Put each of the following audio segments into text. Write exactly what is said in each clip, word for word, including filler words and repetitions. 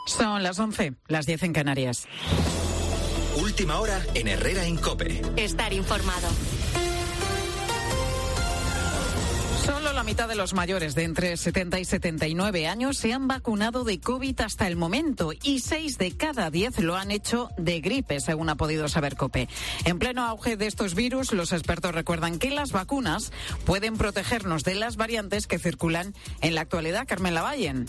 Son las once, las diez en Canarias. Última hora en Herrera en COPE. Estar informado. Solo la mitad de los mayores de entre setenta y setenta y nueve años se han vacunado de COVID hasta el momento y seis de cada diez lo han hecho de gripe, según ha podido saber COPE. En pleno auge de estos virus, los expertos recuerdan que las vacunas pueden protegernos de las variantes que circulan en la actualidad. Carmen Lavallen.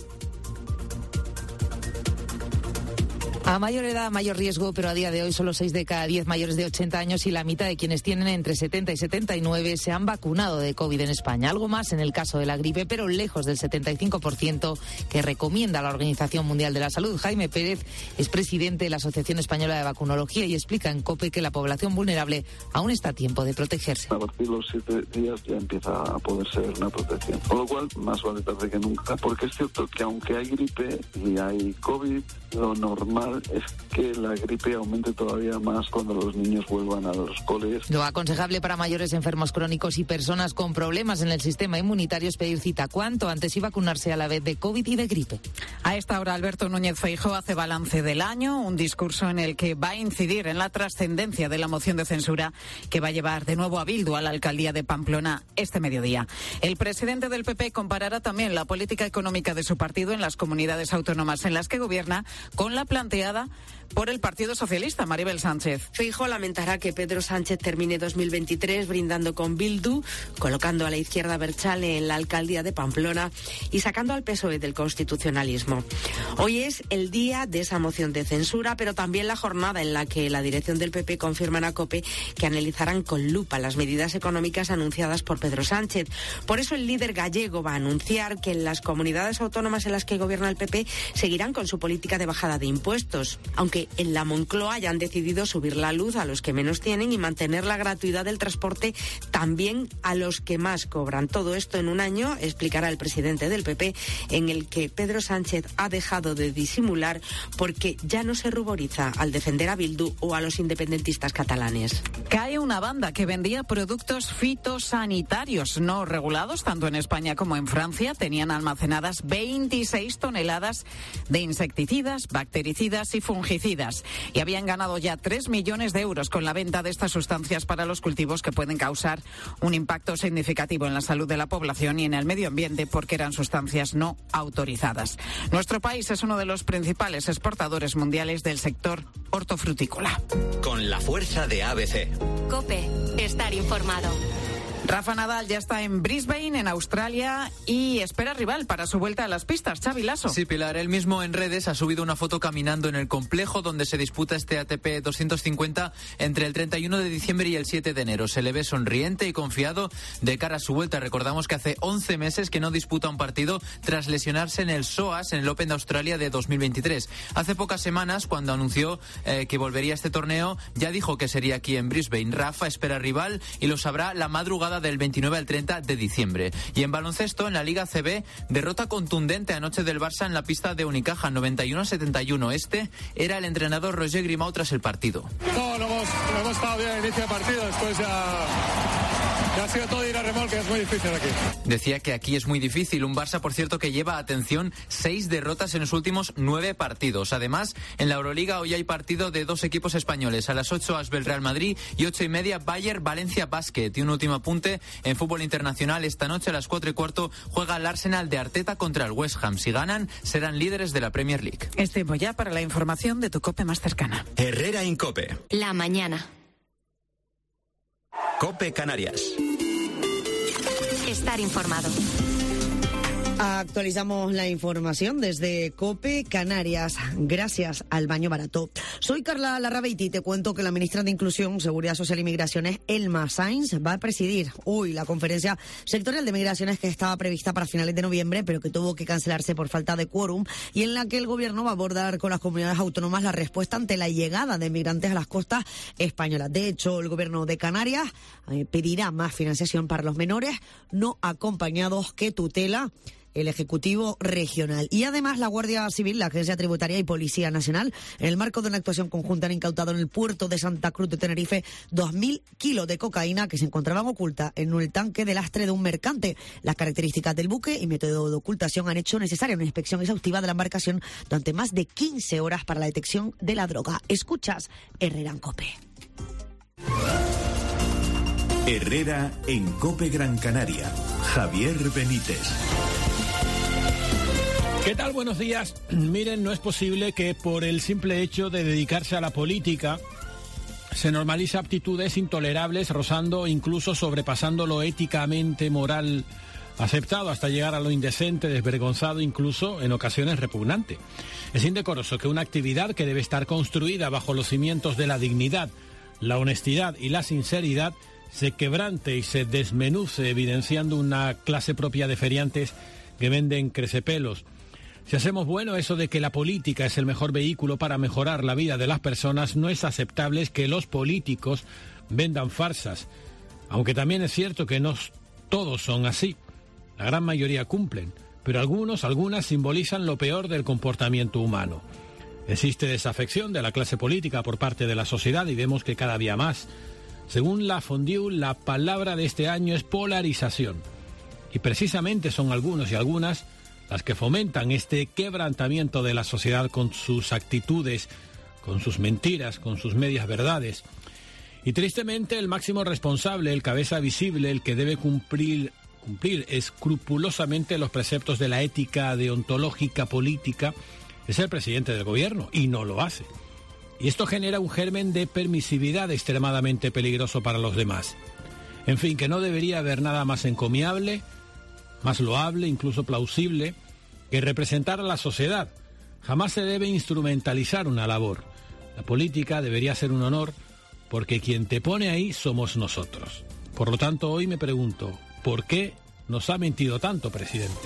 A mayor edad, mayor riesgo, pero a día de hoy solo seis de cada diez mayores de ochenta años y la mitad de quienes tienen entre setenta y setenta y nueve se han vacunado de COVID en España. Algo más en el caso de la gripe, pero lejos del setenta y cinco por ciento que recomienda la Organización Mundial de la Salud. Jaime Pérez es presidente de la Asociación Española de Vacunología y explica en COPE que la población vulnerable aún está a tiempo de protegerse. A partir de los siete días ya empieza a poder ser una protección. Con lo cual, más vale tarde que nunca, porque es cierto que aunque hay gripe y hay COVID, lo normal es que la gripe aumente todavía más cuando los niños vuelvan a los coles. Lo aconsejable para mayores enfermos crónicos y personas con problemas en el sistema inmunitario es pedir cita cuanto antes y vacunarse a la vez de COVID y de gripe. A esta hora, Alberto Núñez Feijóo hace balance del año, un discurso en el que va a incidir en la trascendencia de la moción de censura que va a llevar de nuevo a Bildu a la alcaldía de Pamplona este mediodía. El presidente del P P comparará también la política económica de su partido en las comunidades autónomas en las que gobierna con la planteada por el Partido Socialista. Maribel Sánchez. Feijóo lamentará que Pedro Sánchez termine dos mil veintitrés brindando con Bildu, colocando a la izquierda Berchale en la alcaldía de Pamplona y sacando al P S O E del constitucionalismo. Hoy es el día de esa moción de censura, pero también la jornada en la que la dirección del P P confirma en COPE que analizarán con lupa las medidas económicas anunciadas por Pedro Sánchez. Por eso el líder gallego va a anunciar que en las comunidades autónomas en las que gobierna el P P seguirán con su política de bajada de impuestos, aunque en la Moncloa hayan decidido subir la luz a los que menos tienen y mantener la gratuidad del transporte también a los que más cobran. Todo esto en un año, explicará el presidente del P P, en el que Pedro Sánchez ha dejado de disimular porque ya no se ruboriza al defender a Bildu o a los independentistas catalanes. Cae una banda que vendía productos fitosanitarios no regulados, tanto en España como en Francia. Tenían almacenadas veintiséis toneladas de insecticidas, bactericidas y fungicidas. Y habían ganado ya tres millones de euros con la venta de estas sustancias para los cultivos que pueden causar un impacto significativo en la salud de la población y en el medio ambiente porque eran sustancias no autorizadas. Nuestro país es uno de los principales exportadores mundiales del sector hortofrutícola. Con la fuerza de A B C. COPE. Estar informado. Rafa Nadal ya está en Brisbane, en Australia, y espera rival para su vuelta a las pistas. Xavi Lasso. Sí, Pilar, él mismo en redes ha subido una foto caminando en el complejo donde se disputa este A T P doscientos cincuenta entre el treinta y uno de diciembre y el siete de enero. Se le ve sonriente y confiado de cara a su vuelta. Recordamos que hace once meses que no disputa un partido tras lesionarse en el S O A S en el Open de Australia de dos mil veintitrés. Hace pocas semanas, cuando anunció eh, que volvería a este torneo, ya dijo que sería aquí en Brisbane. Rafa espera rival y lo sabrá la madrugada del veintinueve al treinta de diciembre. Y en baloncesto, en la Liga C B, derrota contundente anoche del Barça en la pista de Unicaja, noventa y uno a setenta y uno. Este era el entrenador Roger Grimau tras el partido. No, no hemos, no hemos estado bien en inicio de partido, después ya... Ya ha sido todo ir a remolque, es muy difícil aquí. Decía que aquí es muy difícil. Un Barça, por cierto, que lleva, atención, seis derrotas en los últimos nueve partidos. Además, en la Euroliga hoy hay partido de dos equipos españoles. A las ocho, Asbel Real Madrid y ocho y media, Bayern Valencia Basket. Y un último apunte, en fútbol internacional, esta noche a las cuatro y cuarto juega el Arsenal de Arteta contra el West Ham. Si ganan, serán líderes de la Premier League. Es tiempo ya para la información de tu COPE más cercana. Herrera en COPE. La mañana. COPE Canarias. Estar informado. Actualizamos la información desde COPE Canarias, gracias al baño barato. Soy Carla Larrabeiti y te cuento que la ministra de Inclusión, Seguridad Social y Migraciones, Elma Sainz, va a presidir hoy la conferencia sectorial de migraciones que estaba prevista para finales de noviembre, pero que tuvo que cancelarse por falta de quórum, y en la que el gobierno va a abordar con las comunidades autónomas la respuesta ante la llegada de migrantes a las costas españolas. De hecho, el gobierno de Canarias eh, pedirá más financiación para los menores no acompañados que tutela el Ejecutivo Regional. Y además la Guardia Civil, la Agencia Tributaria y Policía Nacional, en el marco de una actuación conjunta, han incautado en el puerto de Santa Cruz de Tenerife dos mil kilos de cocaína que se encontraban oculta en el tanque de lastre de un mercante. Las características del buque y método de ocultación han hecho necesaria una inspección exhaustiva de la embarcación durante más de quince horas para la detección de la droga. Escuchas Herrera en COPE. Herrera en COPE Gran Canaria. Javier Benítez. ¿Qué tal? Buenos días. Miren, no es posible que por el simple hecho de dedicarse a la política se normalice aptitudes intolerables, rozando, incluso sobrepasando lo éticamente moral aceptado, hasta llegar a lo indecente, desvergonzado, incluso en ocasiones repugnante. Es indecoroso que una actividad que debe estar construida bajo los cimientos de la dignidad, la honestidad y la sinceridad se quebrante y se desmenuce, evidenciando una clase propia de feriantes que venden crecepelos. Si hacemos bueno eso de que la política es el mejor vehículo para mejorar la vida de las personas, no es aceptable que los políticos vendan farsas. Aunque también es cierto que no todos son así. La gran mayoría cumplen, pero algunos, algunas simbolizan lo peor del comportamiento humano. Existe desafección de la clase política por parte de la sociedad y vemos que cada día más. Según la Fondiu, la palabra de este año es polarización. Y precisamente son algunos y algunas las que fomentan este quebrantamiento de la sociedad con sus actitudes, con sus mentiras, con sus medias verdades. Y tristemente el máximo responsable, el cabeza visible, el que debe cumplir, cumplir escrupulosamente los preceptos de la ética deontológica política, es el presidente del gobierno, y no lo hace. Y esto genera un germen de permisividad extremadamente peligroso para los demás. En fin, que no debería haber nada más encomiable, más loable, incluso plausible, que representar a la sociedad. Jamás se debe instrumentalizar una labor. La política debería ser un honor, porque quien te pone ahí somos nosotros. Por lo tanto, hoy me pregunto, ¿por qué nos ha mentido tanto, presidente?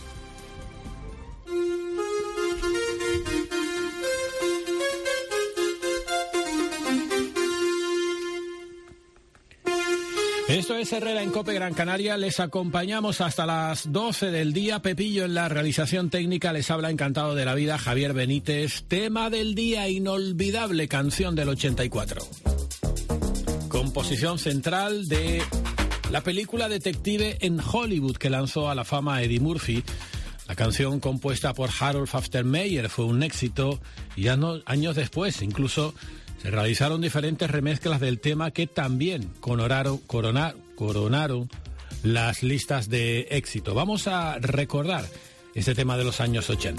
Esto es Herrera en COPE Gran Canaria. Les acompañamos hasta las doce del día. Pepillo en la realización técnica. Les habla encantado de la vida Javier Benítez. Tema del día, inolvidable canción del ochenta y cuatro. Composición central de la película Detective en Hollywood que lanzó a la fama a Eddie Murphy. La canción, compuesta por Harold Faltermeyer, fue un éxito y años después incluso se realizaron diferentes remezclas del tema que también coronaron, coronar, coronaron las listas de éxito. Vamos a recordar este tema de los años ochenta.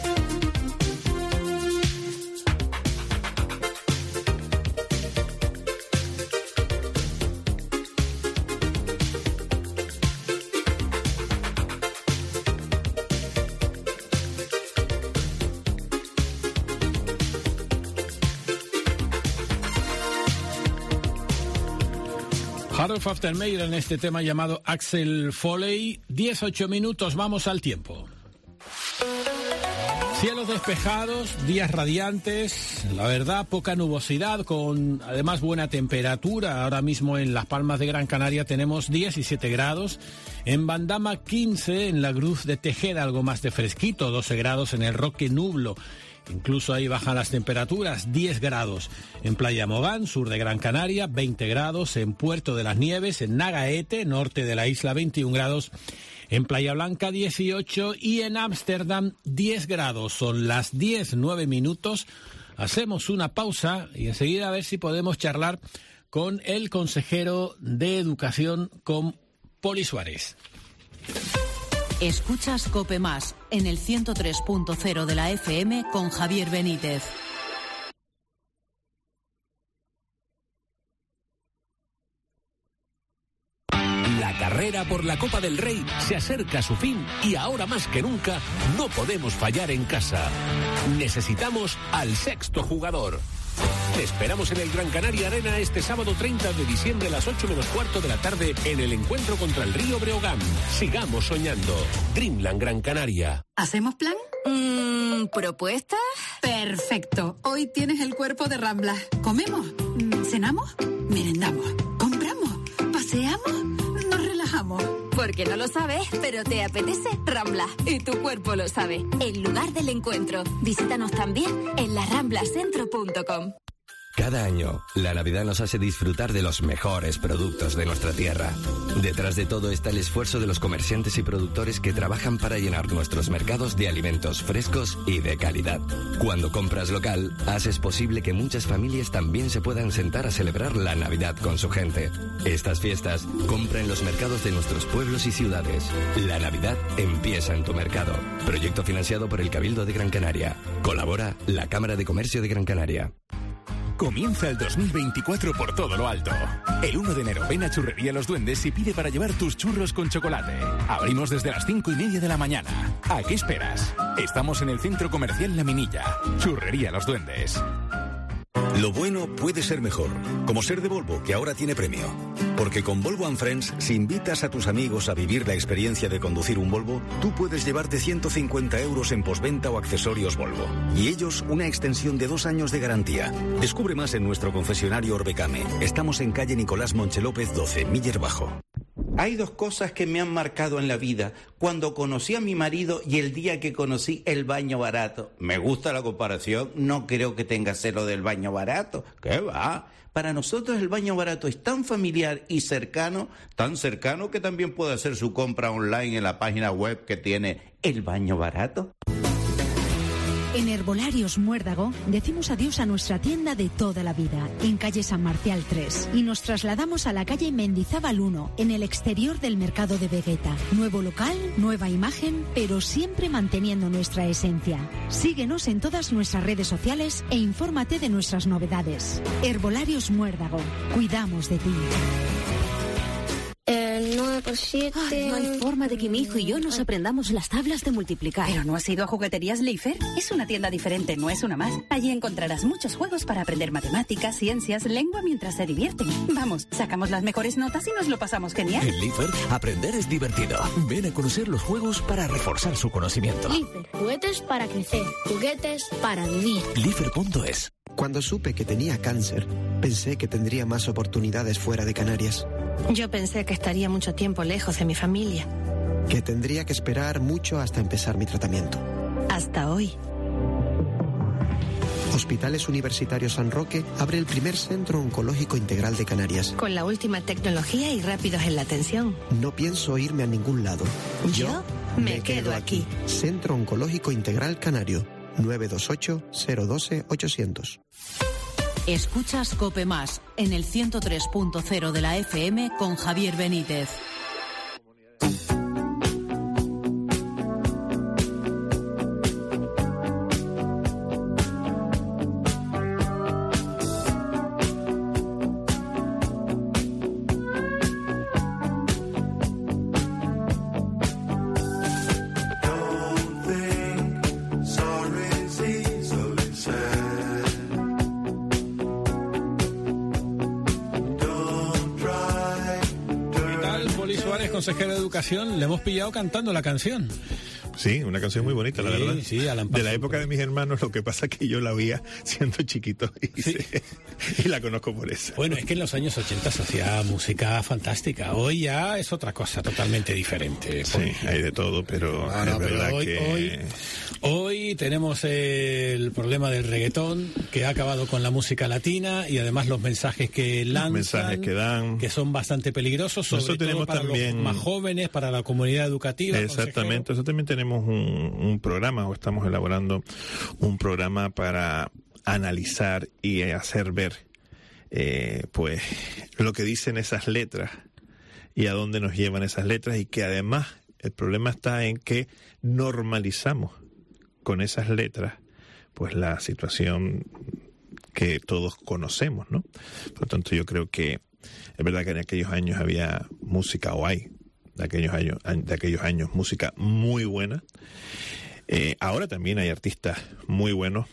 Harold Faltermeyer en este tema llamado Axel Foley. dieciocho minutos, vamos al tiempo. Cielos despejados, días radiantes, la verdad poca nubosidad, con además buena temperatura. Ahora mismo en Las Palmas de Gran Canaria tenemos diecisiete grados, en Bandama quince, en la Cruz de Tejeda algo más de fresquito, doce grados en el Roque Nublo. Incluso ahí bajan las temperaturas, diez grados. En Playa Mogán, sur de Gran Canaria, veinte grados. En Puerto de las Nieves, en Nagaete, norte de la isla, veintiún grados. En Playa Blanca, dieciocho. Y en Ámsterdam, diez grados. Son las diez, nueve minutos. Hacemos una pausa y enseguida a ver si podemos charlar con el consejero de Educación, con Poli Suárez. Escuchas COPE Más en el ciento tres punto cero de la F M con Javier Benítez. La carrera por la Copa del Rey se acerca a su fin y ahora más que nunca no podemos fallar en casa. Necesitamos al sexto jugador. Te esperamos en el Gran Canaria Arena este sábado treinta de diciembre a las ocho menos cuarto de la tarde en el encuentro contra el Río Breogán. Sigamos soñando. Dreamland Gran Canaria. ¿Hacemos plan? Mm, ¿Propuesta? Perfecto. Hoy tienes el cuerpo de Rambla. ¿Comemos? ¿Cenamos? ¿Merendamos? ¿Compramos? ¿Paseamos? ¿Nos relajamos? Pues Porque no lo sabes, pero te apetece Rambla. Y tu cuerpo lo sabe. El lugar del encuentro. Visítanos también en la rambla centro punto com. Cada año, la Navidad nos hace disfrutar de los mejores productos de nuestra tierra. Detrás de todo está el esfuerzo de los comerciantes y productores que trabajan para llenar nuestros mercados de alimentos frescos y de calidad. Cuando compras local, haces posible que muchas familias también se puedan sentar a celebrar la Navidad con su gente. Estas fiestas, compra en los mercados de nuestros pueblos y ciudades. La Navidad empieza en tu mercado. Proyecto financiado por el Cabildo de Gran Canaria. Colabora la Cámara de Comercio de Gran Canaria. Comienza el dos mil veinticuatro por todo lo alto. El uno de enero ven a Churrería Los Duendes y pide para llevar tus churros con chocolate. Abrimos desde las cinco y media de la mañana. ¿A qué esperas? Estamos en el Centro Comercial La Minilla. Churrería Los Duendes. Lo bueno puede ser mejor, como ser de Volvo, que ahora tiene premio. Porque con Volvo and Friends, si invitas a tus amigos a vivir la experiencia de conducir un Volvo, tú puedes llevarte ciento cincuenta euros en postventa o accesorios Volvo. Y ellos una extensión de dos años de garantía. Descubre más en nuestro concesionario Orbecame. Estamos en calle Nicolás Monche López doce, Miller Bajo. Hay dos cosas que me han marcado en la vida. Cuando conocí a mi marido y el día que conocí el baño barato. Me gusta la comparación, no creo que tenga cero del baño barato. ¿Qué va? Para nosotros el baño barato es tan familiar y cercano, tan cercano que también puede hacer su compra online en la página web que tiene El Baño Barato. En Herbolarios Muérdago decimos adiós a nuestra tienda de toda la vida, en calle San Marcial tres, y nos trasladamos a la calle Mendizábal uno, en el exterior del mercado de Vegueta. Nuevo local, nueva imagen, pero siempre manteniendo nuestra esencia. Síguenos en todas nuestras redes sociales e infórmate de nuestras novedades. Herbolarios Muérdago, cuidamos de ti. Eh, nueve por siete... Ay, no hay forma de que mi hijo y yo nos aprendamos las tablas de multiplicar. ¿Pero no has ido a Jugueterías Leifer? Es una tienda diferente, no es una más. Allí encontrarás muchos juegos para aprender matemáticas, ciencias, lengua mientras se divierten. Vamos, sacamos las mejores notas y nos lo pasamos genial. En Leifer, aprender es divertido. Ven a conocer los juegos para reforzar su conocimiento. Leifer, juguetes para crecer, juguetes para vivir. Leifer punto es. Cuando supe que tenía cáncer, pensé que tendría más oportunidades fuera de Canarias. Yo pensé que estaría mucho tiempo lejos de mi familia. Que tendría que esperar mucho hasta empezar mi tratamiento. Hasta hoy. Hospitales Universitarios San Roque abre el primer centro oncológico integral de Canarias. Con la última tecnología y rápidos en la atención. No pienso irme a ningún lado. Yo me, me quedo aquí. Centro Oncológico Integral Canario. nueve dos ocho, cero uno dos, ochocientos. Escuchas COPE Más en el ciento tres punto cero de la F M con Javier Benítez. Consejero de Educación, le hemos pillado cantando la canción. Sí, una canción muy bonita, sí, la verdad. Sí, de la época de mis hermanos, lo que pasa es que yo la oía siendo chiquito y, sí. se, y la conozco por eso. Bueno, es que en los años ochenta se hacía música fantástica. Hoy ya es otra cosa totalmente diferente. Sí, porque... hay de todo, pero no, es no, verdad pero hoy, que... Hoy, hoy tenemos el problema del reggaetón, que ha acabado con la música latina y además los mensajes que lanzan, los mensajes que dan, que son bastante peligrosos, sobre nosotros todo tenemos para también... los más jóvenes, para la comunidad educativa. Exactamente, consejero. Nosotros también tenemos un, un programa, o estamos elaborando un programa para analizar y hacer ver eh, pues lo que dicen esas letras y a dónde nos llevan esas letras, y que además el problema está en que normalizamos con esas letras pues la situación que todos conocemos, ¿no? Por lo tanto, yo creo que es verdad que en aquellos años había música, o hay de aquellos años, de aquellos años música muy buena. Eh, ahora también hay artistas muy buenos,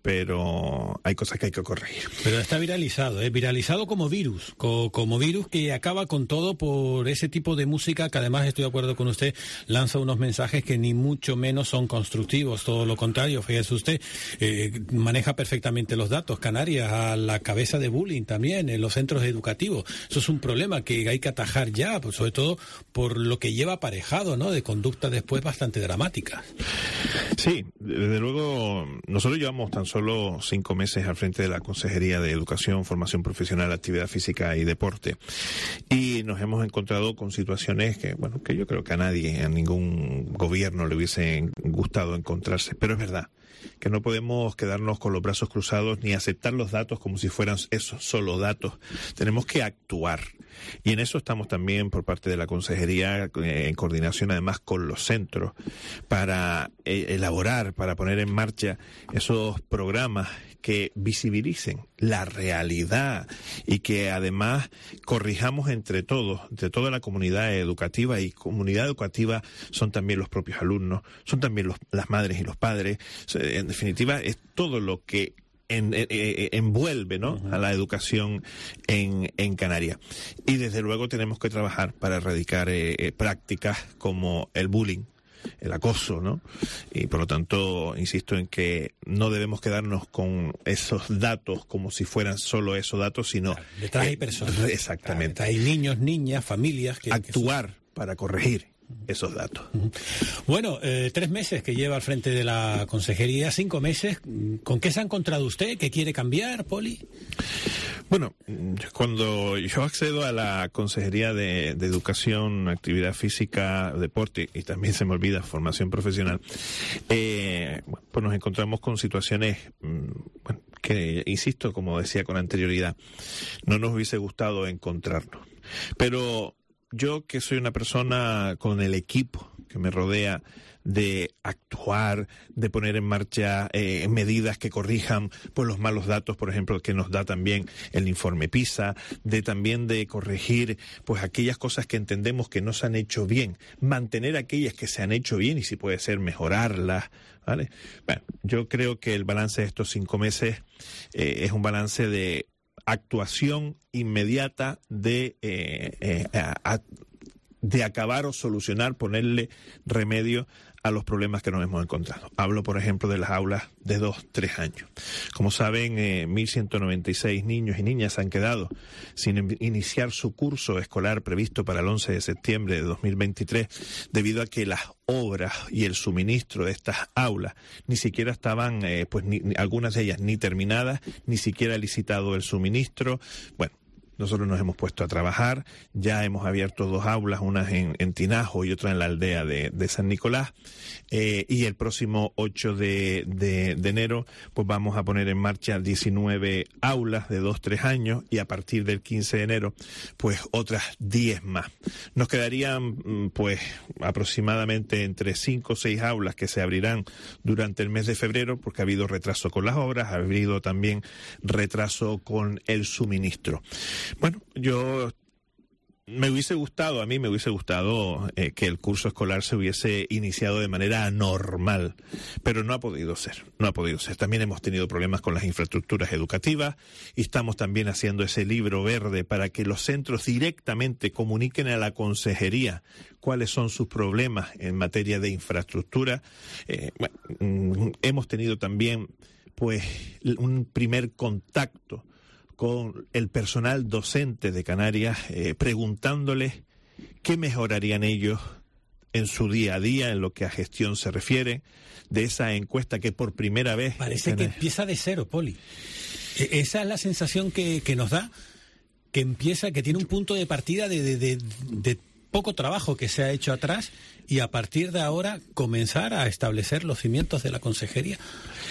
pero hay cosas que hay que corregir. Pero está viralizado, ¿eh? Viralizado como virus, co- como virus que acaba con todo por ese tipo de música que además, estoy de acuerdo con usted, lanza unos mensajes que ni mucho menos son constructivos, todo lo contrario. Fíjese usted, eh, maneja perfectamente los datos. Canarias a la cabeza de bullying también en los centros educativos. Eso es un problema que hay que atajar ya, pues sobre todo por lo que lleva aparejado, ¿no? De conducta después bastante dramática. Sí, desde luego, nosotros llevamos tan solo cinco meses al frente de la Consejería de Educación, Formación Profesional, Actividad Física y Deporte, y nos hemos encontrado con situaciones que, bueno, que yo creo que a nadie, a ningún gobierno le hubiese gustado encontrarse, pero es verdad que no podemos quedarnos con los brazos cruzados ni aceptar los datos como si fueran esos solo datos. Tenemos que actuar. Y en eso estamos también por parte de la Consejería, eh, en coordinación además con los centros, para eh, elaborar, para poner en marcha esos programas que visibilicen la realidad y que además corrijamos entre todos, entre toda la comunidad educativa, y comunidad educativa son también los propios alumnos, son también los, las madres y los padres. En definitiva, es todo lo que En, en, en, envuelve, ¿no?, uh-huh, a la educación en, en Canarias. Y desde luego tenemos que trabajar para erradicar eh, eh, prácticas como el bullying, el acoso, ¿no? Y por lo tanto, insisto en que no debemos quedarnos con esos datos como si fueran solo esos datos, sino... Claro, detrás eh, hay personas. Exactamente. Claro, hay niños, niñas, familias... que Actuar que son... para corregir esos datos. Bueno, eh, tres meses que lleva al frente de la consejería, cinco meses. ¿Con qué se ha encontrado usted? ¿Qué quiere cambiar, Poli? Bueno, cuando yo accedo a la Consejería de, de Educación, Actividad Física, Deporte, y también se me olvida Formación Profesional, eh, bueno, pues nos encontramos con situaciones, bueno, que, insisto, como decía con anterioridad, no nos hubiese gustado encontrarnos. Pero yo, que soy una persona con el equipo que me rodea, de actuar, de poner en marcha eh, medidas que corrijan pues los malos datos, por ejemplo, que nos da también el informe PISA, de también de corregir pues aquellas cosas que entendemos que no se han hecho bien, mantener aquellas que se han hecho bien y si puede ser mejorarlas, ¿vale? Bueno, yo creo que el balance de estos cinco meses eh, es un balance de actuación inmediata de eh, eh, a, a, de acabar o solucionar, ponerle remedio a los problemas que nos hemos encontrado. Hablo, por ejemplo, de las aulas de dos, tres años. Como saben, eh, mil ciento noventa y seis niños y niñas han quedado sin iniciar su curso escolar previsto para el once de septiembre de dos mil veintitrés, debido a que las obras y el suministro de estas aulas ni siquiera estaban, eh, pues ni, ni, algunas de ellas ni terminadas, ni siquiera licitado el suministro. Bueno, nosotros nos hemos puesto a trabajar, ya hemos abierto dos aulas, unas en, en Tinajo y otra en la aldea de, de San Nicolás, eh, y el próximo ocho de, de, de enero pues vamos a poner en marcha diecinueve aulas de dos, tres años, y a partir del quince de enero pues otras diez más. Nos quedarían pues aproximadamente entre cinco o seis aulas que se abrirán durante el mes de febrero, porque ha habido retraso con las obras, ha habido también retraso con el suministro. Bueno, yo me hubiese gustado, a mí me hubiese gustado eh, que el curso escolar se hubiese iniciado de manera normal, pero no ha podido ser, no ha podido ser. También hemos tenido problemas con las infraestructuras educativas y estamos también haciendo ese libro verde para que los centros directamente comuniquen a la consejería cuáles son sus problemas en materia de infraestructura. Eh, bueno, hemos tenido también pues un primer contacto con el personal docente de Canarias, eh, preguntándoles qué mejorarían ellos en su día a día, en lo que a gestión se refiere, de esa encuesta que por primera vez... Parece que empieza de cero, Poli. Esa es la sensación que, que nos da, que empieza, que tiene un punto de partida de, de, de, de poco trabajo que se ha hecho atrás, y a partir de ahora comenzar a establecer los cimientos de la consejería.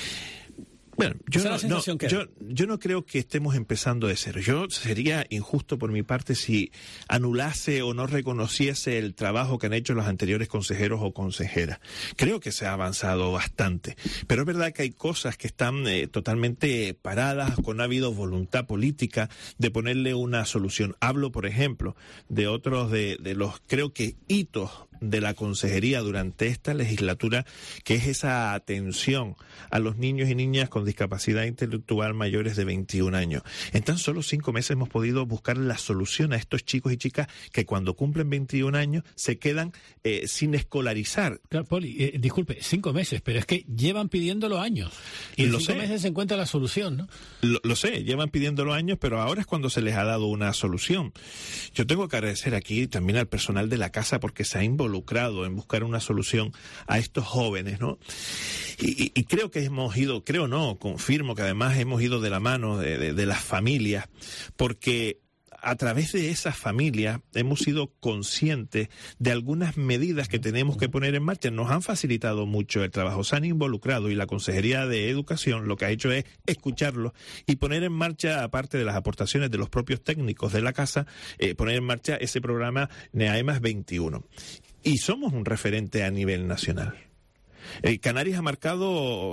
Bueno, yo no, no, yo, yo no creo que estemos empezando de cero. Yo sería injusto por mi parte si anulase o no reconociese el trabajo que han hecho los anteriores consejeros o consejeras. Creo que se ha avanzado bastante, pero es verdad que hay cosas que están eh, totalmente paradas, con no ha habido voluntad política de ponerle una solución. Hablo, por ejemplo, de otros de, de los, creo que, hitos de la consejería durante esta legislatura, que es esa atención a los niños y niñas con discapacidad intelectual mayores de veintiún años. En tan solo cinco meses hemos podido buscar la solución a estos chicos y chicas que cuando cumplen veintiún años se quedan eh, sin escolarizar. Claro, Poli, eh, disculpe, cinco meses, pero es que llevan pidiéndolo años. Y en lo cinco sé. meses se encuentra la solución, ¿no? Lo, lo sé, llevan pidiéndolo años, pero ahora es cuando se les ha dado una solución. Yo tengo que agradecer aquí también al personal de la casa porque se ha involucrado en buscar una solución a estos jóvenes, ¿no? Y, y, y creo que hemos ido, creo no, confirmo que además hemos ido de la mano de, de, de las familias, porque a través de esas familias hemos sido conscientes de algunas medidas que tenemos que poner en marcha. Nos han facilitado mucho el trabajo, se han involucrado y la Consejería de Educación lo que ha hecho es escucharlos y poner en marcha, aparte de las aportaciones de los propios técnicos de la casa, eh, poner en marcha ese programa NEAEMAS veintiuno. Y somos un referente a nivel nacional. Eh, Canarias ha marcado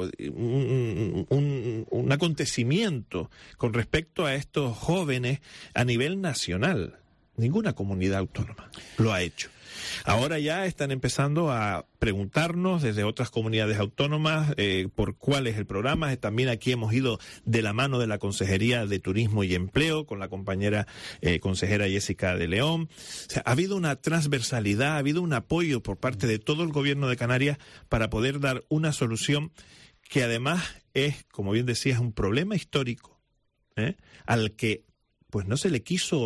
un, un, un acontecimiento con respecto a estos jóvenes a nivel nacional. Ninguna comunidad autónoma lo ha hecho. Ahora ya están empezando a preguntarnos desde otras comunidades autónomas eh, por cuál es el programa. También aquí hemos ido de la mano de la Consejería de Turismo y Empleo con la compañera eh, consejera Jessica de León. O sea, ha habido una transversalidad, ha habido un apoyo por parte de todo el gobierno de Canarias para poder dar una solución que además es, como bien decías, un problema histórico ¿eh? al que pues no se le quiso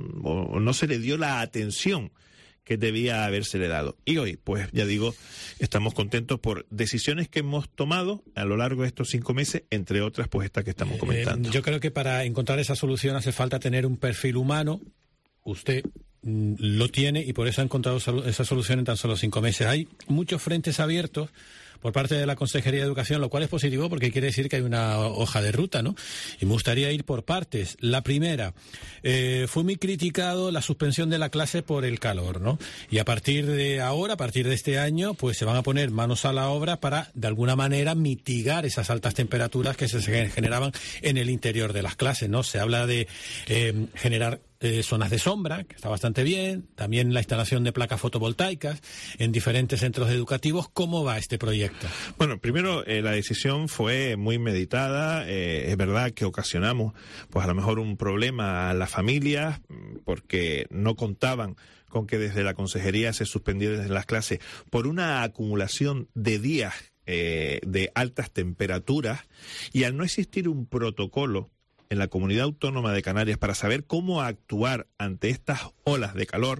o no se le dio la atención que debía habérsele dado. Y hoy, pues ya digo, estamos contentos por decisiones que hemos tomado a lo largo de estos cinco meses, entre otras, pues esta que estamos comentando. Eh, yo creo que para encontrar esa solución hace falta tener un perfil humano. Usted mm, lo tiene y por eso ha encontrado esa solución en tan solo cinco meses. Hay muchos frentes abiertos por parte de la Consejería de Educación, lo cual es positivo porque quiere decir que hay una hoja de ruta, ¿no? Y me gustaría ir por partes. La primera, eh, fue muy criticado la suspensión de la clase por el calor, ¿no? Y a partir de ahora, a partir de este año, pues se van a poner manos a la obra para, de alguna manera, mitigar esas altas temperaturas que se generaban en el interior de las clases, ¿no? Se habla de eh, generar Eh, zonas de sombra, que está bastante bien, también la instalación de placas fotovoltaicas en diferentes centros educativos. ¿Cómo va este proyecto? Bueno, primero eh, la decisión fue muy meditada, eh, es verdad que ocasionamos pues a lo mejor un problema a las familias porque no contaban con que desde la consejería se suspendieran las clases por una acumulación de días eh, de altas temperaturas y al no existir un protocolo en la Comunidad Autónoma de Canarias para saber cómo actuar ante estas olas de calor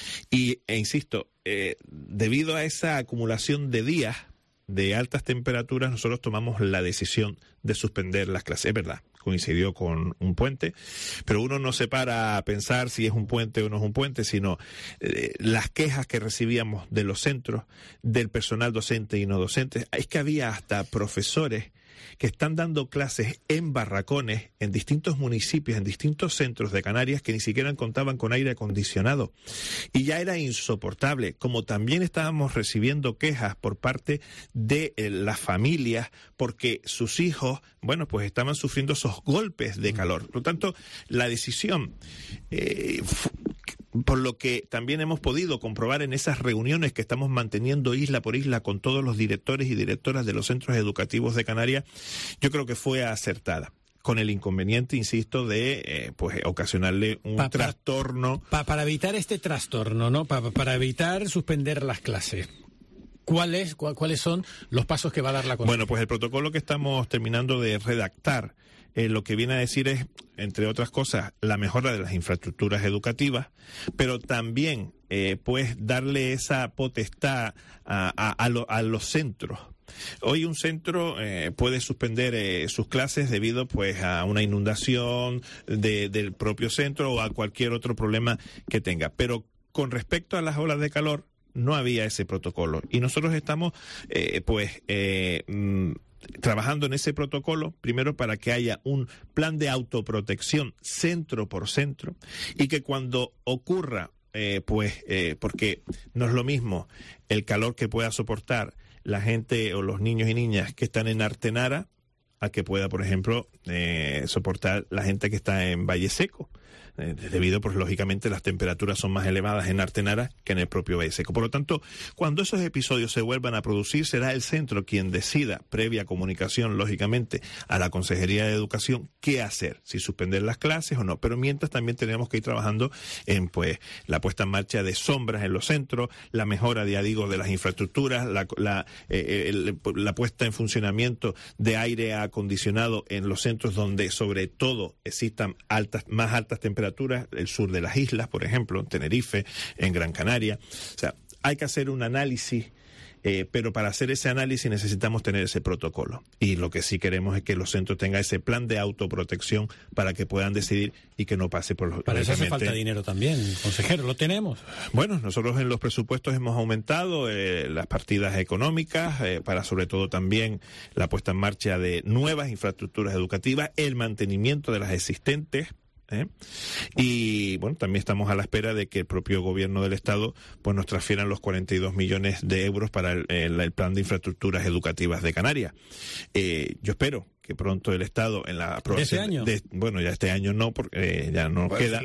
y, e insisto, eh, debido a esa acumulación de días de altas temperaturas, nosotros tomamos la decisión de suspender las clases. Es verdad, coincidió con un puente, pero uno no se para a pensar si es un puente o no es un puente, sino eh, las quejas que recibíamos de los centros, del personal docente y no docente. Es que había hasta profesores que están dando clases en barracones en distintos municipios, en distintos centros de Canarias que ni siquiera contaban con aire acondicionado. Y ya era insoportable, como también estábamos recibiendo quejas por parte de eh, las familias porque sus hijos, bueno, pues estaban sufriendo esos golpes de calor. Por lo tanto, la decisión eh, por lo que también hemos podido comprobar en esas reuniones que estamos manteniendo isla por isla con todos los directores y directoras de los centros educativos de Canarias, yo creo que fue acertada, con el inconveniente, insisto, de eh, pues ocasionarle un pa, trastorno. Pa, para evitar este trastorno, ¿no? Pa, para evitar suspender las clases. ¿Cuáles, cuál, ¿Cuáles son los pasos que va a dar la Consejería? Bueno, pues el protocolo que estamos terminando de redactar Eh, lo que viene a decir es, entre otras cosas, la mejora de las infraestructuras educativas, pero también eh, pues darle esa potestad a, a, a, lo, a los centros. Hoy un centro eh, puede suspender eh, sus clases debido pues a una inundación de, del propio centro o a cualquier otro problema que tenga, pero con respecto a las olas de calor no había ese protocolo y nosotros estamos eh, pues eh, mm, trabajando en ese protocolo, primero para que haya un plan de autoprotección centro por centro y que cuando ocurra, eh, pues, eh, porque no es lo mismo el calor que pueda soportar la gente o los niños y niñas que están en Artenara a que pueda, por ejemplo, eh, soportar la gente que está en Valle Seco. eh, debido, pues lógicamente, las temperaturas son más elevadas en Artenara que en el propio Valle Seco. Por lo tanto, cuando esos episodios se vuelvan a producir, será el centro quien decida, previa comunicación, lógicamente, a la Consejería de Educación, qué hacer, si suspender las clases o no. Pero mientras también tenemos que ir trabajando en, pues, la puesta en marcha de sombras en los centros, la mejora, ya digo, de las infraestructuras, la, la, eh, el, la puesta en funcionamiento de aire acondicionado en los centros donde, sobre todo, existan altas, más altas temperaturas, el sur de las islas, por ejemplo, en Tenerife, en Gran Canaria. O sea, hay que hacer un análisis. Eh, pero para hacer ese análisis necesitamos tener ese protocolo. Y lo que sí queremos es que los centros tengan ese plan de autoprotección para que puedan decidir y que no pase por los... Para eso hace falta dinero también, consejero, ¿lo tenemos? Bueno, nosotros en los presupuestos hemos aumentado eh, las partidas económicas eh, para sobre todo también la puesta en marcha de nuevas infraestructuras educativas, el mantenimiento de las existentes. ¿Eh? Y bueno, también estamos a la espera de que el propio gobierno del Estado pues nos transfieran los cuarenta y dos millones de euros para el, el, el plan de infraestructuras educativas de Canarias. Eh, yo espero que pronto el Estado en la aprobación... ¿Este año? De, bueno, ya este año no, porque eh, ya no nos queda.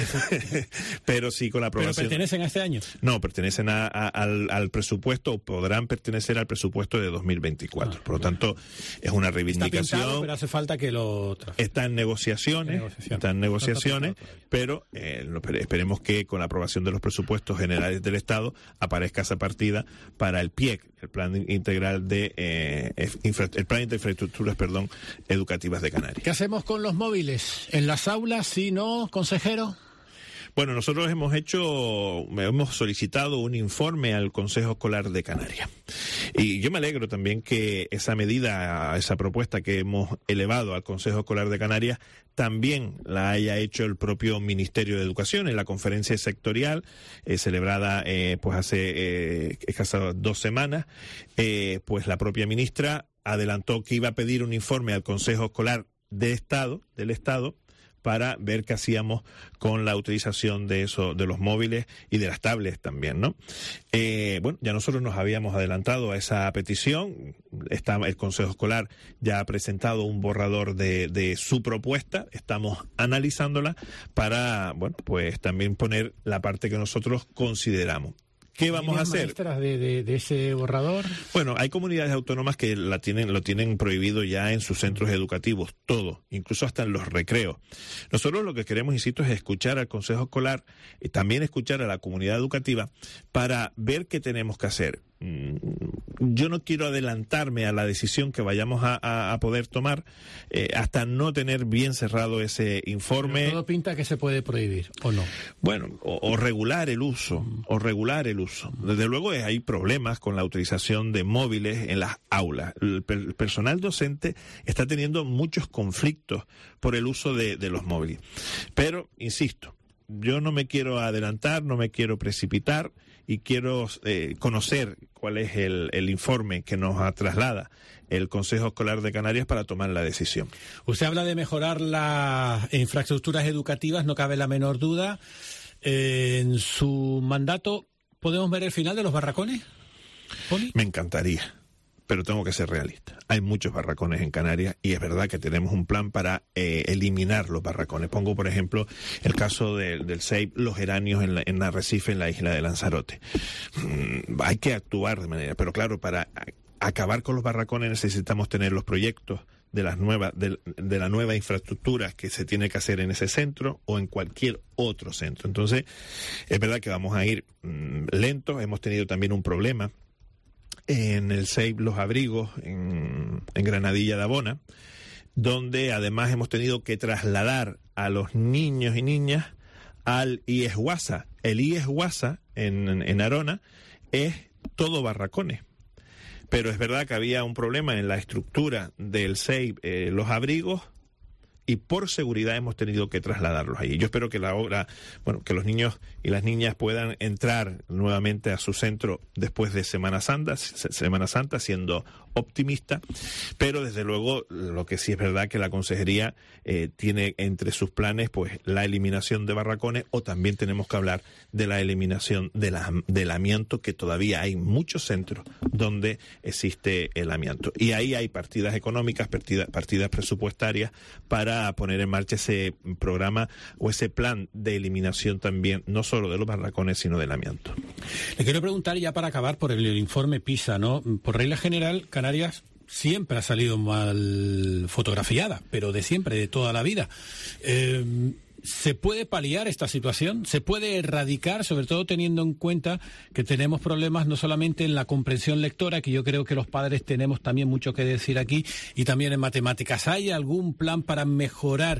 Pero sí con la aprobación. ¿Pero pertenecen a este año? No, pertenecen a, a, al, al presupuesto, o podrán pertenecer al presupuesto de dos mil veinticuatro. Ah, Por lo bueno. tanto, es una reivindicación. Está pintado, pero hace falta que lo... Está en negociaciones, negociación. está en negociaciones, no está pero eh, esperemos que con la aprobación de los presupuestos generales del Estado aparezca esa partida para el P I E C, el Plan Integral de eh, infra, el Plan de Infraestructuras, perdón, educativas de Canarias. ¿Qué hacemos con los móviles? ¿En las aulas, sí, no, consejero? Bueno, nosotros hemos hecho, hemos solicitado un informe al Consejo Escolar de Canarias. Y yo me alegro también que esa medida, esa propuesta que hemos elevado al Consejo Escolar de Canarias, también la haya hecho el propio Ministerio de Educación en la conferencia sectorial eh, celebrada eh, pues hace eh, escasas dos semanas. Eh, pues la propia ministra adelantó que iba a pedir un informe al Consejo Escolar de Estado, del Estado, para ver qué hacíamos con la utilización de eso, de los móviles y de las tablets también, ¿no? Eh, bueno, ya nosotros nos habíamos adelantado a esa petición. Está, el Consejo Escolar ya ha presentado un borrador de, de su propuesta. Estamos analizándola para, bueno, pues también poner la parte que nosotros consideramos. ¿Qué vamos a hacer? Maestras de, de, de ese borrador? Bueno, hay comunidades autónomas que la tienen, lo tienen prohibido ya en sus centros educativos, todo, incluso hasta en los recreos. Nosotros lo que queremos, insisto, es escuchar al Consejo Escolar y también escuchar a la comunidad educativa para ver qué tenemos que hacer. Yo no quiero adelantarme a la decisión que vayamos a, a, a poder tomar eh, hasta no tener bien cerrado ese informe. Pero todo pinta que se puede prohibir, ¿o no? Bueno, o, o regular el uso, mm. o regular el uso. Desde luego hay problemas con la utilización de móviles en las aulas. El, el personal docente está teniendo muchos conflictos por el uso de, de los móviles. Pero, insisto, yo no me quiero adelantar, no me quiero precipitar y quiero eh, conocer cuál es el, el informe que nos traslada el Consejo Escolar de Canarias para tomar la decisión. Usted habla de mejorar las infraestructuras educativas, no cabe la menor duda. Eh, en su mandato, ¿podemos ver el final de los barracones, Poli? Me encantaría, pero tengo que ser realista. Hay muchos barracones en Canarias y es verdad que tenemos un plan para eh, eliminar los barracones. Pongo, por ejemplo, el caso de, del S E I P, los geranios en, la, en Arrecife, en la isla de Lanzarote. Mm, hay que actuar de manera, pero claro, para acabar con los barracones necesitamos tener los proyectos de las nuevas de, de la nueva infraestructura que se tiene que hacer en ese centro o en cualquier otro centro. Entonces, es verdad que vamos a ir mm, lentos. Hemos tenido también un problema en el S E I P Los Abrigos, en, en Granadilla de Abona, donde además hemos tenido que trasladar a los niños y niñas al I E S Guasa. El I E S Guasa en, en Arona es todo barracones. Pero es verdad que había un problema en la estructura del S E I P eh, Los Abrigos, y por seguridad hemos tenido que trasladarlos allí. Yo espero que la obra, bueno, que los niños y las niñas puedan entrar nuevamente a su centro después de Semana Santa, Semana Santa, siendo optimista, pero desde luego lo que sí es verdad que la consejería eh, tiene entre sus planes pues la eliminación de barracones, o también tenemos que hablar de la eliminación de la, del amianto, que todavía hay muchos centros donde existe el amianto. Y ahí hay partidas económicas, partidas, partidas presupuestarias para permita poner en marcha ese programa o ese plan de eliminación también, no solo de los barracones, sino del amianto. Le quiero preguntar ya para acabar por el, el informe PISA, ¿no? Por regla general, Canarias siempre ha salido mal fotografiada, pero de siempre, de toda la vida. Eh, ¿Se puede paliar esta situación? ¿Se puede erradicar, sobre todo teniendo en cuenta que tenemos problemas no solamente en la comprensión lectora, que yo creo que los padres tenemos también mucho que decir aquí, y también en matemáticas? ¿Hay algún plan para mejorar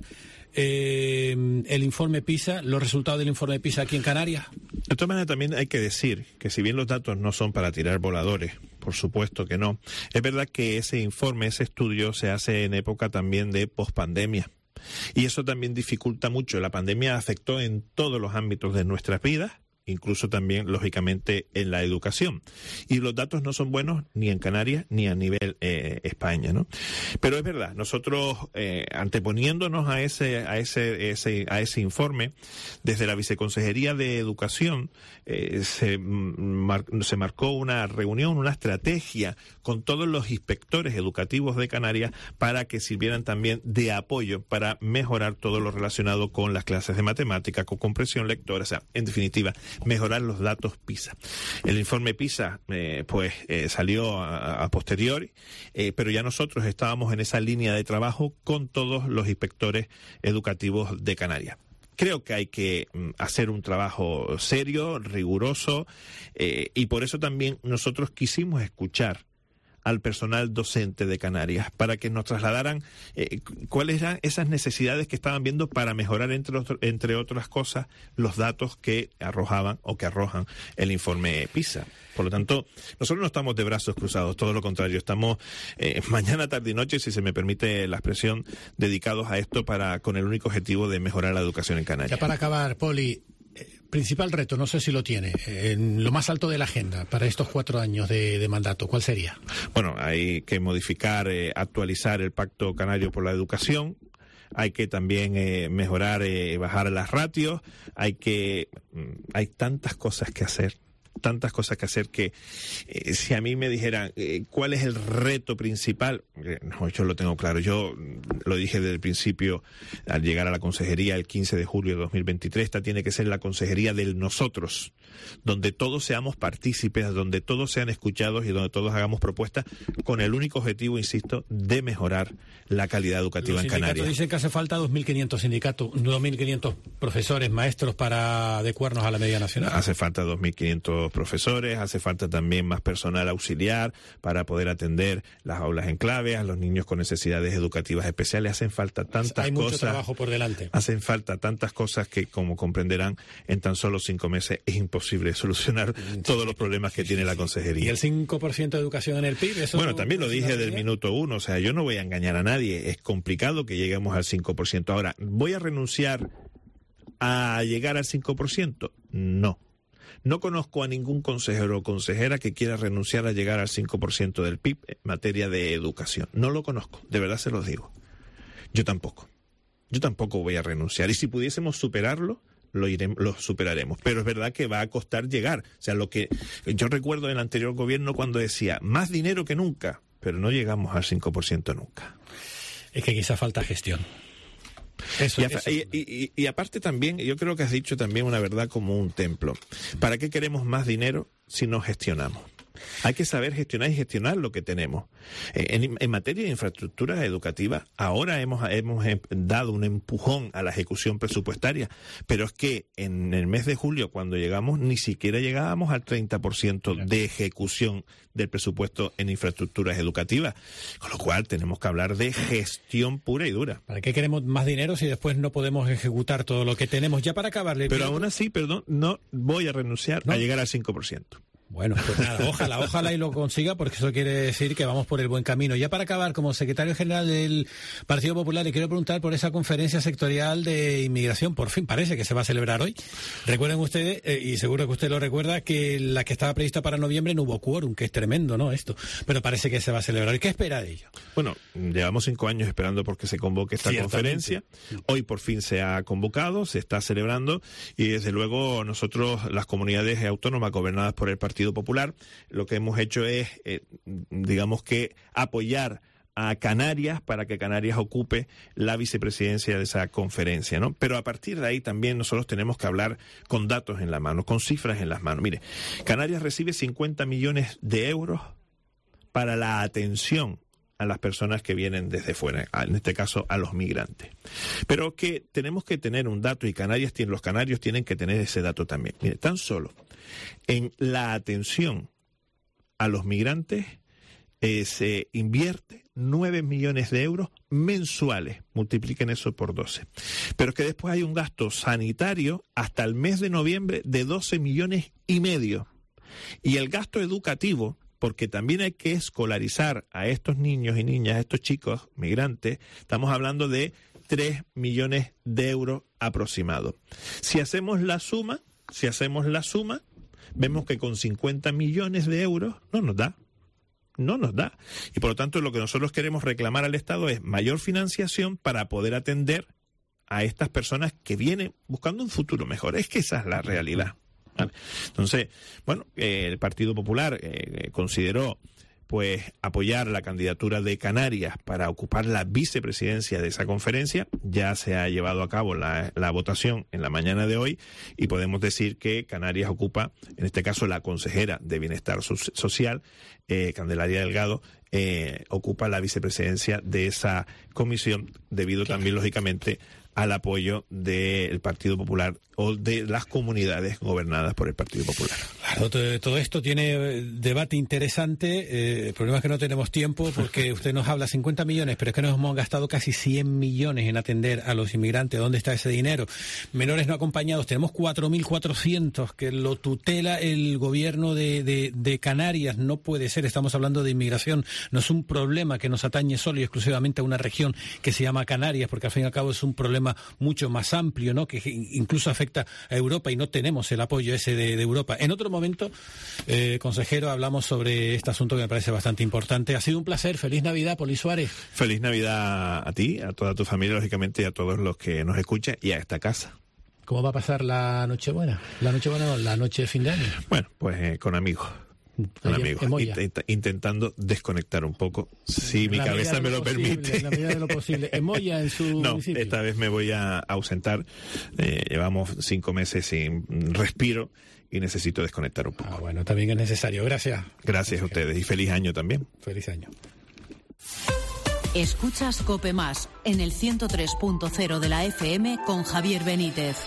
eh, el informe PISA, los resultados del informe PISA aquí en Canarias? De todas maneras, también hay que decir que si bien los datos no son para tirar voladores, por supuesto que no, es verdad que ese informe, ese estudio se hace en época también de pospandemia. Y eso también dificulta mucho. La pandemia afectó en todos los ámbitos de nuestras vidas, incluso también, lógicamente, en la educación. Y los datos no son buenos ni en Canarias ni a nivel eh, España, ¿no? Pero es verdad, nosotros, eh, anteponiéndonos a ese, a ese, ese, a ese informe, desde la Viceconsejería de Educación, eh, se, mar, se marcó una reunión, una estrategia con todos los inspectores educativos de Canarias para que sirvieran también de apoyo para mejorar todo lo relacionado con las clases de matemática, con comprensión lectora, o sea, en definitiva, mejorar los datos PISA. El informe PISA eh, pues eh, salió a, a posteriori, eh, pero ya nosotros estábamos en esa línea de trabajo con todos los inspectores educativos de Canarias. Creo que hay que mm, hacer un trabajo serio, riguroso, eh, y por eso también nosotros quisimos escuchar al personal docente de Canarias para que nos trasladaran eh, cuáles eran esas necesidades que estaban viendo para mejorar, entre, otro, entre otras cosas, los datos que arrojaban o que arrojan el informe PISA. Por lo tanto, nosotros no estamos de brazos cruzados, todo lo contrario, estamos eh, mañana, tarde y noche, si se me permite la expresión, dedicados a esto para con el único objetivo de mejorar la educación en Canarias. Ya para acabar, Poli, principal reto, no sé si lo tiene, en lo más alto de la agenda para estos cuatro años de, de mandato, ¿cuál sería? Bueno, hay que modificar, eh, actualizar el Pacto Canario por la Educación. Hay que también eh, mejorar, eh, bajar las ratios. Hay que, hay tantas cosas que hacer. tantas cosas que hacer que eh, si a mí me dijeran eh, cuál es el reto principal, eh, no, yo lo tengo claro. Yo lo dije desde el principio al llegar a la consejería el quince de julio de dos mil veintitrés, esta tiene que ser la consejería del nosotros, donde todos seamos partícipes, donde todos sean escuchados y donde todos hagamos propuestas con el único objetivo, insisto, de mejorar la calidad educativa en Canarias. Los sindicatos dicen que hace falta dos mil quinientos sindicatos, dos mil quinientos profesores, maestros para adecuarnos a la media nacional. Hace falta dos mil quinientos profesores, hace falta también más personal auxiliar para poder atender las aulas en clave, a los niños con necesidades educativas especiales. Hacen falta tantas cosas. Hay mucho trabajo por delante. Hacen falta tantas cosas que, como comprenderán, en tan solo cinco meses es imposible solucionar todos los problemas que tiene la consejería. ¿Y el cinco por ciento de educación en el P I B? ¿Eso bueno, también lo dije del minuto uno, o sea, yo no voy a engañar a nadie, es complicado que lleguemos al cinco por ciento. Ahora, ¿voy a renunciar a llegar al cinco por ciento? No. No conozco a ningún consejero o consejera que quiera renunciar a llegar al cinco por ciento del P I B en materia de educación. No lo conozco, de verdad se los digo. Yo tampoco. Yo tampoco voy a renunciar. Y si pudiésemos superarlo, lo iremos, lo superaremos. Pero es verdad que va a costar llegar. O sea, lo que yo recuerdo del anterior gobierno cuando decía más dinero que nunca, pero no llegamos al cinco por ciento nunca. Es que quizá falta gestión. Eso, y, a, eso. Y, y, y aparte también, yo creo que has dicho también una verdad como un templo. ¿Para qué queremos más dinero si no gestionamos? Hay que saber gestionar y gestionar lo que tenemos. En, en materia de infraestructura educativa, ahora hemos, hemos dado un empujón a la ejecución presupuestaria, pero es que en el mes de julio, cuando llegamos, ni siquiera llegábamos al treinta por ciento de ejecución del presupuesto en infraestructuras educativas, con lo cual tenemos que hablar de gestión pura y dura. ¿Para qué queremos más dinero si después no podemos ejecutar todo lo que tenemos? Ya para acabarle. Pero aún así, perdón, no voy a renunciar ¿No? a llegar al cinco por ciento. Bueno, pues nada, ojalá, ojalá y lo consiga, porque eso quiere decir que vamos por el buen camino. Ya para acabar, como secretario general del Partido Popular, le quiero preguntar por esa conferencia sectorial de inmigración. Por fin parece que se va a celebrar hoy. Recuerden ustedes, eh, y seguro que usted lo recuerda, que la que estaba prevista para noviembre no hubo quórum, que es tremendo, ¿no? Esto, pero parece que se va a celebrar. ¿Qué espera de ello? Bueno, llevamos cinco años esperando porque se convoque esta conferencia. Hoy por fin se ha convocado, se está celebrando, y desde luego nosotros, las comunidades autónomas gobernadas por el Partido Popular, lo que hemos hecho es, eh, digamos que, apoyar a Canarias para que Canarias ocupe la vicepresidencia de esa conferencia, ¿no? Pero a partir de ahí también nosotros tenemos que hablar con datos en la mano, con cifras en las manos. Mire, Canarias recibe cincuenta millones de euros para la atención a las personas que vienen desde fuera, en este caso a los migrantes. Pero que tenemos que tener un dato, y Canarias tiene, los canarios tienen que tener ese dato también. Mire, tan solo en la atención a los migrantes eh, se invierte nueve millones de euros mensuales, multipliquen eso por doce. Pero que después hay un gasto sanitario hasta el mes de noviembre de doce millones y medio. Y el gasto educativo, porque también hay que escolarizar a estos niños y niñas, a estos chicos migrantes, estamos hablando de tres millones de euros aproximados. Si hacemos la suma, si hacemos la suma, vemos que con cincuenta millones de euros no nos da, no nos da. Y por lo tanto lo que nosotros queremos reclamar al Estado es mayor financiación para poder atender a estas personas que vienen buscando un futuro mejor. Es que esa es la realidad. ¿Vale? Entonces, bueno, eh, el Partido Popular eh, consideró pues apoyar la candidatura de Canarias para ocupar la vicepresidencia de esa conferencia. Ya se ha llevado a cabo la, la votación en la mañana de hoy y podemos decir que Canarias ocupa, en este caso la consejera de Bienestar Social, eh, Candelaria Delgado, eh, ocupa la vicepresidencia de esa comisión, debido también, lógicamente, al apoyo del Partido Popular o de las comunidades gobernadas por el Partido Popular. Claro, todo, todo esto tiene debate interesante. Eh, el problema es que no tenemos tiempo, porque usted nos habla cincuenta millones, pero es que nos hemos gastado casi cien millones en atender a los inmigrantes. ¿Dónde está ese dinero? Menores no acompañados, tenemos cuatro mil cuatrocientos que lo tutela el gobierno de, de, de Canarias. No puede ser, estamos hablando de inmigración. No es un problema que nos atañe solo y exclusivamente a una región que se llama Canarias, porque al fin y al cabo es un problema mucho más amplio, ¿no? Que incluso afecta a Europa, y no tenemos el apoyo ese de, de Europa. En otro momento, eh, consejero, hablamos sobre este asunto que me parece bastante importante. Ha sido un placer. Feliz Navidad, Poli Suárez. Feliz Navidad a ti, a toda tu familia, lógicamente, y a todos los que nos escuchan, y a esta casa. ¿Cómo va a pasar la Nochebuena? La Nochebuena no, la noche de fin de año. Bueno, pues eh, con amigos. Con amigos, Intent, intentando desconectar un poco, si mi cabeza me lo posible, permite. En la medida de lo posible. ¿En Moya, en su No, municipio? Esta vez me voy a ausentar. Eh, llevamos cinco meses sin respiro y necesito desconectar un poco. Ah, bueno, también es necesario. Gracias. Gracias a ustedes y feliz año también. Feliz año. Escuchas COPE Más en el ciento tres punto cero de la F M con Javier Benítez.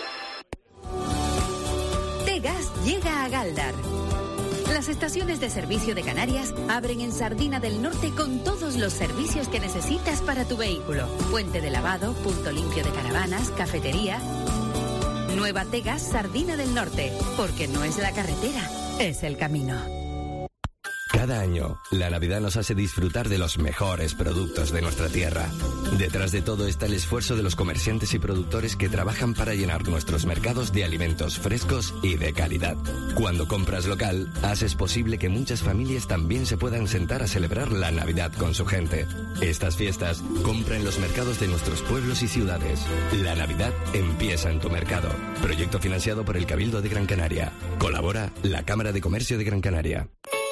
Tegas llega a Galdar. Las estaciones de servicio de Canarias abren en Sardina del Norte con todos los servicios que necesitas para tu vehículo. Puente de lavado, punto limpio de caravanas, cafetería. Nueva Tegas Sardina del Norte, porque no es la carretera, es el camino. Cada año, la Navidad nos hace disfrutar de los mejores productos de nuestra tierra. Detrás de todo está el esfuerzo de los comerciantes y productores que trabajan para llenar nuestros mercados de alimentos frescos y de calidad. Cuando compras local, haces posible que muchas familias también se puedan sentar a celebrar la Navidad con su gente. Estas fiestas, compra en los mercados de nuestros pueblos y ciudades. La Navidad empieza en tu mercado. Proyecto financiado por el Cabildo de Gran Canaria. Colabora la Cámara de Comercio de Gran Canaria.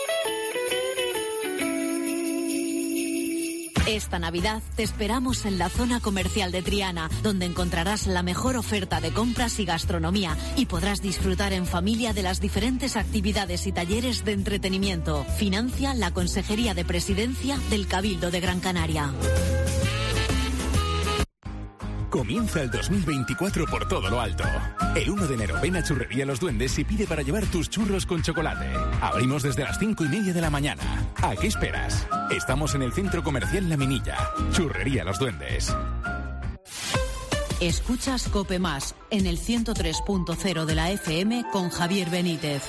Esta Navidad te esperamos en la zona comercial de Triana, donde encontrarás la mejor oferta de compras y gastronomía, y podrás disfrutar en familia de las diferentes actividades y talleres de entretenimiento. Financia la Consejería de Presidencia del Cabildo de Gran Canaria. Comienza el dos mil veinticuatro por todo lo alto. El uno de enero ven a Churrería Los Duendes y pide para llevar tus churros con chocolate. Abrimos desde las cinco y media de la mañana. ¿A qué esperas? Estamos en el Centro Comercial La Minilla. Churrería Los Duendes. Escuchas COPE Más en el ciento tres punto cero de la F M con Javier Benítez.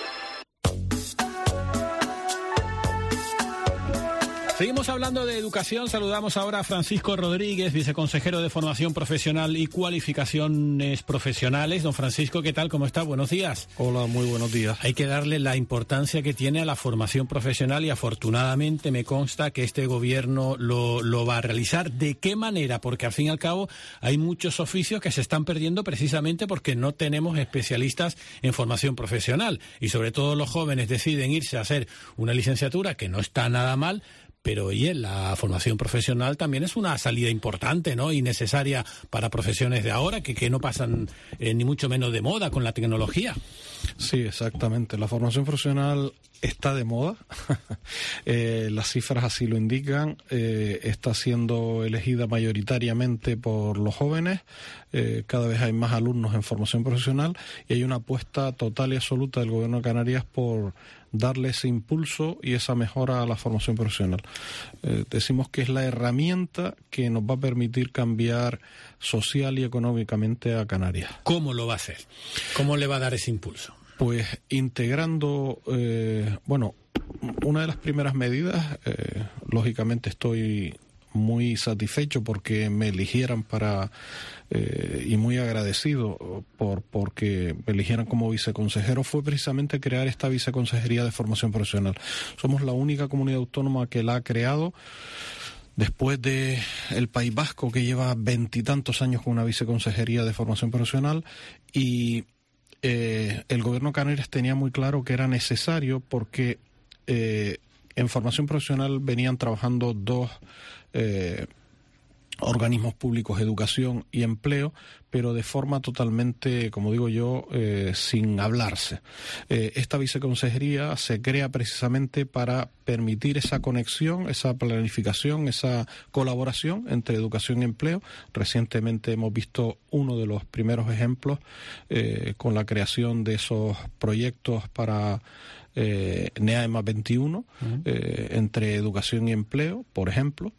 Seguimos hablando de educación. Saludamos ahora a Francisco Rodríguez, viceconsejero de Formación Profesional y Cualificaciones Profesionales. Don Francisco, ¿qué tal? ¿Cómo está? Buenos días. Hola, muy buenos días. Hay que darle la importancia que tiene a la formación profesional y afortunadamente me consta que este gobierno lo, lo va a realizar. ¿De qué manera? Porque al fin y al cabo hay muchos oficios que se están perdiendo precisamente porque no tenemos especialistas en formación profesional y sobre todo los jóvenes deciden irse a hacer una licenciatura, que no está nada mal, pero oye, la formación profesional también es una salida importante, ¿no? Y necesaria para profesiones de ahora, que, que no pasan eh, ni mucho menos de moda con la tecnología. Sí, exactamente. La formación profesional está de moda, eh, las cifras así lo indican, eh, está siendo elegida mayoritariamente por los jóvenes, eh, cada vez hay más alumnos en formación profesional y hay una apuesta total y absoluta del Gobierno de Canarias por darle ese impulso y esa mejora a la formación profesional. Eh, decimos que es la herramienta que nos va a permitir cambiar social y económicamente a Canarias. ¿Cómo lo va a hacer? ¿Cómo le va a dar ese impulso? Pues integrando, eh, bueno, una de las primeras medidas, eh, lógicamente estoy muy satisfecho porque me eligieran para eh, y muy agradecido por porque me eligieran como viceconsejero, fue precisamente crear esta viceconsejería de formación profesional. Somos la única comunidad autónoma que la ha creado después de el País Vasco, que lleva veintitantos años con una viceconsejería de formación profesional, y eh, el Gobierno de Canarias tenía muy claro que era necesario porque eh, en formación profesional venían trabajando dos eh, organismos públicos, educación y empleo, pero de forma totalmente, como digo yo, eh, sin hablarse. Eh, esta viceconsejería se crea precisamente para permitir esa conexión, esa planificación, esa colaboración entre educación y empleo. Recientemente hemos visto uno de los primeros ejemplos eh, con la creación de esos proyectos para eh, NEAEMA veintiuno, uh-huh. eh, entre educación y empleo, por ejemplo.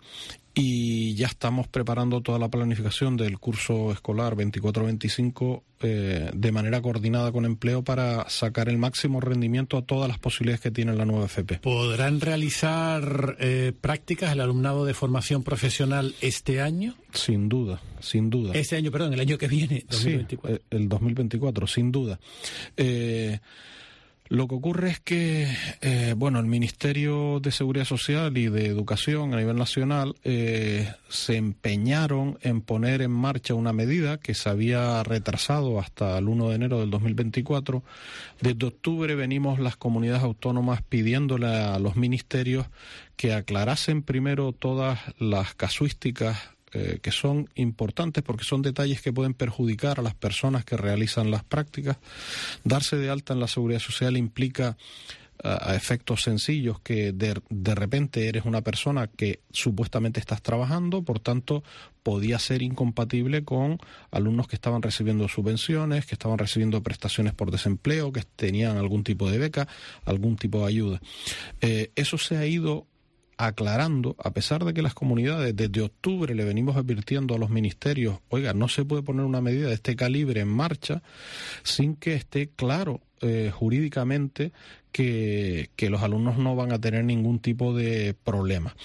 Y ya estamos preparando toda la planificación del curso escolar veinticuatro veinticinco eh, de manera coordinada con empleo para sacar el máximo rendimiento a todas las posibilidades que tiene la nueva F P. ¿Podrán realizar eh, prácticas el alumnado de formación profesional este año? Sin duda, sin duda. Este año, perdón, el año que viene, dos mil veinticuatro. Sí, el dos mil veinticuatro, sin duda. Eh, Lo que ocurre es que, eh, bueno, el Ministerio de Seguridad Social y de Educación a nivel nacional eh, se empeñaron en poner en marcha una medida que se había retrasado hasta el primero de enero del dos mil veinticuatro. Desde octubre venimos las comunidades autónomas pidiéndole a los ministerios que aclarasen primero todas las casuísticas Eh, que son importantes porque son detalles que pueden perjudicar a las personas que realizan las prácticas. Darse de alta en la Seguridad Social implica a, a efectos sencillos que de, de repente eres una persona que supuestamente estás trabajando, por tanto podía ser incompatible con alumnos que estaban recibiendo subvenciones, que estaban recibiendo prestaciones por desempleo, que tenían algún tipo de beca, algún tipo de ayuda. Eh, eso se ha ido aclarando, a pesar de que las comunidades desde octubre le venimos advirtiendo a los ministerios, oiga, no se puede poner una medida de este calibre en marcha sin que esté claro eh, jurídicamente que, que los alumnos no van a tener ningún tipo de problema.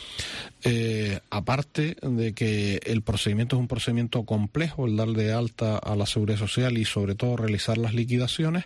Eh, aparte de que el procedimiento es un procedimiento complejo, el dar de alta a la Seguridad Social y sobre todo realizar las liquidaciones,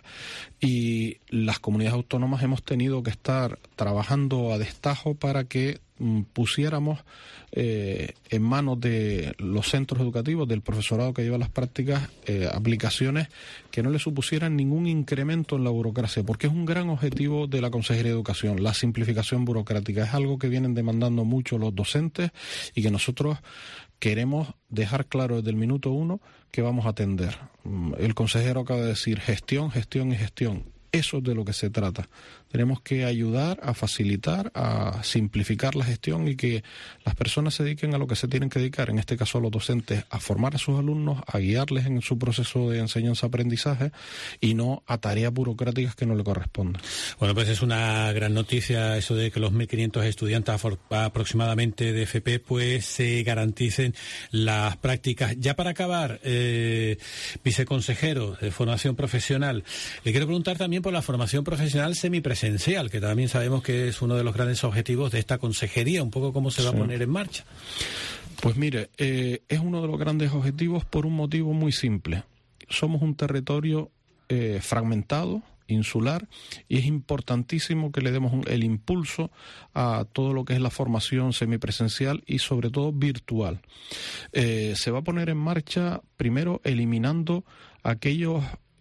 y las comunidades autónomas hemos tenido que estar trabajando a destajo para que mm, pusiéramos eh, en manos de los centros educativos, del profesorado que lleva las prácticas, eh, aplicaciones que no le supusieran ningún incremento en la burocracia, porque es un gran objetivo de la Consejería de Educación. La simplificación burocrática es algo que vienen demandando mucho los docentes y que nosotros queremos dejar claro desde el minuto uno que vamos a atender. El consejero acaba de decir gestión, gestión y gestión. Eso es de lo que se trata. Tenemos que ayudar a facilitar, a simplificar la gestión y que las personas se dediquen a lo que se tienen que dedicar, en este caso a los docentes, a formar a sus alumnos, a guiarles en su proceso de enseñanza-aprendizaje y no a tareas burocráticas que no le corresponden. Bueno, pues es una gran noticia eso de que los mil quinientos estudiantes aproximadamente de F P pues se garanticen las prácticas. Ya para acabar, eh, viceconsejero de formación profesional, le quiero preguntar también por la formación profesional semipresencial, que también sabemos que es uno de los grandes objetivos de esta consejería, un poco cómo se va sí. a poner en marcha. Pues mire, eh, es uno de los grandes objetivos por un motivo muy simple. Somos un territorio eh, fragmentado, insular, y es importantísimo que le demos un, el impulso a todo lo que es la formación semipresencial y sobre todo virtual. Eh, se va a poner en marcha primero eliminando aquellos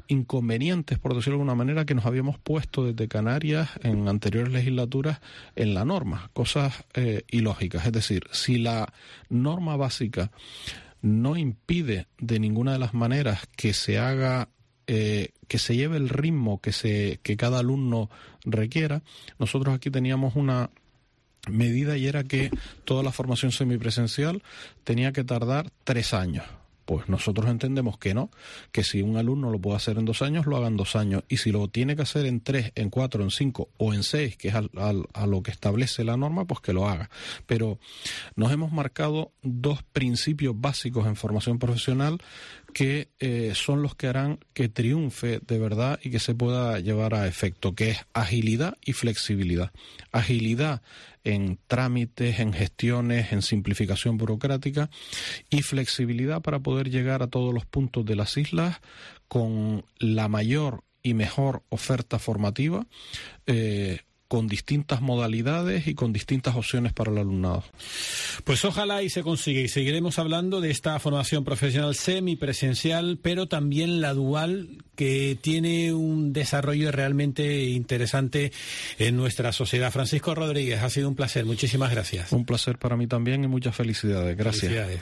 inconvenientes, por decirlo de alguna manera, que nos habíamos puesto desde Canarias en anteriores legislaturas en la norma, cosas eh, ilógicas. Es decir, si la norma básica no impide de ninguna de las maneras que se haga, eh, que se lleve el ritmo que se que cada alumno requiera, nosotros aquí teníamos una medida y era que toda la formación semipresencial tenía que tardar tres años. Pues nosotros entendemos que no, que si un alumno lo puede hacer en dos años, lo haga en dos años. Y si lo tiene que hacer en tres, en cuatro, en cinco o en seis, que es al, al, a lo que establece la norma, pues que lo haga. Pero nos hemos marcado dos principios básicos en formación profesional que eh, son los que harán que triunfe de verdad y que se pueda llevar a efecto, que es agilidad y flexibilidad. Agilidad en trámites, en gestiones, en simplificación burocrática y flexibilidad para poder llegar a todos los puntos de las islas con la mayor y mejor oferta formativa, eh, con distintas modalidades y con distintas opciones para el alumnado. Pues ojalá y se consiga, y seguiremos hablando de esta formación profesional semipresencial, pero también la dual, que tiene un desarrollo realmente interesante en nuestra sociedad. Francisco Rodríguez, ha sido un placer, muchísimas gracias. Un placer para mí también y muchas felicidades, gracias. Felicidades.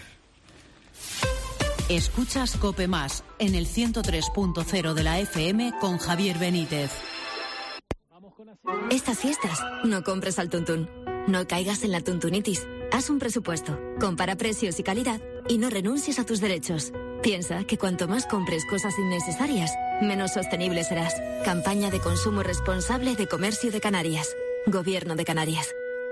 Escuchas COPE Más en el ciento tres punto cero de la F M con Javier Benítez. Estas fiestas, no compres al tuntún. No caigas en la tuntunitis. Haz un presupuesto, compara precios y calidad y no renuncies a tus derechos. Piensa que cuanto más compres cosas innecesarias, menos sostenible serás. Campaña de consumo responsable de Comercio de Canarias. Gobierno de Canarias.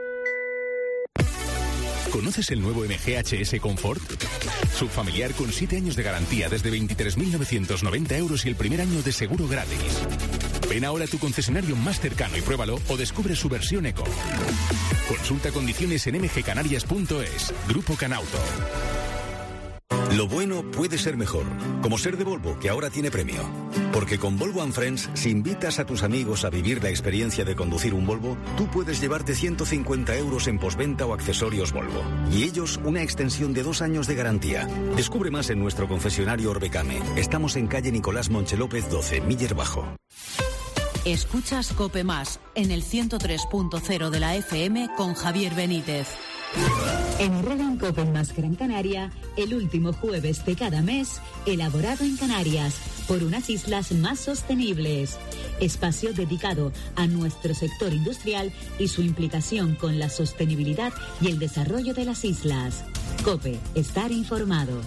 ¿Conoces el nuevo M G H S Comfort? Subfamiliar con siete años de garantía desde veintitrés mil novecientos noventa euros y el primer año de seguro gratis. Ven ahora a tu concesionario más cercano y pruébalo o descubre su versión Eco. Consulta condiciones en m g canarias punto es. Grupo Canauto. Lo bueno puede ser mejor, como ser de Volvo, que ahora tiene premio. Porque con Volvo and Friends, si invitas a tus amigos a vivir la experiencia de conducir un Volvo, tú puedes llevarte ciento cincuenta euros en postventa o accesorios Volvo. Y ellos una extensión de dos años de garantía. Descubre más en nuestro concesionario Orbecame. Estamos en calle Nicolás Monche López doce, Miller Bajo. Escuchas COPE Más en el ciento tres punto cero de la F M con Javier Benítez. En Herrera en COPE Más Gran Canaria, el último jueves de cada mes, elaborado en Canarias, por unas islas más sostenibles. Espacio dedicado a nuestro sector industrial y su implicación con la sostenibilidad y el desarrollo de las islas. COPE, estar informado.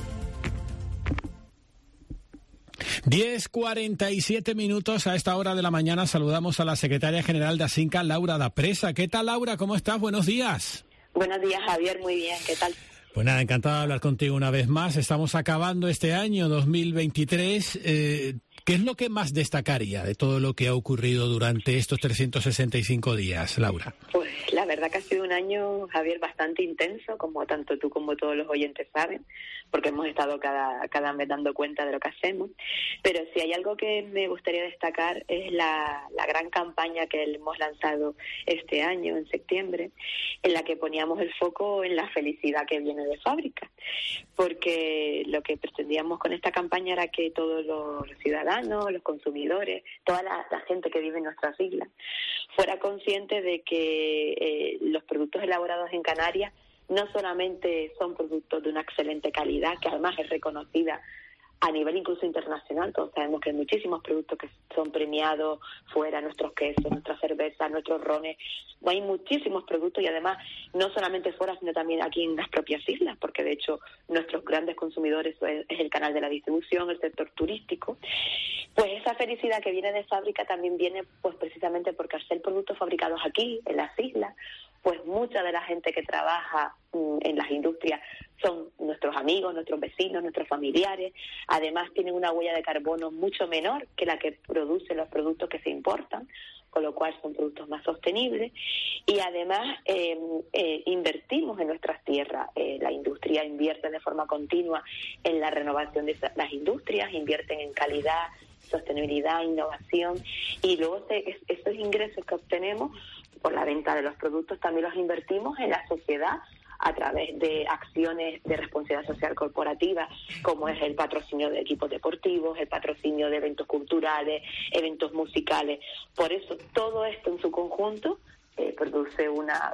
diez cuarenta y siete minutos a esta hora de la mañana. Saludamos a la secretaria general de ASINCA, Laura da Presa. ¿Qué tal, Laura? ¿Cómo estás? Buenos días. Buenos días, Javier. Muy bien. ¿Qué tal? Pues nada, encantado de hablar contigo una vez más. Estamos acabando este año dos mil veintitrés. Eh, ¿Qué es lo que más destacaría de todo lo que ha ocurrido durante estos trescientos sesenta y cinco días, Laura? Pues la verdad que ha sido un año, Javier, bastante intenso, como tanto tú como todos los oyentes saben, porque hemos estado cada, cada mes dando cuenta de lo que hacemos. Pero si hay algo que me gustaría destacar es la, la gran campaña que hemos lanzado este año, en septiembre, en la que poníamos el foco en la felicidad que viene de fábrica. Porque lo que pretendíamos con esta campaña era que todos los ciudadanos, los consumidores, toda la, la gente que vive en nuestras islas, fuera consciente de que eh, los productos elaborados en Canarias no solamente son productos de una excelente calidad, que además es reconocida a nivel incluso internacional. Todos sabemos que hay muchísimos productos que son premiados fuera, nuestros quesos, nuestras cervezas, nuestros rones. Hay muchísimos productos y además no solamente fuera, sino también aquí en las propias islas, porque de hecho nuestros grandes consumidores es el canal de la distribución, el sector turístico. Pues esa felicidad que viene de fábrica también viene pues precisamente porque al ser productos fabricados aquí, en las islas, pues mucha de la gente que trabaja mm, en las industrias son nuestros amigos, nuestros vecinos, nuestros familiares. Además tienen una huella de carbono mucho menor que la que producen los productos que se importan, con lo cual son productos más sostenibles. Y además eh, eh, invertimos en nuestras tierras. Eh, la industria invierte de forma continua en la renovación de las industrias, invierten en calidad, sostenibilidad, innovación, y luego se, esos ingresos que obtenemos por la venta de los productos también los invertimos en la sociedad a través de acciones de responsabilidad social corporativa, como es el patrocinio de equipos deportivos, el patrocinio de eventos culturales, eventos musicales. Por eso, todo esto en su conjunto eh, produce una,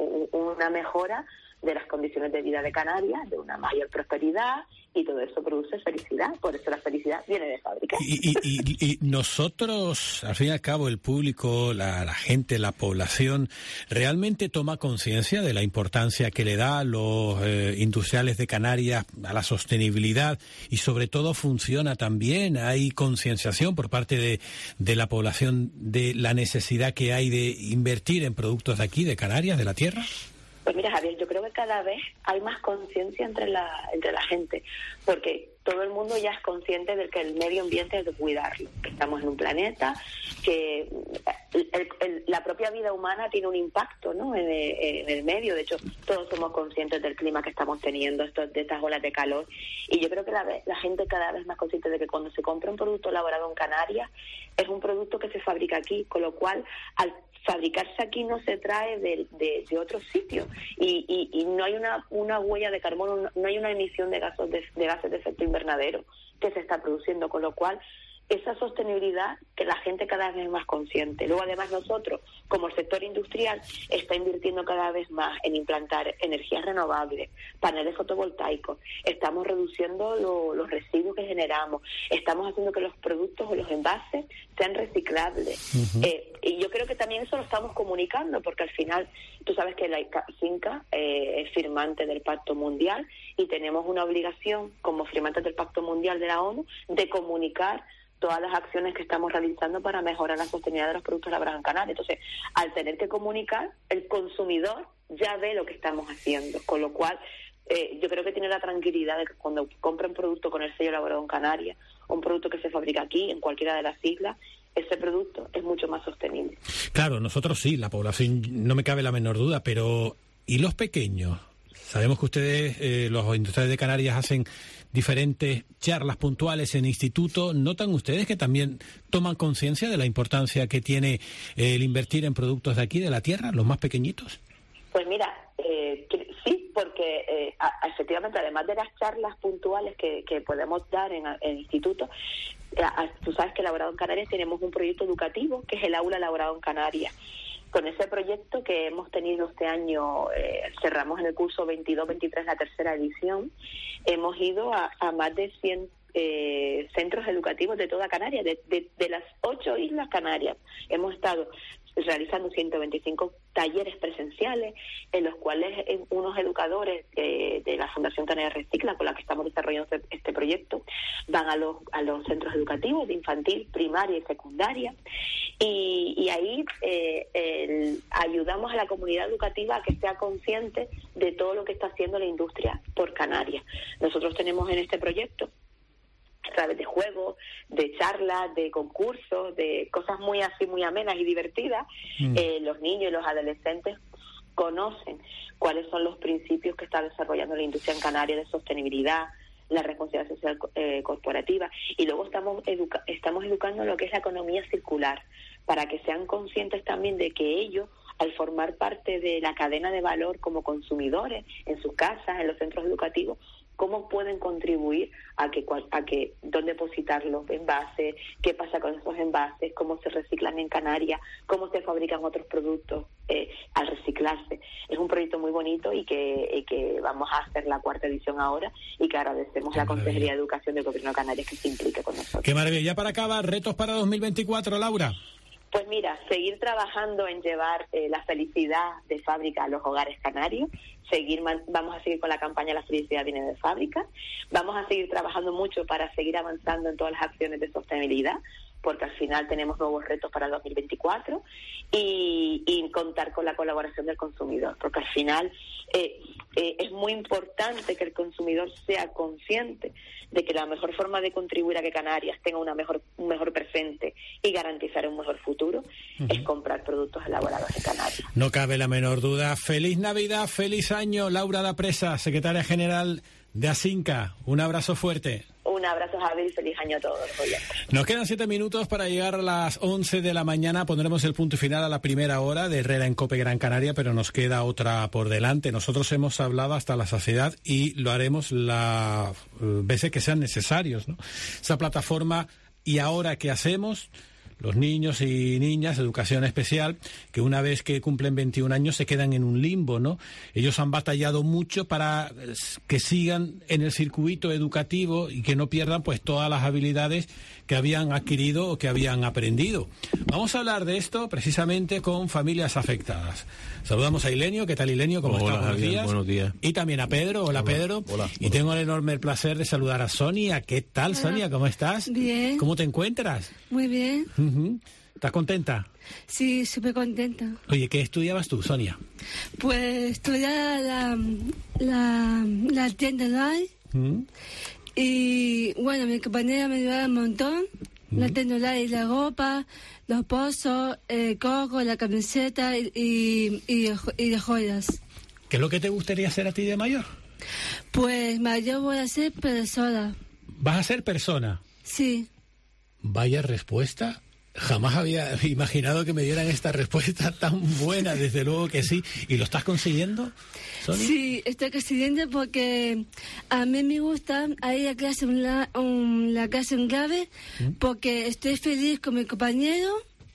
una mejora de las condiciones de vida de Canarias, de una mayor prosperidad, y todo eso produce felicidad. Por eso la felicidad viene de fábrica. Y, y, y, y nosotros, al fin y al cabo, el público, la, la gente, la población, ¿realmente toma conciencia de la importancia que le da a los eh, industriales de Canarias a la sostenibilidad? Y sobre todo funciona también, hay concienciación por parte de, de la población de la necesidad que hay de invertir en productos de aquí, de Canarias, de la tierra. Pues mira, Javier, yo creo que cada vez hay más conciencia entre la entre la gente, porque todo el mundo ya es consciente de que el medio ambiente hay que cuidarlo, que estamos en un planeta, que el, el, la propia vida humana tiene un impacto, ¿no?, en el, en el medio. De hecho, todos somos conscientes del clima que estamos teniendo, estos, de estas olas de calor, y yo creo que la, la gente cada vez más consciente de que cuando se compra un producto elaborado en Canarias, es un producto que se fabrica aquí, con lo cual, al fabricarse aquí no se trae de, de, de otros sitios, y, y, y no hay una, una huella de carbono, no hay una emisión de gases de, de gases de efecto invernadero que se está produciendo, con lo cual esa sostenibilidad que la gente cada vez es más consciente. Luego, además, nosotros, como el sector industrial, está invirtiendo cada vez más en implantar energías renovables, paneles fotovoltaicos, estamos reduciendo lo, los residuos que generamos, estamos haciendo que los productos o los envases sean reciclables. Uh-huh. Eh, y yo creo que también eso lo estamos comunicando, porque al final, tú sabes que la Cinca eh, es firmante del Pacto Mundial, y tenemos una obligación, como firmantes del Pacto Mundial de la ONU, de comunicar todas las acciones que estamos realizando para mejorar la sostenibilidad de los productos elaborados en Canarias. Entonces, al tener que comunicar, el consumidor ya ve lo que estamos haciendo, con lo cual eh, yo creo que tiene la tranquilidad de que cuando compra un producto con el sello elaborado en Canarias, un producto que se fabrica aquí, en cualquiera de las islas, ese producto es mucho más sostenible. Claro, nosotros sí, la población, no me cabe la menor duda, pero ¿y los pequeños? Sabemos que ustedes, eh, los industriales de Canarias, hacen diferentes charlas puntuales en instituto. ¿Notan ustedes que también toman conciencia de la importancia que tiene eh, el invertir en productos de aquí, de la tierra, los más pequeñitos? Pues mira, eh, sí, porque eh, a, efectivamente, además de las charlas puntuales que, que podemos dar en el instituto, a, tú sabes que Elaborado en Canarias tenemos un proyecto educativo que es el Aula Elaborado en Canarias. Con ese proyecto que hemos tenido este año, eh, cerramos en el curso veintidós veintitrés la tercera edición, hemos ido a, a más de cien eh, centros educativos de toda Canarias, de, de, de las ocho islas Canarias. Hemos estado realizando ciento veinticinco talleres presenciales, en los cuales eh, unos educadores eh, de la Fundación Canaria Recicla, con la que estamos desarrollando este, este proyecto, van a los a los centros educativos de infantil, primaria y secundaria, y, y ahí eh, el, ayudamos a la comunidad educativa a que sea consciente de todo lo que está haciendo la industria por Canarias. Nosotros tenemos en este proyecto, a través de juegos, de charlas, de concursos, de cosas muy así, muy amenas y divertidas, mm. eh, los niños y los adolescentes conocen cuáles son los principios que está desarrollando la industria en Canarias de sostenibilidad, la responsabilidad social eh, corporativa, y luego estamos educa- estamos educando en lo que es la economía circular, para que sean conscientes también de que ellos, al formar parte de la cadena de valor como consumidores, en sus casas, en los centros educativos, cómo pueden contribuir a que a que dónde depositar los envases, qué pasa con esos envases, cómo se reciclan en Canarias, cómo se fabrican otros productos eh, al reciclarse. Es un proyecto muy bonito y que, y que vamos a hacer la cuarta edición ahora, y que agradecemos qué a la Consejería de Educación del Gobierno de Canarias que se implique con nosotros. Qué maravilla. Ya para acabar, retos para dos mil veinticuatro, Laura. Pues mira, seguir trabajando en llevar eh, la felicidad de fábrica a los hogares canarios, seguir man- vamos a seguir con la campaña La felicidad viene de fábrica, vamos a seguir trabajando mucho para seguir avanzando en todas las acciones de sostenibilidad, porque al final tenemos nuevos retos para el dos mil veinticuatro, y, y contar con la colaboración del consumidor, porque al final eh, eh, es muy importante que el consumidor sea consciente de que la mejor forma de contribuir a que Canarias tenga una mejor, un mejor presente y garantizar un mejor futuro uh-huh. es comprar productos elaborados en Canarias. No cabe la menor duda. Feliz Navidad, feliz año, Laura da Presa, secretaria general de ASINCA. Un abrazo fuerte. Un Un abrazo, Javi, y feliz año a todos los oyentes. Nos quedan siete minutos para llegar a las once de la mañana. Pondremos el punto final a la primera hora de Herrera en COPE Gran Canaria, pero nos queda otra por delante. Nosotros hemos hablado hasta la saciedad y lo haremos las veces que sean necesarios, ¿no? Esa plataforma ¿Y ahora qué hacemos? Los niños y niñas, educación especial, que una vez que cumplen veintiún años se quedan en un limbo, ¿no? Ellos han batallado mucho para que sigan en el circuito educativo y que no pierdan pues todas las habilidades que habían adquirido o que habían aprendido. Vamos a hablar de esto precisamente con familias afectadas. Saludamos a Ilenio. ¿Qué tal, Ilenio? ¿Cómo Hola, estás? Buenos Javier, días. buenos días. Y también a Pedro. Hola, Hola, Pedro. hola, y hola. tengo el enorme placer de saludar a Sonia. ¿Qué tal, Hola. Sonia? ¿Cómo estás? Bien. ¿Cómo te encuentras? Muy bien. Ujú. ¿Estás contenta? Sí, súper contenta. Oye, ¿qué estudiabas tú, Sonia? Pues estudiaba la, la, la tienda online ¿Mm? y bueno, mi compañera me ayudaba un montón. La tienda online y la ropa, los pozos, el coco, la camiseta y, y, y, de jo- y de joyas. ¿Qué es lo que te gustaría hacer a ti de mayor? Pues mayor voy a ser persona. ¿Vas a ser persona? Sí. Vaya respuesta. Jamás había imaginado que me dieran esta respuesta tan buena, desde luego que sí. ¿Y lo estás consiguiendo, Sonia? Sí, estoy consiguiendo porque a mí me gusta ir a clase un la, un, la clase en clave porque estoy feliz con mi compañero.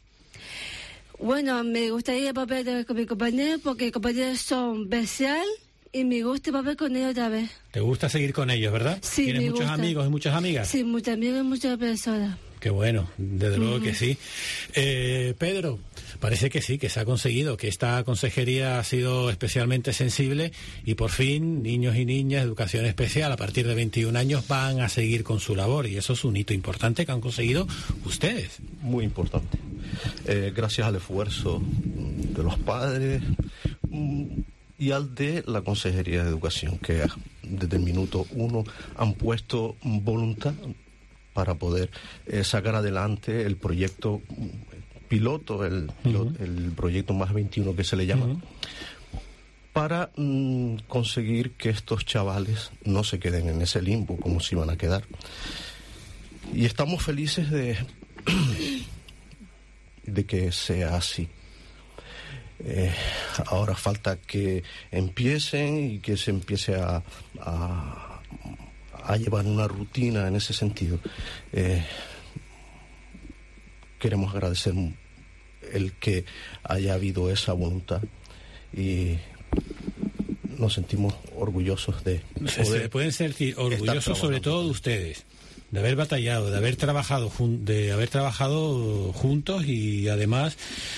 Bueno, me gustaría volver con mi compañero porque mis compañeros son especial y me gusta volver con ellos otra vez. ¿Te gusta seguir con ellos, verdad? Sí, ¿Tienes me muchos gusta. amigos y muchas amigas? Sí, muchos amigos y muchas personas. Qué bueno, desde luego Ujú. que sí. Eh, Pedro, parece que sí, que se ha conseguido, que esta consejería ha sido especialmente sensible y por fin niños y niñas de educación especial a partir de veintiún años van a seguir con su labor y eso es un hito importante que han conseguido ustedes. Muy importante. Eh, gracias al esfuerzo de los padres mm, y al de la Consejería de Educación, que desde el minuto uno han puesto voluntad para poder eh, sacar adelante el proyecto piloto, el, Uh-huh. el proyecto más veintiuno que se le llama, Uh-huh. para mm, conseguir que estos chavales no se queden en ese limbo como se iban a quedar. Y estamos felices de, de que sea así. Eh, ahora falta que empiecen y que se empiece a, a, a llevar una rutina en ese sentido. Eh, queremos agradecer el que haya habido esa voluntad y nos sentimos orgullosos de Se, poder se pueden sentir orgullosos estar sobre todo de ustedes, de haber batallado, de haber trabajado jun- de haber trabajado juntos y además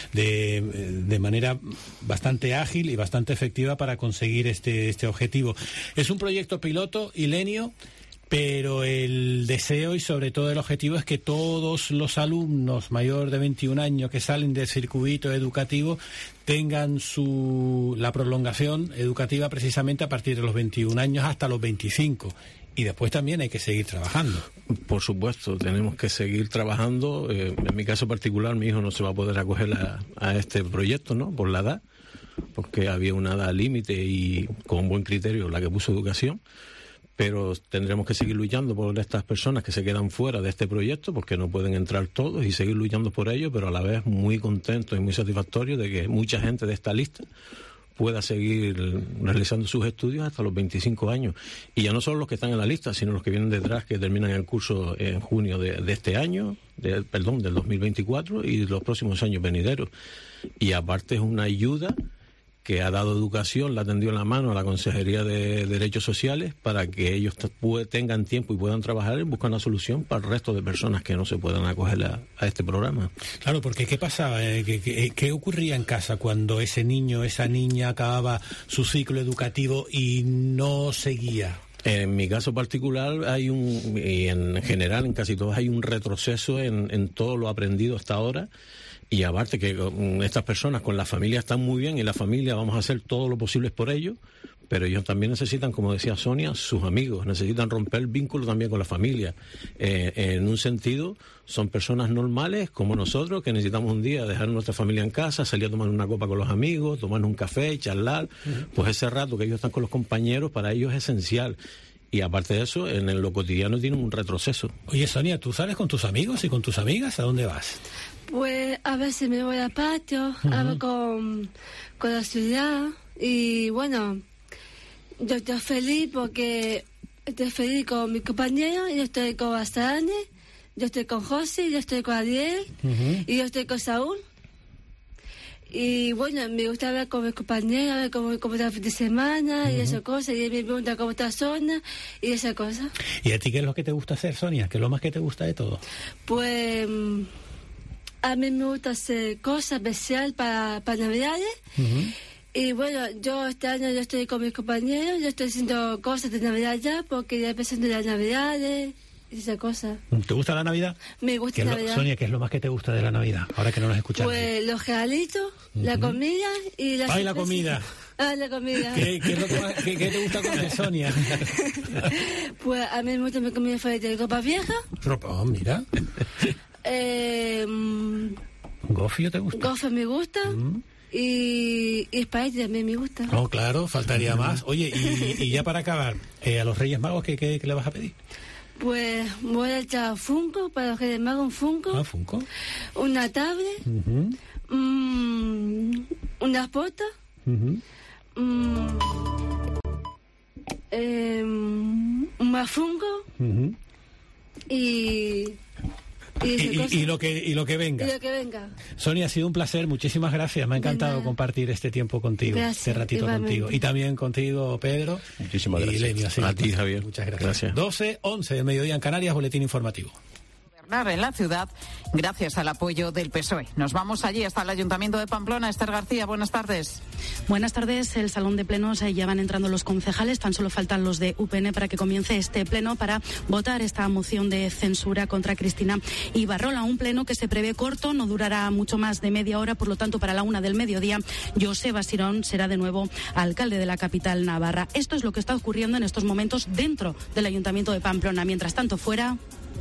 de, de manera bastante ágil y bastante efectiva para conseguir este este objetivo. Es un proyecto piloto, Ilenio, pero el deseo y sobre todo el objetivo es que todos los alumnos mayor de veintiún años que salen del circuito educativo tengan su la prolongación educativa precisamente a partir de los veintiún años hasta los veinticinco. Y después también hay que seguir trabajando. Por supuesto, tenemos que seguir trabajando. Eh, en mi caso particular, mi hijo no se va a poder acoger a, a este proyecto, ¿no? Por la edad, porque había una edad límite y con buen criterio la que puso educación. Pero tendremos que seguir luchando por estas personas que se quedan fuera de este proyecto porque no pueden entrar todos y seguir luchando por ello, pero a la vez muy contentos y muy satisfactorios de que mucha gente de esta lista pueda seguir realizando sus estudios hasta los veinticinco años. Y ya no solo los que están en la lista, sino los que vienen detrás, que terminan el curso en junio de, de este año, de, perdón, del dos mil veinticuatro y los próximos años venideros. Y aparte es una ayuda que ha dado educación, la ha tendido en la mano a la Consejería de Derechos Sociales para que ellos t- pu- tengan tiempo y puedan trabajar y buscar una solución para el resto de personas que no se puedan acoger a, a este programa. Claro, porque ¿qué pasaba? Eh, ¿Qué, qué, qué ocurría en casa cuando ese niño, esa niña acababa su ciclo educativo y no seguía? En mi caso particular hay un, y en general en casi todos hay un retroceso en, en todo lo aprendido hasta ahora. Y aparte que um, estas personas con la familia están muy bien y la familia vamos a hacer todo lo posible por ellos, pero ellos también necesitan, como decía Sonia, sus amigos, necesitan romper el vínculo también con la familia. Eh, en un sentido, son personas normales como nosotros que necesitamos un día dejar a nuestra familia en casa, salir a tomar una copa con los amigos, tomar un café, charlar, pues ese rato que ellos están con los compañeros para ellos es esencial. y aparte de eso, en lo cotidiano tiene un retroceso. Oye, Sonia, ¿tú sales con tus amigos y con tus amigas? ¿A dónde vas? Pues a veces me voy al patio, Uh-huh. hablo con, con la ciudad y bueno, yo estoy feliz porque estoy feliz con mi compañero, yo estoy con Bastani, yo estoy con José, yo estoy con Ariel Uh-huh. y yo estoy con Saúl. Y bueno, me gusta hablar con mis compañeros, ver cómo, cómo está el fin de semana uh-huh. y esas cosas, y él me pregunta cómo está Sonia y esas cosas. ¿Y a ti qué es lo que te gusta hacer, Sonia? ¿Qué es lo más que te gusta de todo? Pues a mí me gusta hacer cosas especiales para, para Navidades. Uh-huh. Y bueno, yo este año yo estoy con mis compañeros, yo estoy haciendo cosas de Navidad ya, porque ya empezando las Navidades y esas cosas. ¿Te gusta la Navidad? Me gusta ¿Qué la lo, Navidad. Sonia, ¿qué es lo más que te gusta de la Navidad? Ahora que no nos escuchas. Pues los regalitos, uh-huh. la comida y la... ¡Ay, la comida! Ah, la comida. ¿Qué, qué, es lo que más, qué, ¿Qué te gusta comer, Sonia? Pues a mí me gusta mi comida favorita de copa vieja. Oh, mira. Eh, ¿Gofio te gusta? Gofio me gusta. Mm. Y, y espagueti también me gusta. No, claro, faltaría más. Oye, y, y ya para acabar, eh, a los Reyes Magos, ¿qué, qué, qué le vas a pedir? Pues voy a echar Funko, para los Reyes Magos, un Funko. Ah, Funko. Una tablet. Uh-huh. um, unas botas. Uh-huh. um, eh, un más Funko. Uh-huh. Y... Y, y, y, y lo que y lo que venga. Y lo que venga. Sonia, ha sido un placer, muchísimas gracias. Me ha encantado compartir este tiempo contigo, gracias, este ratito igualmente. contigo. Y también contigo, Pedro. Muchísimas y gracias. Lenio, así a ti, Javier. Muchas gracias. gracias. doce, once del mediodía en Canarias, boletín informativo. En la ciudad, gracias al apoyo del P S O E. Nos vamos allí hasta el Ayuntamiento de Pamplona. Esther García, buenas tardes. Buenas tardes. El salón de plenos, ya van entrando los concejales. Tan solo faltan los de U P N para que comience este pleno para votar esta moción de censura contra Cristina Ibarrola. Un pleno que se prevé corto, no durará mucho más de media hora. Por lo tanto, para la una del mediodía, Joseba Sirón será de nuevo alcalde de la capital navarra. Esto es lo que está ocurriendo en estos momentos dentro del Ayuntamiento de Pamplona. Mientras tanto, fuera...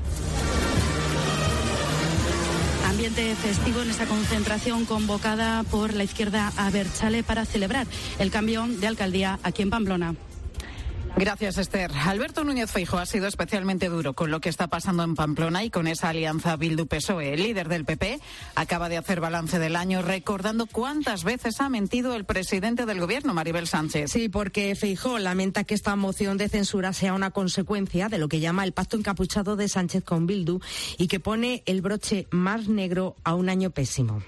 Ambiente festivo en esa concentración convocada por la izquierda abertzale para celebrar el cambio de alcaldía aquí en Pamplona. Gracias, Esther. Alberto Núñez Feijóo ha sido especialmente duro con lo que está pasando en Pamplona y con esa alianza Bildu-P S O E. El líder del P P acaba de hacer balance del año recordando cuántas veces ha mentido el presidente del gobierno, Maribel Sánchez. Sí, porque Feijóo lamenta que esta moción de censura sea una consecuencia de lo que llama el pacto encapuchado de Sánchez con Bildu y que pone el broche más negro a un año pésimo.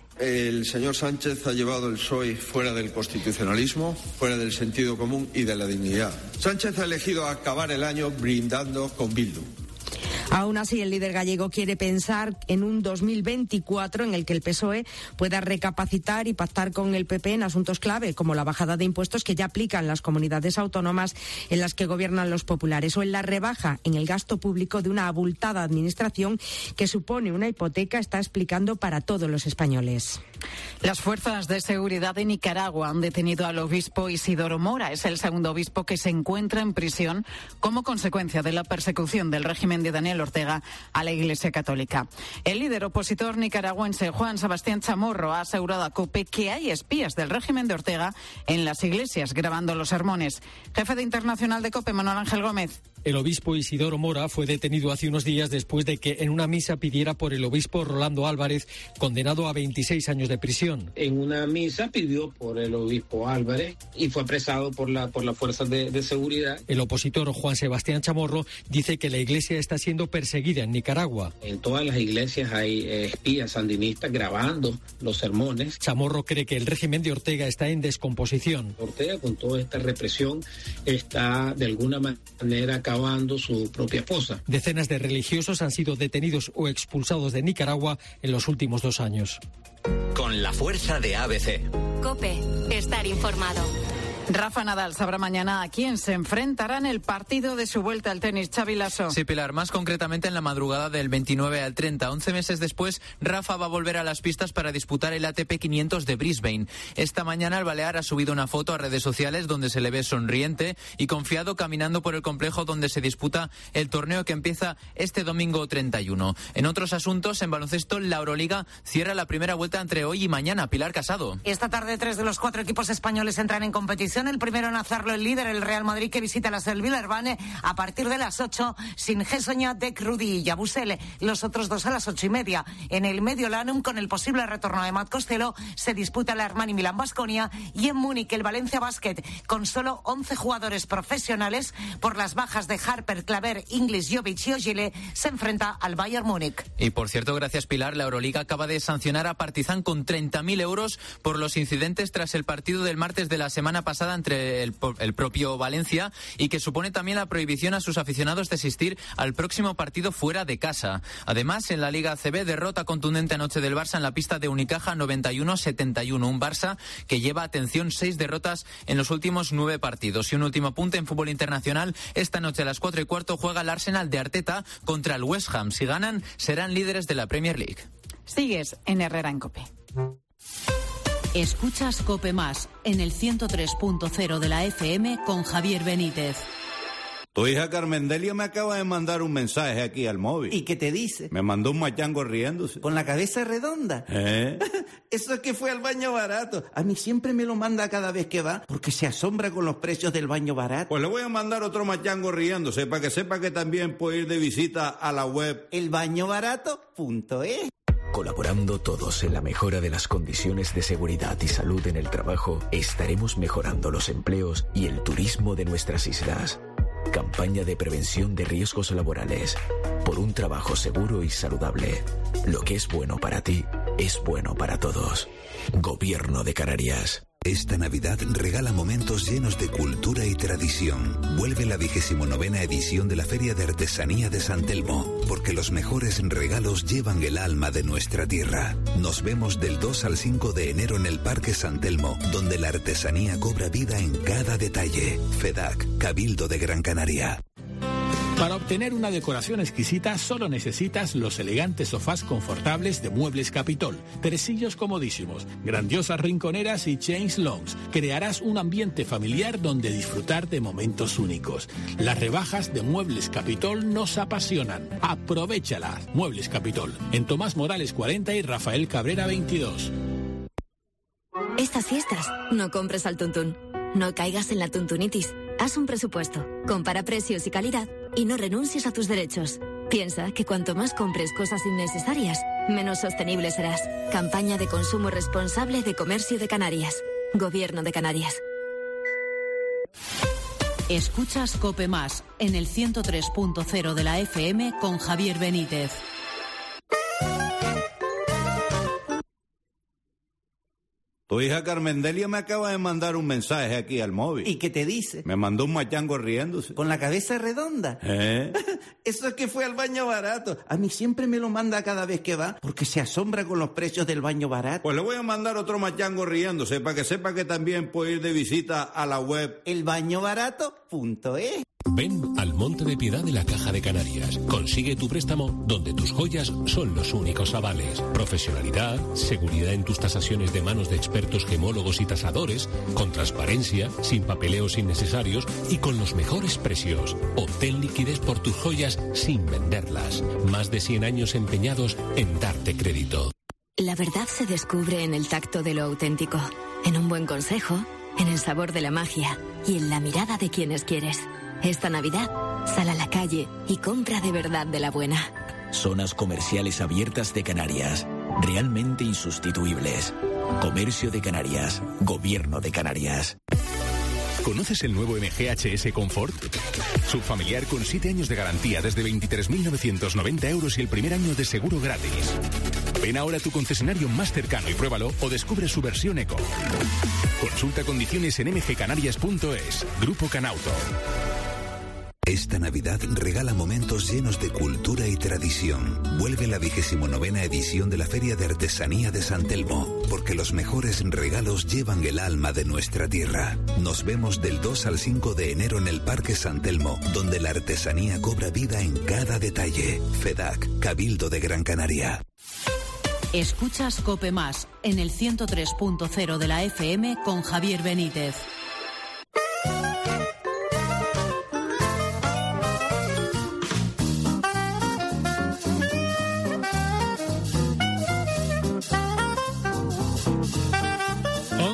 El señor Sánchez ha llevado el P S O E fuera del constitucionalismo, fuera del sentido común y de la dignidad. Sánchez ha elegido acabar el año brindando con Bildu. Aún así, el líder gallego quiere pensar en un dos mil veinticuatro en el que el P S O E pueda recapacitar y pactar con el P P en asuntos clave, como la bajada de impuestos que ya aplican las comunidades autónomas en las que gobiernan los populares, o en la rebaja en el gasto público de una abultada administración que supone una hipoteca, está explicando, para todos los españoles. Las fuerzas de seguridad de Nicaragua han detenido al obispo Isidoro Mora. Es el segundo obispo que se encuentra en prisión como consecuencia de la persecución del régimen de Daniel Ortega a la Iglesia Católica. El líder opositor nicaragüense Juan Sebastián Chamorro ha asegurado a COPE que hay espías del régimen de Ortega en las iglesias grabando los sermones. Jefe de Internacional de COPE, Manuel Ángel Gómez. El obispo Isidoro Mora fue detenido hace unos días después de que en una misa pidiera por el obispo Rolando Álvarez, condenado a veintiséis años de prisión. En una misa pidió por el obispo Álvarez y fue apresado por la por las fuerzas de, de seguridad. El opositor Juan Sebastián Chamorro dice que la iglesia está siendo perseguida en Nicaragua. En todas las iglesias hay eh, espías sandinistas grabando los sermones. Chamorro cree que el régimen de Ortega está en descomposición. Ortega, con toda esta represión, está de alguna manera acabando su propia fosa. Decenas de religiosos han sido detenidos o expulsados de Nicaragua en los últimos dos años. Con la fuerza de A B C. COPE, estar informado. Rafa Nadal sabrá mañana a quién se enfrentará en el partido de su vuelta al tenis. Xavi Lasso. Sí, Pilar, más concretamente en la madrugada del veintinueve al treinta. once meses después, Rafa va a volver a las pistas para disputar el A T P quinientos de Brisbane. Esta mañana el balear ha subido una foto a redes sociales donde se le ve sonriente y confiado caminando por el complejo donde se disputa el torneo que empieza este domingo treinta y uno. En otros asuntos, en baloncesto, la Euroliga cierra la primera vuelta entre hoy y mañana. Pilar Casado. Esta tarde tres de los cuatro equipos españoles entran en competición televisión. El primero en hacerlo, el líder, el Real Madrid, que visita la Seu Villeurbanne a partir de las ocho, sin Gessoña, de Crudi y Yabusele. Los otros dos a las ocho y media. En el Mediolanum, con el posible retorno de Matt Costello, se disputa el Armani Milán Baskonia, y en Múnich el Valencia Basket, con solo once jugadores profesionales por las bajas de Harper, Claver, Inglis, Jovic y Ogile, se enfrenta al Bayern Múnich. Y por cierto, gracias Pilar, la Euroliga acaba de sancionar a Partizan con treinta mil euros por los incidentes tras el partido del martes de la semana pasada entre el, el propio Valencia, y que supone también la prohibición a sus aficionados de asistir al próximo partido fuera de casa. Además, en la Liga A C B, derrota contundente anoche del Barça en la pista de Unicaja, noventa y uno a setenta y uno. Un Barça que lleva, atención, seis derrotas en los últimos nueve partidos. Y un último apunte en fútbol internacional. Esta noche a las cuatro y cuarto juega el Arsenal de Arteta contra el West Ham. Si ganan, serán líderes de la Premier League. Sigues en Herrera en COPE. Escuchas COPE Más en el ciento tres punto cero de la F M con Javier Benítez. Tu hija Carmendelia me acaba de mandar un mensaje aquí al móvil. ¿Y qué te dice? Me mandó un machango riéndose. ¿Con la cabeza redonda? ¿Eh? Eso es que fue al baño barato. A mí siempre me lo manda cada vez que va, porque se asombra con los precios del baño barato. Pues le voy a mandar otro machango riéndose, para que sepa que también puede ir de visita a la web el baño barato punto es. Colaborando todos en la mejora de las condiciones de seguridad y salud en el trabajo, estaremos mejorando los empleos y el turismo de nuestras islas. Campaña de prevención de riesgos laborales. Por un trabajo seguro y saludable. Lo que es bueno para ti, es bueno para todos. Gobierno de Canarias. Esta Navidad regala momentos llenos de cultura y tradición. Vuelve la vigésimo novena edición de la Feria de Artesanía de San Telmo, porque los mejores regalos llevan el alma de nuestra tierra. Nos vemos del dos al cinco de enero en el Parque San Telmo, donde la artesanía cobra vida en cada detalle. FEDAC, Cabildo de Gran Canaria. Para obtener una decoración exquisita solo necesitas los elegantes sofás confortables de Muebles Capitol, tresillos comodísimos, grandiosas rinconeras y chains longs. Crearás un ambiente familiar donde disfrutar de momentos únicos. Las rebajas de Muebles Capitol nos apasionan. Aprovéchalas. Muebles Capitol, en Tomás Morales cuarenta y Rafael Cabrera veintidós. Estas fiestas, no compres al tuntún. No caigas en la tuntunitis. Haz un presupuesto, compara precios y calidad y no renuncies a tus derechos. Piensa que cuanto más compres cosas innecesarias, menos sostenible serás. Campaña de consumo responsable de Comercio de Canarias. Gobierno de Canarias. Escuchas COPE Más en el ciento tres punto cero de la F M con Javier Benítez. Tu hija Carmendelia me acaba de mandar un mensaje aquí al móvil. ¿Y qué te dice? Me mandó un machango riéndose. ¿Con la cabeza redonda? ¿Eh? Eso es que fue al baño barato. A mí siempre me lo manda cada vez que va, porque se asombra con los precios del baño barato. Pues le voy a mandar otro machango riéndose, para que sepa que también puede ir de visita a la web el baño barato punto es. Ven al Monte de Piedad de la Caja de Canarias. Consigue tu préstamo donde tus joyas son los únicos avales. Profesionalidad, seguridad en tus tasaciones de manos de expertos gemólogos y tasadores, con transparencia, sin papeleos innecesarios y con los mejores precios. Obtén liquidez por tus joyas sin venderlas. Más de cien años empeñados en darte crédito. La verdad se descubre en el tacto de lo auténtico, en un buen consejo, en el sabor de la magia y en la mirada de quienes quieres. Esta Navidad, sal a la calle y compra de verdad de la buena. Zonas comerciales abiertas de Canarias, realmente insustituibles. Comercio de Canarias, Gobierno de Canarias. ¿Conoces el nuevo M G H S Comfort? Subfamiliar con siete años de garantía desde veintitrés mil novecientos noventa euros y el primer año de seguro gratis. Ven ahora a tu concesionario más cercano y pruébalo o descubre su versión Eco. Consulta condiciones en m g canarias punto es. Grupo Canauto. Esta Navidad regala momentos llenos de cultura y tradición. Vuelve la vigésimo novena edición de la Feria de Artesanía de San Telmo, porque los mejores regalos llevan el alma de nuestra tierra. Nos vemos del dos al cinco de enero en el Parque San Telmo, donde la artesanía cobra vida en cada detalle. FEDAC, Cabildo de Gran Canaria. Escuchas COPE Más en el ciento tres punto cero de la F M con Javier Benítez.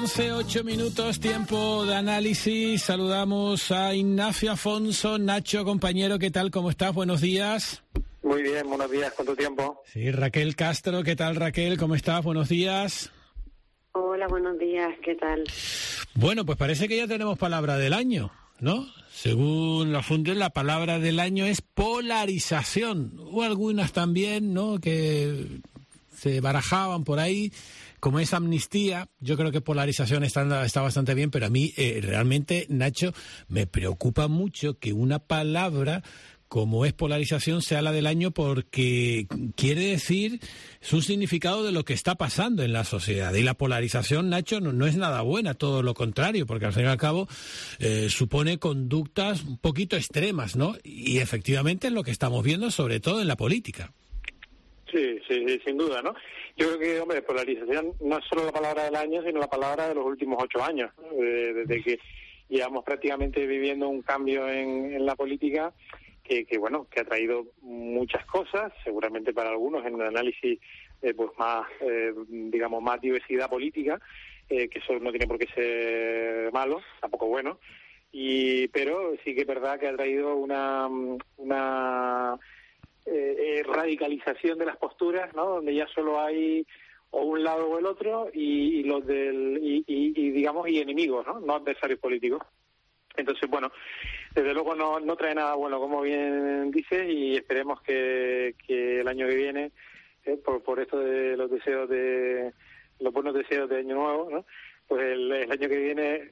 once, ocho minutos, tiempo de análisis. Saludamos a Ignacio Afonso. Nacho, compañero, ¿qué tal? ¿Cómo estás? Buenos días. Muy bien, buenos días. ¿Cuánto tiempo? Sí, Raquel Castro, ¿qué tal, Raquel? ¿Cómo estás? Buenos días. Hola, buenos días. ¿Qué tal? Bueno, pues parece que ya tenemos palabra del año, ¿no? Según la Fundación, la palabra del año es polarización. Hubo algunas también, ¿no?, que se barajaban por ahí, como es amnistía. Yo creo que polarización está, está bastante bien, pero a mí eh, realmente, Nacho, me preocupa mucho que una palabra como es polarización sea la del año, porque quiere decir, es un significado de lo que está pasando en la sociedad. Y la polarización, Nacho, no, no es nada buena, todo lo contrario, porque al fin y al cabo eh, supone conductas un poquito extremas, ¿no? Y efectivamente es lo que estamos viendo, sobre todo en la política. Sí, sí, sí, sin duda, ¿no? Yo creo que, hombre, polarización no es solo la palabra del año, sino la palabra de los últimos ocho años, ¿no? Desde, desde que llevamos prácticamente viviendo un cambio en, en la política que, que, bueno, que ha traído muchas cosas, seguramente para algunos en un análisis eh, pues más, eh, digamos, más diversidad política, eh, que eso no tiene por qué ser malo, tampoco bueno, y pero sí que es verdad que ha traído una... una Eh, radicalización de las posturas, ¿no? Donde ya solo hay o un lado o el otro y, y los del y, y, y digamos y enemigos, ¿no? No adversarios políticos. Entonces, bueno, desde luego no, no trae nada bueno, como bien dices, y esperemos que, que el año que viene, eh, por, por esto de los deseos de los buenos deseos de año nuevo, ¿no? Pues el, el año que viene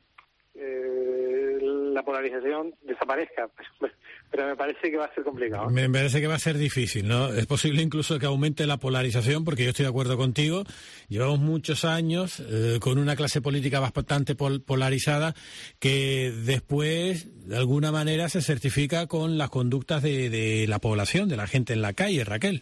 eh, la polarización desaparezca, pero, pero me parece que va a ser complicado. Me parece que va a ser difícil, ¿no? Es posible incluso que aumente la polarización, porque yo estoy de acuerdo contigo. Llevamos muchos años eh, con una clase política bastante pol- polarizada que después, de alguna manera, se certifica con las conductas de, de la población, de la gente en la calle, Raquel.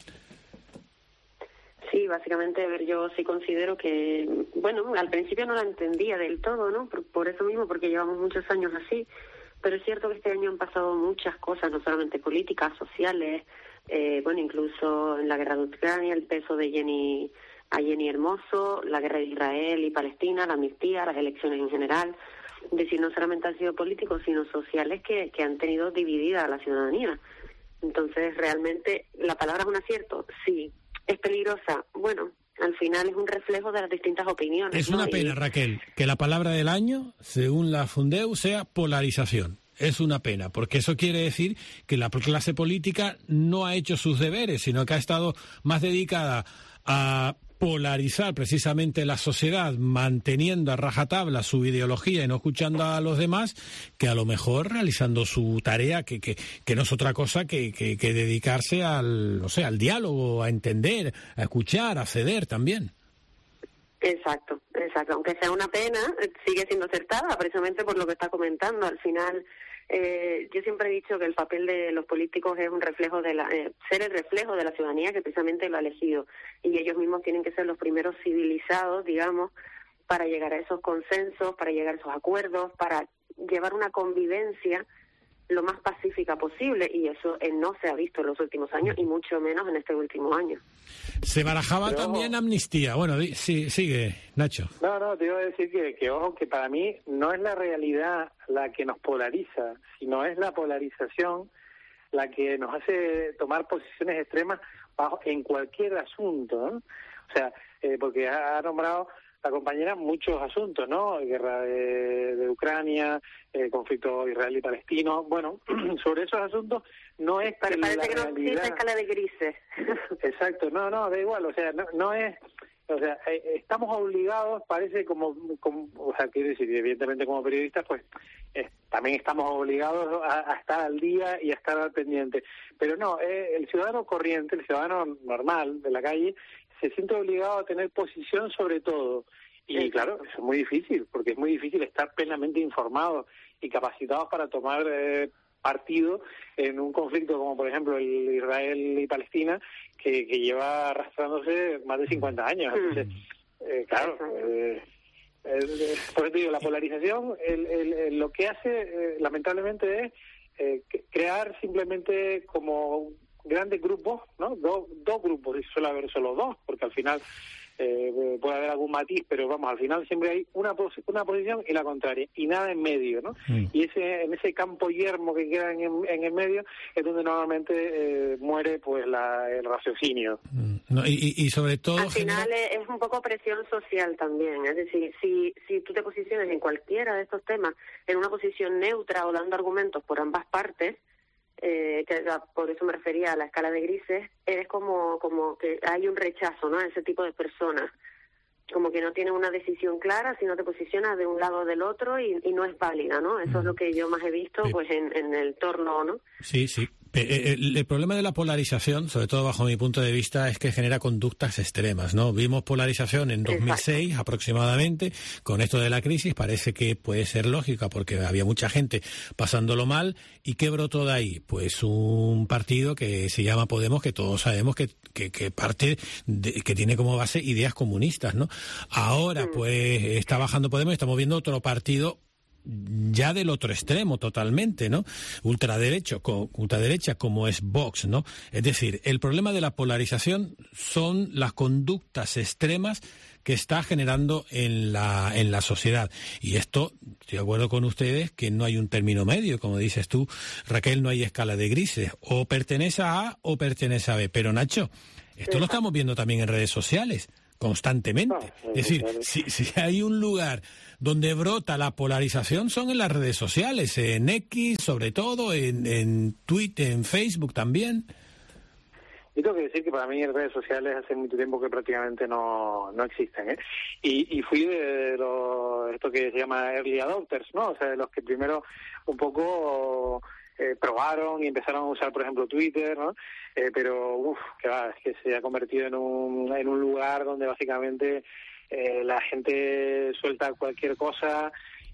Sí, básicamente, a ver, yo sí considero que, bueno, al principio no la entendía del todo, ¿no? Por, por eso mismo, porque llevamos muchos años así, pero es cierto que este año han pasado muchas cosas, no solamente políticas, sociales, eh, bueno, incluso en la guerra de Ucrania, el peso de Jenny a Jenny Hermoso, la guerra de Israel y Palestina, la amnistía, las elecciones en general, es decir, no solamente han sido políticos, sino sociales que, que han tenido dividida a la ciudadanía. Entonces, realmente, ¿la palabra es un acierto? Sí. ¿Es peligrosa? Bueno, al final es un reflejo de las distintas opiniones. Es una ¿no? pena, y... Raquel, que la palabra del año, según la Fundeu, sea polarización. Es una pena, porque eso quiere decir que la clase política no ha hecho sus deberes, sino que ha estado más dedicada a polarizar precisamente la sociedad, manteniendo a rajatabla su ideología y no escuchando a los demás, que a lo mejor realizando su tarea, que, que, que no es otra cosa que, que, que dedicarse al, no sé, al diálogo, a entender, a escuchar, a ceder también. Exacto, exacto. Aunque sea una pena, sigue siendo acertada, precisamente por lo que está comentando. Al final, eh, yo siempre he dicho que el papel de los políticos es un reflejo de la, eh, ser el reflejo de la ciudadanía que precisamente lo ha elegido, y ellos mismos tienen que ser los primeros civilizados, digamos, para llegar a esos consensos, para llegar a esos acuerdos, para llevar una convivencia lo más pacífica posible, y eso eh, no se ha visto en los últimos años, y mucho menos en este último año. Se barajaba Pero, también amnistía. Bueno, di, sí, sigue, Nacho. No, no, te iba a decir que, que, ojo, que para mí no es la realidad la que nos polariza, sino es la polarización la que nos hace tomar posiciones extremas bajo en cualquier asunto, ¿no? O sea, eh, porque ha, ha nombrado la compañera muchos asuntos, ¿no? Guerra de, de Ucrania, eh, conflicto israelí-palestino. Bueno, sobre esos asuntos no es Pero que parece la que no realidad... existe escala de grises. Exacto, no, no, da igual, o sea, no, no es... O sea, eh, estamos obligados, parece como, como... O sea, quiero decir, evidentemente como periodistas, pues eh, también estamos obligados a, a estar al día y a estar al pendiente. Pero no, eh, el ciudadano corriente, el ciudadano normal de la calle, se siente obligado a tener posición sobre todo. Y sí, claro, eso es muy difícil, porque es muy difícil estar plenamente informados y capacitados para tomar eh, partido en un conflicto como, por ejemplo, el Israel y Palestina, que, que lleva arrastrándose más de cincuenta años. Entonces, eh, claro, eh, eh, por eso digo, la polarización el, el, el, lo que hace, eh, lamentablemente, es eh, crear simplemente como grandes grupos, ¿no? Dos, dos grupos, y suele haber solo dos, porque al final eh, puede haber algún matiz, pero vamos, al final siempre hay una pos una posición y la contraria, y nada en medio, ¿no? Mm. Y ese en ese campo yermo que queda en, en el medio es donde normalmente eh, muere pues la, el raciocinio. Mm. No, y, y sobre todo... Al final genera... es un poco presión social también, es decir, si, si tú te posicionas en cualquiera de estos temas en una posición neutra o dando argumentos por ambas partes, Eh, que por eso me refería a la escala de grises, es como como que hay un rechazo, ¿no?, a ese tipo de personas, como que no tienen una decisión clara, si no te posicionas de un lado o del otro y, y no es válida, ¿no? Eso mm. es lo que yo más he visto pues en, en el torno, ¿no? Sí, sí. El, el problema de la polarización, sobre todo bajo mi punto de vista, es que genera conductas extremas, ¿no? Vimos polarización en dos mil seis Exacto. aproximadamente, con esto de la crisis, parece que puede ser lógica porque había mucha gente pasándolo mal. ¿Y qué brotó de ahí? Pues un partido que se llama Podemos, que todos sabemos que, que, que parte, de, que tiene como base ideas comunistas, ¿no? Ahora, pues, está bajando Podemos y estamos viendo otro partido ya del otro extremo totalmente, ¿no? Ultraderecho, co, ultraderecha como es Vox, ¿no? Es decir, el problema de la polarización son las conductas extremas que está generando en la en la sociedad. Y esto, estoy de acuerdo con ustedes, que no hay un término medio, como dices tú, Raquel, no hay escala de grises. O pertenece a A o pertenece a B. Pero, Nacho, esto lo estamos viendo también en redes sociales constantemente. Es decir, si, si hay un lugar donde brota la polarización son en las redes sociales, en X sobre todo, en, en Twitter, en Facebook también. Yo tengo que decir que para mí en redes sociales hace mucho tiempo que prácticamente no, no existen, ¿eh? Y, y fui de los, esto que se llama early adopters, ¿no? O sea, de los que primero un poco eh, probaron y empezaron a usar, por ejemplo, Twitter, ¿no? Eh, pero, uff, que va, es que se ha convertido en un, en un lugar donde básicamente eh, la gente suelta cualquier cosa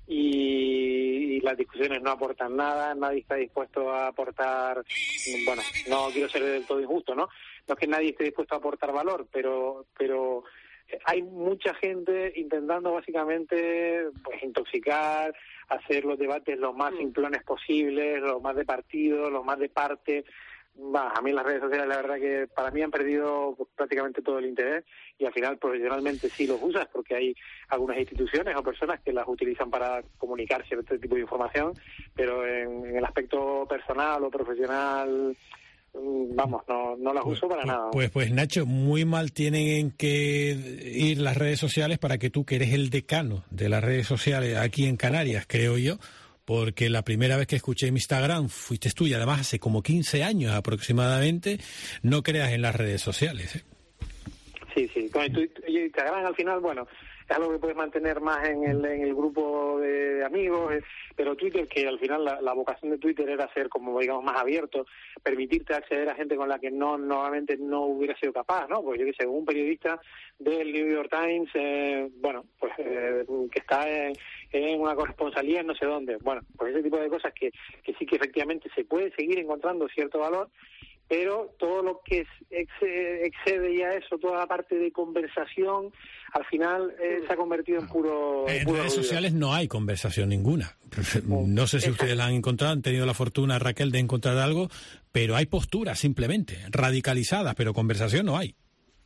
y, y las discusiones no aportan nada, nadie está dispuesto a aportar, bueno, no quiero ser del todo injusto, ¿no? No es que nadie esté dispuesto a aportar valor, pero pero hay mucha gente intentando básicamente pues intoxicar, hacer los debates lo más simplones posibles, los más de partido, los más de parte. Bah, a mí las redes sociales la verdad que para mí han perdido pues, prácticamente todo el interés, y al final profesionalmente sí los usas porque hay algunas instituciones o personas que las utilizan para comunicar cierto tipo de información, pero en, en el aspecto personal o profesional, vamos, no, no las uso para pues, nada. Pues, pues Nacho, muy mal tienen que ir las redes sociales para que tú, que eres el decano de las redes sociales aquí en Canarias, creo yo, porque la primera vez que escuché Instagram fuiste tú, y además hace como quince años aproximadamente. No creas en las redes sociales, ¿eh? Sí, sí. Con Instagram al final, bueno, es algo que puedes mantener más en el, en el grupo de amigos, pero Twitter, que al final la, la vocación de Twitter era ser como, digamos, más abierto, permitirte acceder a gente con la que no normalmente no hubiera sido capaz, ¿no? Pues yo que sé, un periodista del New York Times, eh, bueno, pues eh, que está en, en una corresponsalía en no sé dónde. Bueno, pues ese tipo de cosas que, que sí que efectivamente se puede seguir encontrando cierto valor, pero todo lo que excede, excede ya eso, toda la parte de conversación, al final eh, se ha convertido en puro... En puro redes ruido. sociales no hay conversación ninguna. No sé si ustedes la han encontrado, han tenido la fortuna, Raquel, de encontrar algo, pero hay posturas simplemente, radicalizadas, pero conversación no hay.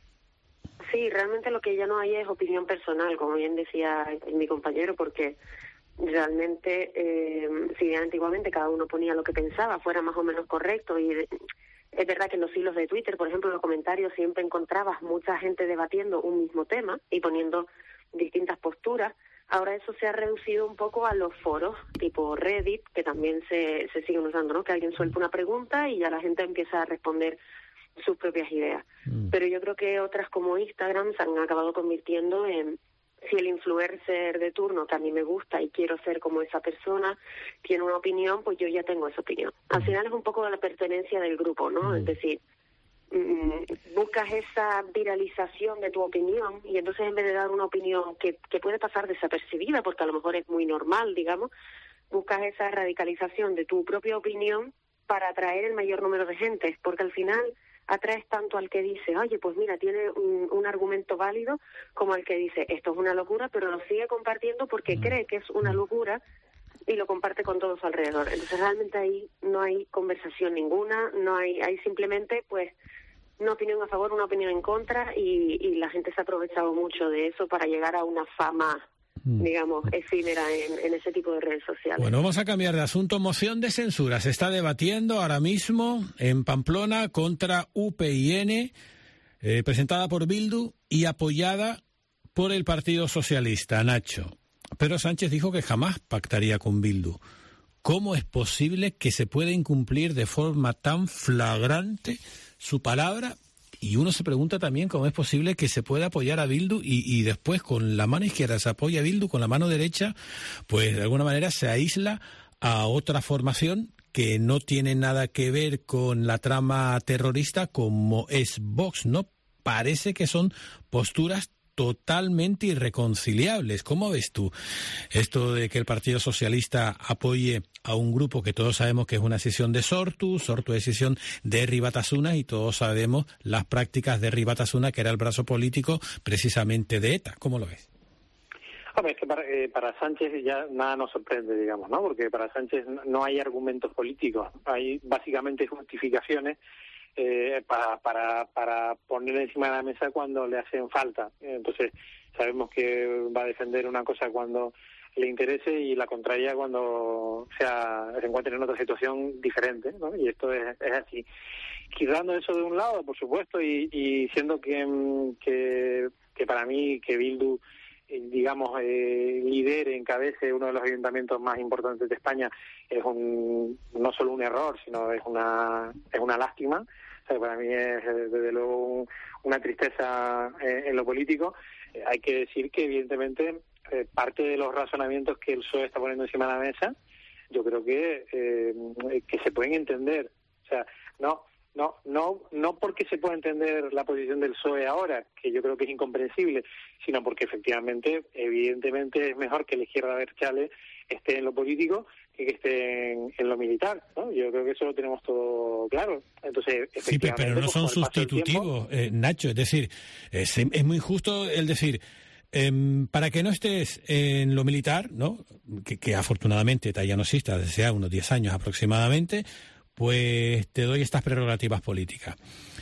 Sí, realmente lo que ya no hay es opinión personal, como bien decía mi compañero, porque realmente, eh, si antiguamente cada uno ponía lo que pensaba, fuera más o menos correcto, y de, es verdad que en los hilos de Twitter, por ejemplo, en los comentarios siempre encontrabas mucha gente debatiendo un mismo tema y poniendo distintas posturas. Ahora eso se ha reducido un poco a los foros, tipo Reddit, que también se, se siguen usando, ¿no? Que alguien suelta una pregunta y ya la gente empieza a responder sus propias ideas. Mm. Pero yo creo que otras como Instagram se han acabado convirtiendo en, si el influencer de turno, que a mí me gusta y quiero ser como esa persona, tiene una opinión, pues yo ya tengo esa opinión. Al final es un poco la pertenencia del grupo, ¿no? Mm. Es decir, mm, buscas esa viralización de tu opinión, y entonces en vez de dar una opinión que, que puede pasar desapercibida, porque a lo mejor es muy normal, digamos, buscas esa radicalización de tu propia opinión para atraer el mayor número de gente, porque al final atraes tanto al que dice, oye, pues mira, tiene un, un argumento válido, como al que dice, esto es una locura, pero lo sigue compartiendo porque cree que es una locura y lo comparte con todo su alrededor. Entonces realmente ahí no hay conversación ninguna, no hay, hay simplemente pues una opinión a favor, una opinión en contra, y, y la gente se ha aprovechado mucho de eso para llegar a una fama, mm. digamos, efímera en, en ese tipo de redes sociales. Bueno, vamos a cambiar de asunto. Moción de censura se está debatiendo ahora mismo en Pamplona contra U P N, eh, presentada por Bildu y apoyada por el Partido Socialista. Nacho, Pedro Sánchez dijo que jamás pactaría con Bildu. ¿Cómo es posible que se pueda incumplir de forma tan flagrante su palabra? Y uno se pregunta también cómo es posible que se pueda apoyar a Bildu y, y después con la mano izquierda se apoya a Bildu, con la mano derecha, pues de alguna manera se aísla a otra formación que no tiene nada que ver con la trama terrorista como es Vox, ¿no? Parece que son posturas totalmente irreconciliables. ¿Cómo ves tú esto de que el Partido Socialista apoye a un grupo que todos sabemos que es una decisión de Sortu, Sortu es decisión de Herri Batasuna, y todos sabemos las prácticas de Herri Batasuna, que era el brazo político precisamente de ETA? ¿Cómo lo ves? Hombre, es que para, eh, para Sánchez ya nada nos sorprende, digamos, ¿no? Porque para Sánchez no hay argumentos políticos, hay básicamente justificaciones Eh, para, para, para poner encima de la mesa cuando le hacen falta. Entonces, sabemos que va a defender una cosa cuando le interese y la contraria cuando sea, se encuentre en otra situación diferente, ¿no? Y esto es, es así. Quitando eso de un lado, por supuesto, y, y siendo que, que, que para mí, que Bildu, digamos, eh, lidere, encabece uno de los ayuntamientos más importantes de España, es un no solo un error, sino es una es una lástima. O sea, para mí es desde luego un, una tristeza eh, en lo político. Eh, hay que decir que evidentemente eh, parte de los razonamientos que el P S O E está poniendo encima de la mesa, yo creo que eh, que se pueden entender. O sea, no No, no, no porque se pueda entender la posición del P S O E ahora, que yo creo que es incomprensible, sino porque efectivamente, evidentemente, es mejor que la izquierda abertzale esté en lo político que que esté en, en lo militar, ¿no? Yo creo que eso lo tenemos todo claro. Entonces, sí, pero no son sustitutivos, eh, Nacho. Es decir, es, es muy injusto el decir, eh, para que no estés en lo militar, ¿no? Que, que afortunadamente ya no existe desde hace unos diez años aproximadamente, pues te doy estas prerrogativas políticas.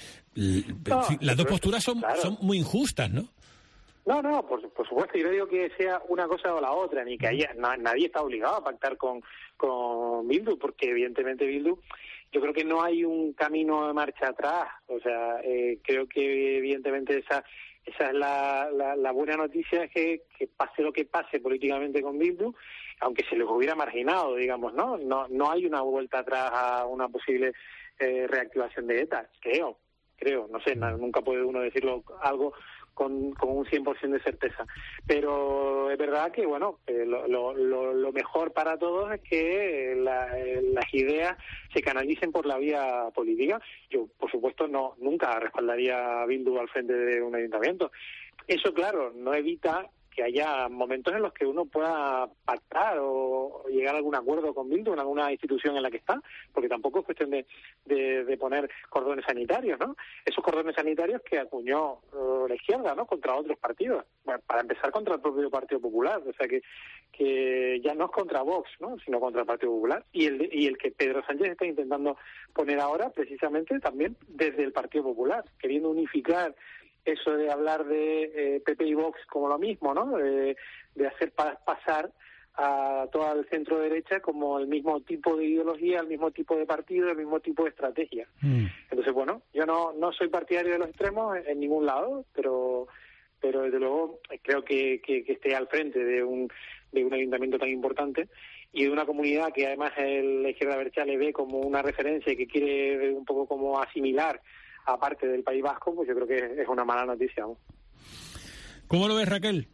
No, Las dos posturas son, claro. son muy injustas, ¿no? No, no, por, por supuesto, yo no digo que sea una cosa o la otra, ni que haya, na, nadie está obligado a pactar con, con Bildu, porque evidentemente Bildu, yo creo que no hay un camino de marcha atrás. O sea, eh, creo que evidentemente esa esa es la, la, la buena noticia, es que, que pase lo que pase políticamente con Bildu, aunque se les hubiera marginado, digamos, ¿no? No, no hay una vuelta atrás a una posible eh, reactivación de ETA, creo, creo, no sé, no, nunca puede uno decirlo algo con, con un cien por ciento de certeza. Pero es verdad que, bueno, eh, lo, lo, lo mejor para todos es que la, eh, las ideas se canalicen por la vía política. Yo, por supuesto, no nunca respaldaría a Bildu al frente de un ayuntamiento. Eso, claro, no evita que haya momentos en los que uno pueda pactar o llegar a algún acuerdo con Bildu en alguna institución en la que está, porque tampoco es cuestión de, de, de poner cordones sanitarios, ¿no? Esos cordones sanitarios que acuñó uh, la izquierda, ¿no?, contra otros partidos, bueno, para empezar contra el propio Partido Popular, o sea que que ya no es contra Vox, ¿no?, sino contra el Partido Popular, y el y el que Pedro Sánchez está intentando poner ahora precisamente también desde el Partido Popular, queriendo unificar eso de hablar de eh, P P y Vox como lo mismo, ¿no? De, de hacer pa- pasar a toda el centro derecha como el mismo tipo de ideología, el mismo tipo de partido, el mismo tipo de estrategia. Mm. Entonces, bueno, yo no no soy partidario de los extremos en, en ningún lado, pero pero desde luego creo que, que, que esté al frente de un de un ayuntamiento tan importante y de una comunidad que además el, la izquierda abertzale ve como una referencia y que quiere un poco como asimilar aparte del País Vasco, pues yo creo que es una mala noticia, ¿no? ¿Cómo lo ves, Raquel?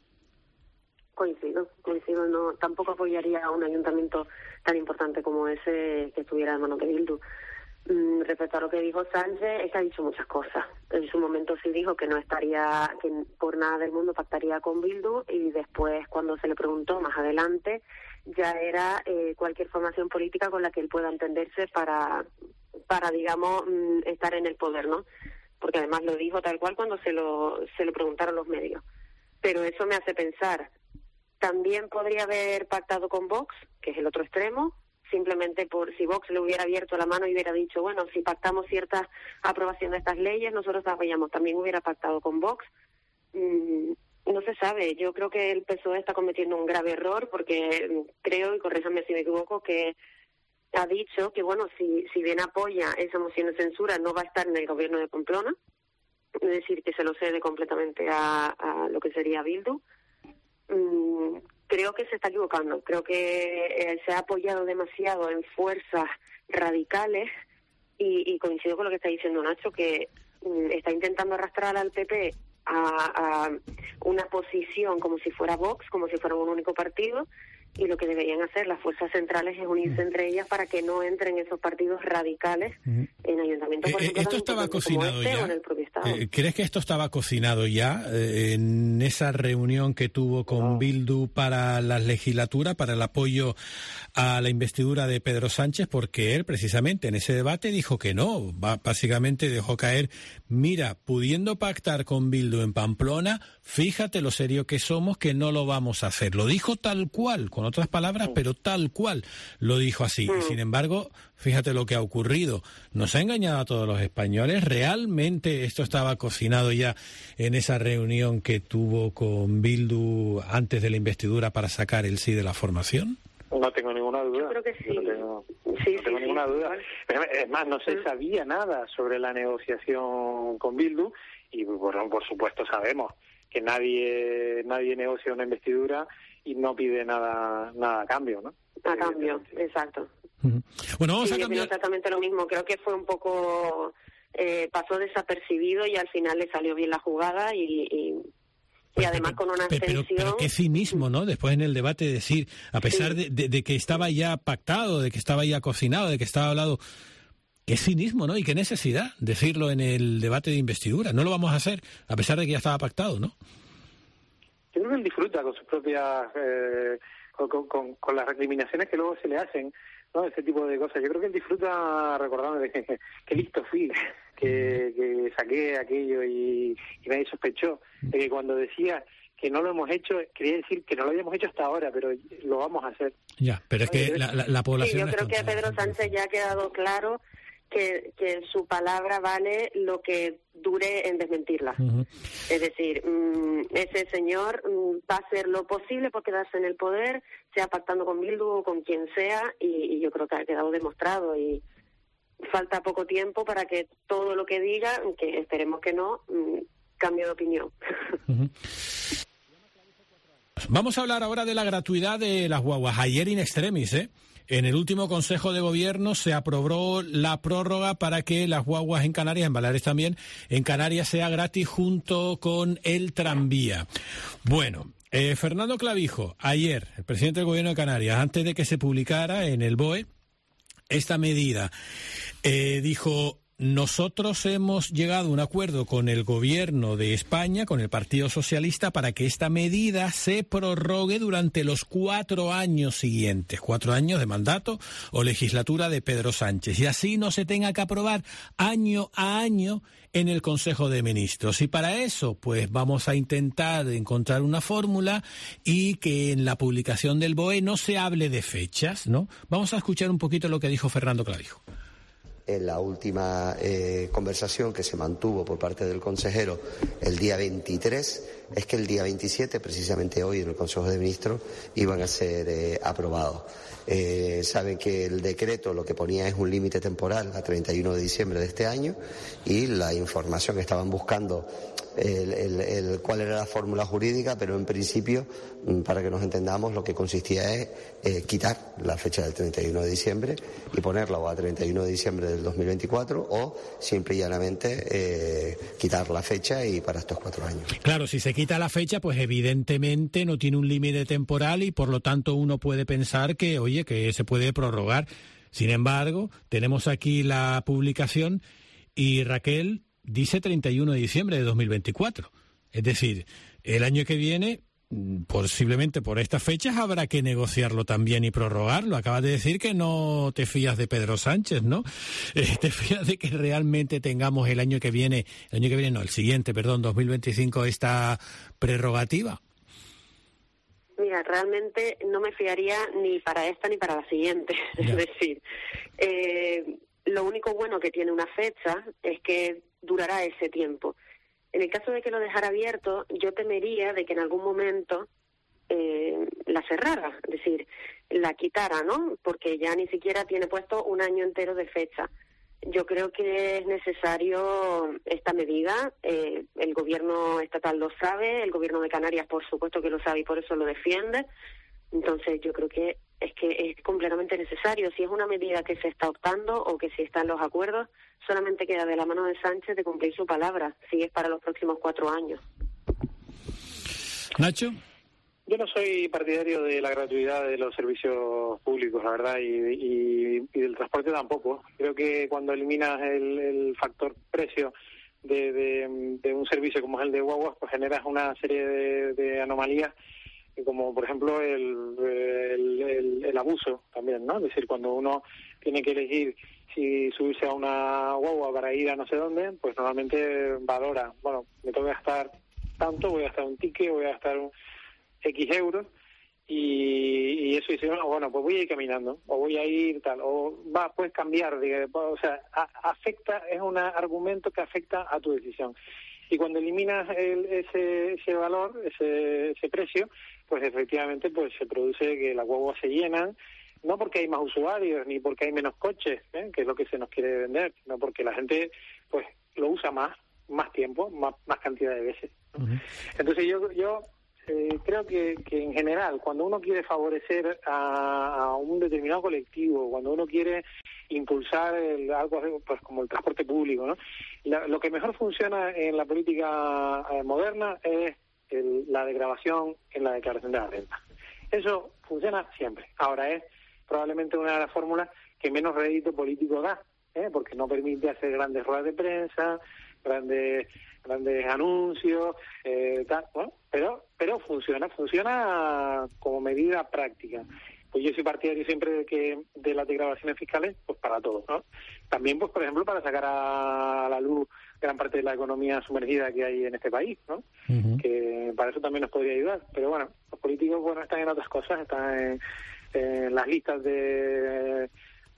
Coincido, coincido. No, tampoco apoyaría a un ayuntamiento tan importante como ese que estuviera en manos de Bildu. Mm, respecto a lo que dijo Sánchez, es que ha dicho muchas cosas. En su momento sí dijo que no estaría, que por nada del mundo pactaría con Bildu, y después, cuando se le preguntó más adelante, ya era eh, cualquier formación política con la que él pueda entenderse para... para, digamos, estar en el poder, ¿no? Porque además lo dijo tal cual cuando se lo se lo preguntaron los medios. Pero eso me hace pensar, también podría haber pactado con Vox, que es el otro extremo, simplemente por si Vox le hubiera abierto la mano y hubiera dicho, bueno, si pactamos cierta aprobación de estas leyes, nosotros apoyamos, también hubiera pactado con Vox. Mm, no se sabe. Yo creo que el P S O E está cometiendo un grave error porque creo, y corríjame si me equivoco, que ha dicho que, bueno, si, si bien apoya esa moción de censura, no va a estar en el gobierno de Pamplona, es decir, que se lo cede completamente a, a lo que sería Bildu. Mm, creo que se está equivocando. Creo que eh, se ha apoyado demasiado en fuerzas radicales y, y coincido con lo que está diciendo Nacho, que mm, está intentando arrastrar al P P a, a una posición como si fuera Vox, como si fuera un único partido, y lo que deberían hacer las fuerzas centrales es unirse entre ellas para que no entren esos partidos radicales uh-huh. en ayuntamientos. Por eh, ejemplo, ¿Esto estaba cocinado este ya? En el propio Estado. Eh, ¿Crees que esto estaba cocinado ya eh, en esa reunión que tuvo con no. Bildu para la legislatura, para el apoyo a la investidura de Pedro Sánchez? Porque él precisamente en ese debate dijo que no, básicamente dejó caer, mira, pudiendo pactar con Bildu en Pamplona, fíjate lo serio que somos, que no lo vamos a hacer. Lo dijo tal cual, con otras palabras, pero tal cual lo dijo así. Y sin embargo, fíjate lo que ha ocurrido. Nos ha engañado a todos los españoles. ¿Realmente esto estaba cocinado ya en esa reunión que tuvo con Bildu antes de la investidura para sacar el sí de la formación? No tengo ninguna duda. Yo creo que sí. No tengo, sí, no tengo sí, ninguna sí. duda. Es más, no se sabía nada sobre la negociación con Bildu y, bueno, por supuesto sabemos que nadie nadie negocia una investidura y no pide nada nada a cambio, ¿no? A cambio, exacto. Uh-huh. Bueno, vamos sí, a cambiar. Exactamente lo mismo. Creo que fue un poco eh, pasó desapercibido y al final le salió bien la jugada y, y, y además con una abstención. Pero, pero qué cinismo, ¿no? Después en el debate decir, a pesar sí. de, de, de que estaba ya pactado, de que estaba ya cocinado, de que estaba hablado. Qué cinismo, ¿no? Y qué necesidad decirlo en el debate de investidura. No lo vamos a hacer, a pesar de que ya estaba pactado, ¿no? Yo creo que él disfruta con sus propias, eh, con, con, con las recriminaciones que luego se le hacen, ¿no? Ese tipo de cosas. Yo creo que él disfruta recordándome que, que listo fui, que, que saqué aquello y, y nadie sospechó. De que cuando decía que no lo hemos hecho, quería decir que no lo habíamos hecho hasta ahora, pero lo vamos a hacer. Ya, pero es que la, la, la población... Sí, yo creo que a Pedro Sánchez ya ha quedado claro que, que su palabra vale lo que dure en desmentirla. Uh-huh. Es decir, mmm, ese señor mmm, va a hacer lo posible por quedarse en el poder, sea pactando con Bildu o con quien sea, y, y yo creo que ha quedado demostrado. Y falta poco tiempo para que todo lo que diga, que esperemos que no, mmm, cambie de opinión. Uh-huh. Vamos a hablar ahora de la gratuidad de las guaguas. Ayer in extremis, ¿eh? En el último Consejo de Gobierno se aprobó la prórroga para que las guaguas en Canarias, en Baleares también, en Canarias sea gratis junto con el tranvía. Bueno, eh, Fernando Clavijo, ayer, el presidente del Gobierno de Canarias, antes de que se publicara en el B O E esta medida, eh, dijo... Nosotros hemos llegado a un acuerdo con el Gobierno de España, con el Partido Socialista, para que esta medida se prorrogue durante los cuatro años siguientes, cuatro años de mandato o legislatura de Pedro Sánchez, y así no se tenga que aprobar año a año en el Consejo de Ministros. Y para eso, pues vamos a intentar encontrar una fórmula y que en la publicación del B O E no se hable de fechas, ¿no? Vamos a escuchar un poquito lo que dijo Fernando Clavijo. En la última eh, conversación que se mantuvo por parte del consejero el día veintitrés, es que el día veintisiete, precisamente hoy en el Consejo de Ministros, iban a ser eh, aprobados. Eh, saben que el decreto lo que ponía es un límite temporal a treinta y uno de diciembre de este año y la información que estaban buscando el, el, el, cuál era la fórmula jurídica, pero en principio, para que nos entendamos, lo que consistía es eh, quitar la fecha del treinta y uno de diciembre y ponerla o a treinta y uno de diciembre del dos mil veinticuatro o simple y llanamente eh, quitar la fecha y para estos cuatro años. Claro, si se quita la fecha, pues evidentemente no tiene un límite temporal y por lo tanto uno puede pensar que, oye, que se puede prorrogar. Sin embargo, tenemos aquí la publicación y Raquel dice treinta y uno de diciembre de dos mil veinticuatro. Es decir, el año que viene, posiblemente por estas fechas, habrá que negociarlo también y prorrogarlo. Acabas de decir que no te fías de Pedro Sánchez, ¿no? Eh, ¿Te fías de que realmente tengamos el año que viene, el año que viene no, el siguiente, perdón, dos mil veinticinco, esta prerrogativa? Mira, realmente no me fiaría ni para esta ni para la siguiente. Yeah. Es decir, eh, lo único bueno que tiene una fecha es que durará ese tiempo. En el caso de que lo dejara abierto, yo temería de que en algún momento eh, la cerrara, es decir, la quitara, ¿no? Porque ya ni siquiera tiene puesto un año entero de fecha. Yo creo que es necesario esta medida. Eh, el gobierno estatal lo sabe, el gobierno de Canarias por supuesto que lo sabe y por eso lo defiende. Entonces yo creo que es que es completamente necesario. Si es una medida que se está optando o que si están los acuerdos, solamente queda de la mano de Sánchez de cumplir su palabra, si es para los próximos cuatro años. Nacho. Yo no soy partidario de la gratuidad de los servicios públicos, la verdad, y, y, y del transporte tampoco. Creo que cuando eliminas el, el factor precio de, de, de un servicio como es el de guaguas, pues generas una serie de, de anomalías, como por ejemplo el, el, el, el abuso también, ¿no? Es decir, cuando uno tiene que elegir si subirse a una guagua para ir a no sé dónde, pues normalmente valora, bueno, me tengo que gastar tanto, voy a gastar un ticket, voy a gastar un X euros, y, y eso dice, bueno, bueno, pues voy a ir caminando, o voy a ir tal, o va, puedes cambiar, de, o sea, a, afecta, es un argumento que afecta a tu decisión. Y cuando eliminas el, ese, ese valor, ese, ese precio, pues efectivamente pues se produce que las guaguas se llenan, no porque hay más usuarios, ni porque hay menos coches, ¿eh? que es lo que se nos quiere vender, sino porque la gente pues lo usa más, más tiempo, más, más cantidad de veces, ¿no? Uh-huh. Entonces yo... yo Eh, creo que, que en general, cuando uno quiere favorecer a, a un determinado colectivo, cuando uno quiere impulsar el, algo pues como el transporte público, ¿no? La, lo que mejor funciona en la política eh, moderna es el, la desgravación en la declaración de la renta. Eso funciona siempre. Ahora es probablemente una de las fórmulas que menos rédito político da, ¿eh? Porque no permite hacer grandes ruedas de prensa, grandes grandes anuncios, eh, tal, ¿no? pero pero funciona, funciona como medida práctica. Pues yo soy partidario siempre de que de las desgravaciones fiscales, pues para todos, ¿no? También, pues por ejemplo, para sacar a la luz gran parte de la economía sumergida que hay en este país, ¿no? Uh-huh. Que para eso también nos podría ayudar. Pero bueno, los políticos, bueno, están en otras cosas, están en, en las listas de,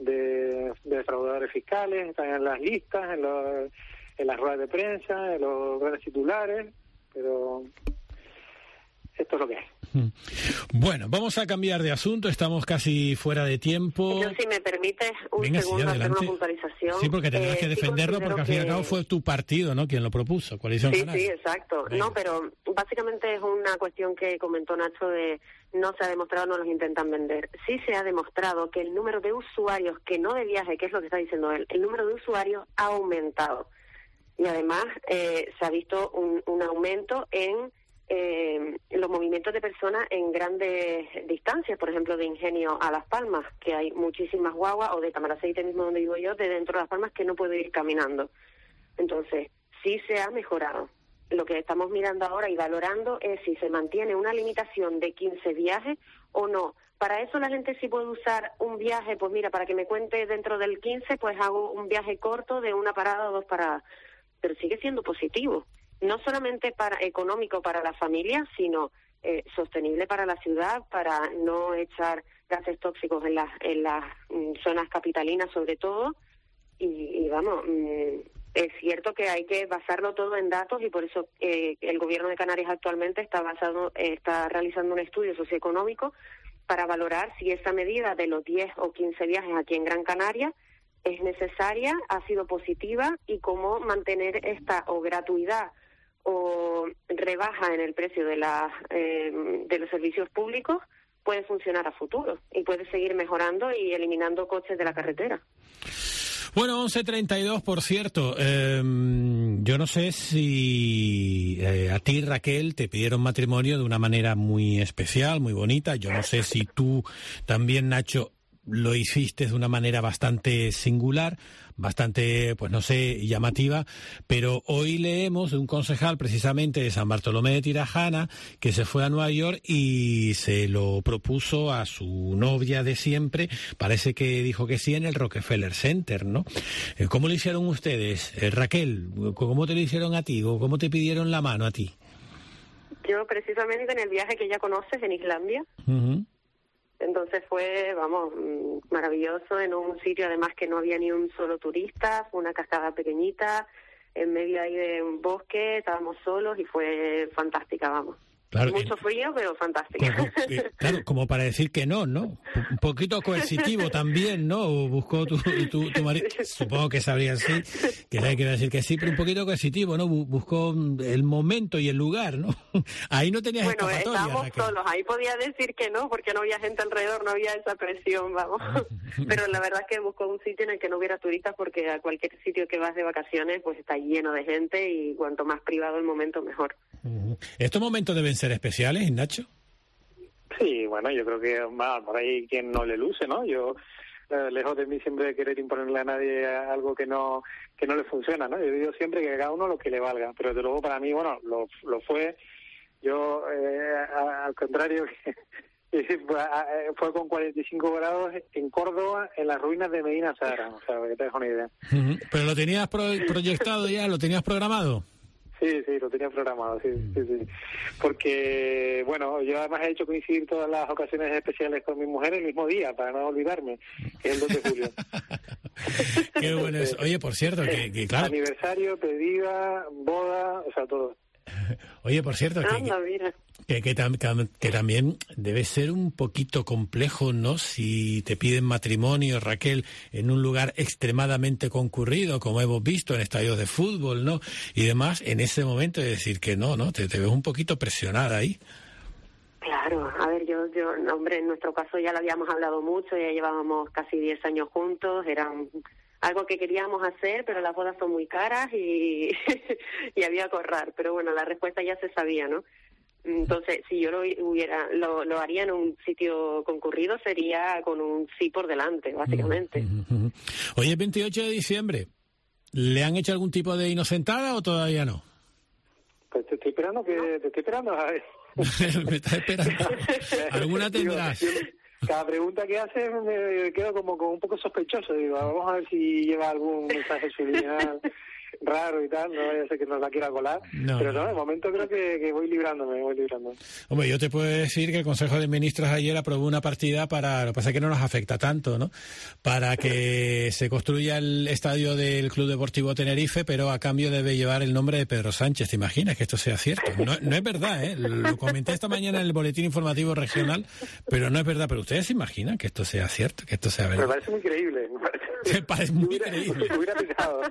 de, de defraudadores fiscales, están en las listas, en los en las ruedas de prensa, en los grandes titulares, pero esto es lo que es. Bueno, vamos a cambiar de asunto, estamos casi fuera de tiempo. Yo, si me permites, un Venga, segundo, sí, hacer una puntualización. Sí, porque tendrás eh, que defenderlo, sí, porque al fin y al cabo fue tu partido, ¿no?, quien lo propuso, Coalición Sí, Canaria. sí, exacto. Venga. No, pero básicamente es una cuestión que comentó Nacho de no se ha demostrado, no los intentan vender. Sí se ha demostrado que el número de usuarios que no de viaje, que es lo que está diciendo él, el número de usuarios ha aumentado. Y además eh, se ha visto un, un aumento en eh, los movimientos de personas en grandes distancias, por ejemplo, de Ingenio a Las Palmas, que hay muchísimas guaguas, o de Tamaraceite mismo donde vivo yo, de dentro de Las Palmas, que no puedo ir caminando. Entonces, sí se ha mejorado. Lo que estamos mirando ahora y valorando es si se mantiene una limitación de quince viajes o no. Para eso la gente sí puede usar un viaje, pues mira, para que me cuente dentro del quince, pues hago un viaje corto de una parada o dos paradas. Pero sigue siendo positivo, no solamente para económico para la familia, sino eh, sostenible para la ciudad, para no echar gases tóxicos en las en las mm, zonas capitalinas sobre todo, y, y vamos, mm, es cierto que hay que basarlo todo en datos y por eso eh, el gobierno de Canarias actualmente está basado eh, está realizando un estudio socioeconómico para valorar si esa medida de los diez o quince viajes aquí en Gran Canaria es necesaria, ha sido positiva, y cómo mantener esta o gratuidad o rebaja en el precio de, la, eh, de los servicios públicos puede funcionar a futuro y puede seguir mejorando y eliminando coches de la carretera. Bueno, once treinta y dos, por cierto, eh, yo no sé si eh, a ti, Raquel, te pidieron matrimonio de una manera muy especial, muy bonita. Yo no sé si tú también, Nacho, lo hiciste de una manera bastante singular, bastante, pues no sé, llamativa, pero hoy leemos de un concejal precisamente de San Bartolomé de Tirajana que se fue a Nueva York y se lo propuso a su novia de siempre, parece que dijo que sí, en el Rockefeller Center, ¿no? ¿Cómo lo hicieron ustedes? Eh, Raquel, ¿cómo te lo hicieron a ti o cómo te pidieron la mano a ti? Yo precisamente en el viaje que ya conoces en Islandia. Uh-huh. Entonces fue, vamos, maravilloso, en un sitio además que no había ni un solo turista, fue una cascada pequeñita, en medio ahí de un bosque, estábamos solos y fue fantástica, vamos. Claro, Mucho eh, frío, pero fantástica. Como, eh, claro, como para decir que no, ¿no? Un poquito coercitivo también, ¿no? Buscó tu, tu, tu marido, supongo que sabrían sí, que nadie quiere decir que sí, pero un poquito coercitivo, ¿no? Buscó el momento y el lugar, ¿no? Ahí no tenías bueno, escapatoria. Estábamos Raquel. solos, ahí podía decir que no, porque no había gente alrededor, no había esa presión, vamos. Pero la verdad es que buscó un sitio en el que no hubiera turistas, porque a cualquier sitio que vas de vacaciones, pues está lleno de gente y cuanto más privado el momento, mejor. ¿Estos momentos deben ser especiales, Nacho? Sí, bueno, yo creo que más por ahí quien no le luce, ¿no? Yo, eh, lejos de mí siempre de querer imponerle a nadie algo que no que no le funciona, ¿no? Yo digo siempre que a cada uno lo que le valga, pero desde luego para mí, bueno, lo, lo fue. Yo, eh, a, al contrario, fue con cuarenta y cinco grados en Córdoba, en las ruinas de Medina Sahara, o sea, que te dejo una idea. Uh-huh. ¿Pero lo tenías pro- proyectado ya? ¿Lo tenías programado? Sí, sí, lo tenía programado, sí, sí, sí. Porque, bueno, yo además he hecho coincidir todas las ocasiones especiales con mi mujer el mismo día, para no olvidarme, que es el dos de julio. Qué bueno es. Oye, por cierto, que, que claro... Aniversario, pedida, boda, o sea, todo. Oye, por cierto, que, Anda, mira. que, que, tam, que, que también debe ser un poquito complejo, ¿no? Si te piden matrimonio, Raquel, en un lugar extremadamente concurrido, como hemos visto en estadios de fútbol, ¿no? Y demás, en ese momento de decir que no, ¿no? Te, te ves un poquito presionada ahí. Claro, a ver, yo, yo, hombre, en nuestro caso ya lo habíamos hablado mucho, ya llevábamos casi diez años juntos, eran... algo que queríamos hacer, pero las bodas son muy caras y, y había que ahorrar. Pero bueno, la respuesta ya se sabía, ¿no? Entonces, si yo lo hubiera lo, lo haría en un sitio concurrido, sería con un sí por delante, básicamente. Uh-huh. Oye, veintiocho de diciembre, ¿le han hecho algún tipo de inocentada o todavía no? Pues te estoy esperando, que te estoy esperando. A ver. Me estás esperando. ¿Alguna tendrás? Digo, yo, cada pregunta que haces me quedo como, como un poco sospechoso. Digo, vamos a ver si lleva algún mensaje subliminal raro y tal, no vaya a ser que nos la quiera colar. No, pero no, de momento creo que, que voy librándome, voy librando. Hombre, yo te puedo decir que el Consejo de Ministros ayer aprobó una partida para, lo que pasa es que no nos afecta tanto, ¿no? Para que se construya el estadio del Club Deportivo Tenerife, pero a cambio debe llevar el nombre de Pedro Sánchez. ¿Te imaginas que esto sea cierto? No, no es verdad, ¿eh? Lo comenté esta mañana en el Boletín Informativo Regional, pero no es verdad. Pero ustedes se imaginan que esto sea cierto, que esto sea verdad. Me parece muy creíble. Me parece, me parece muy hubiera, creíble. Hubiera picado.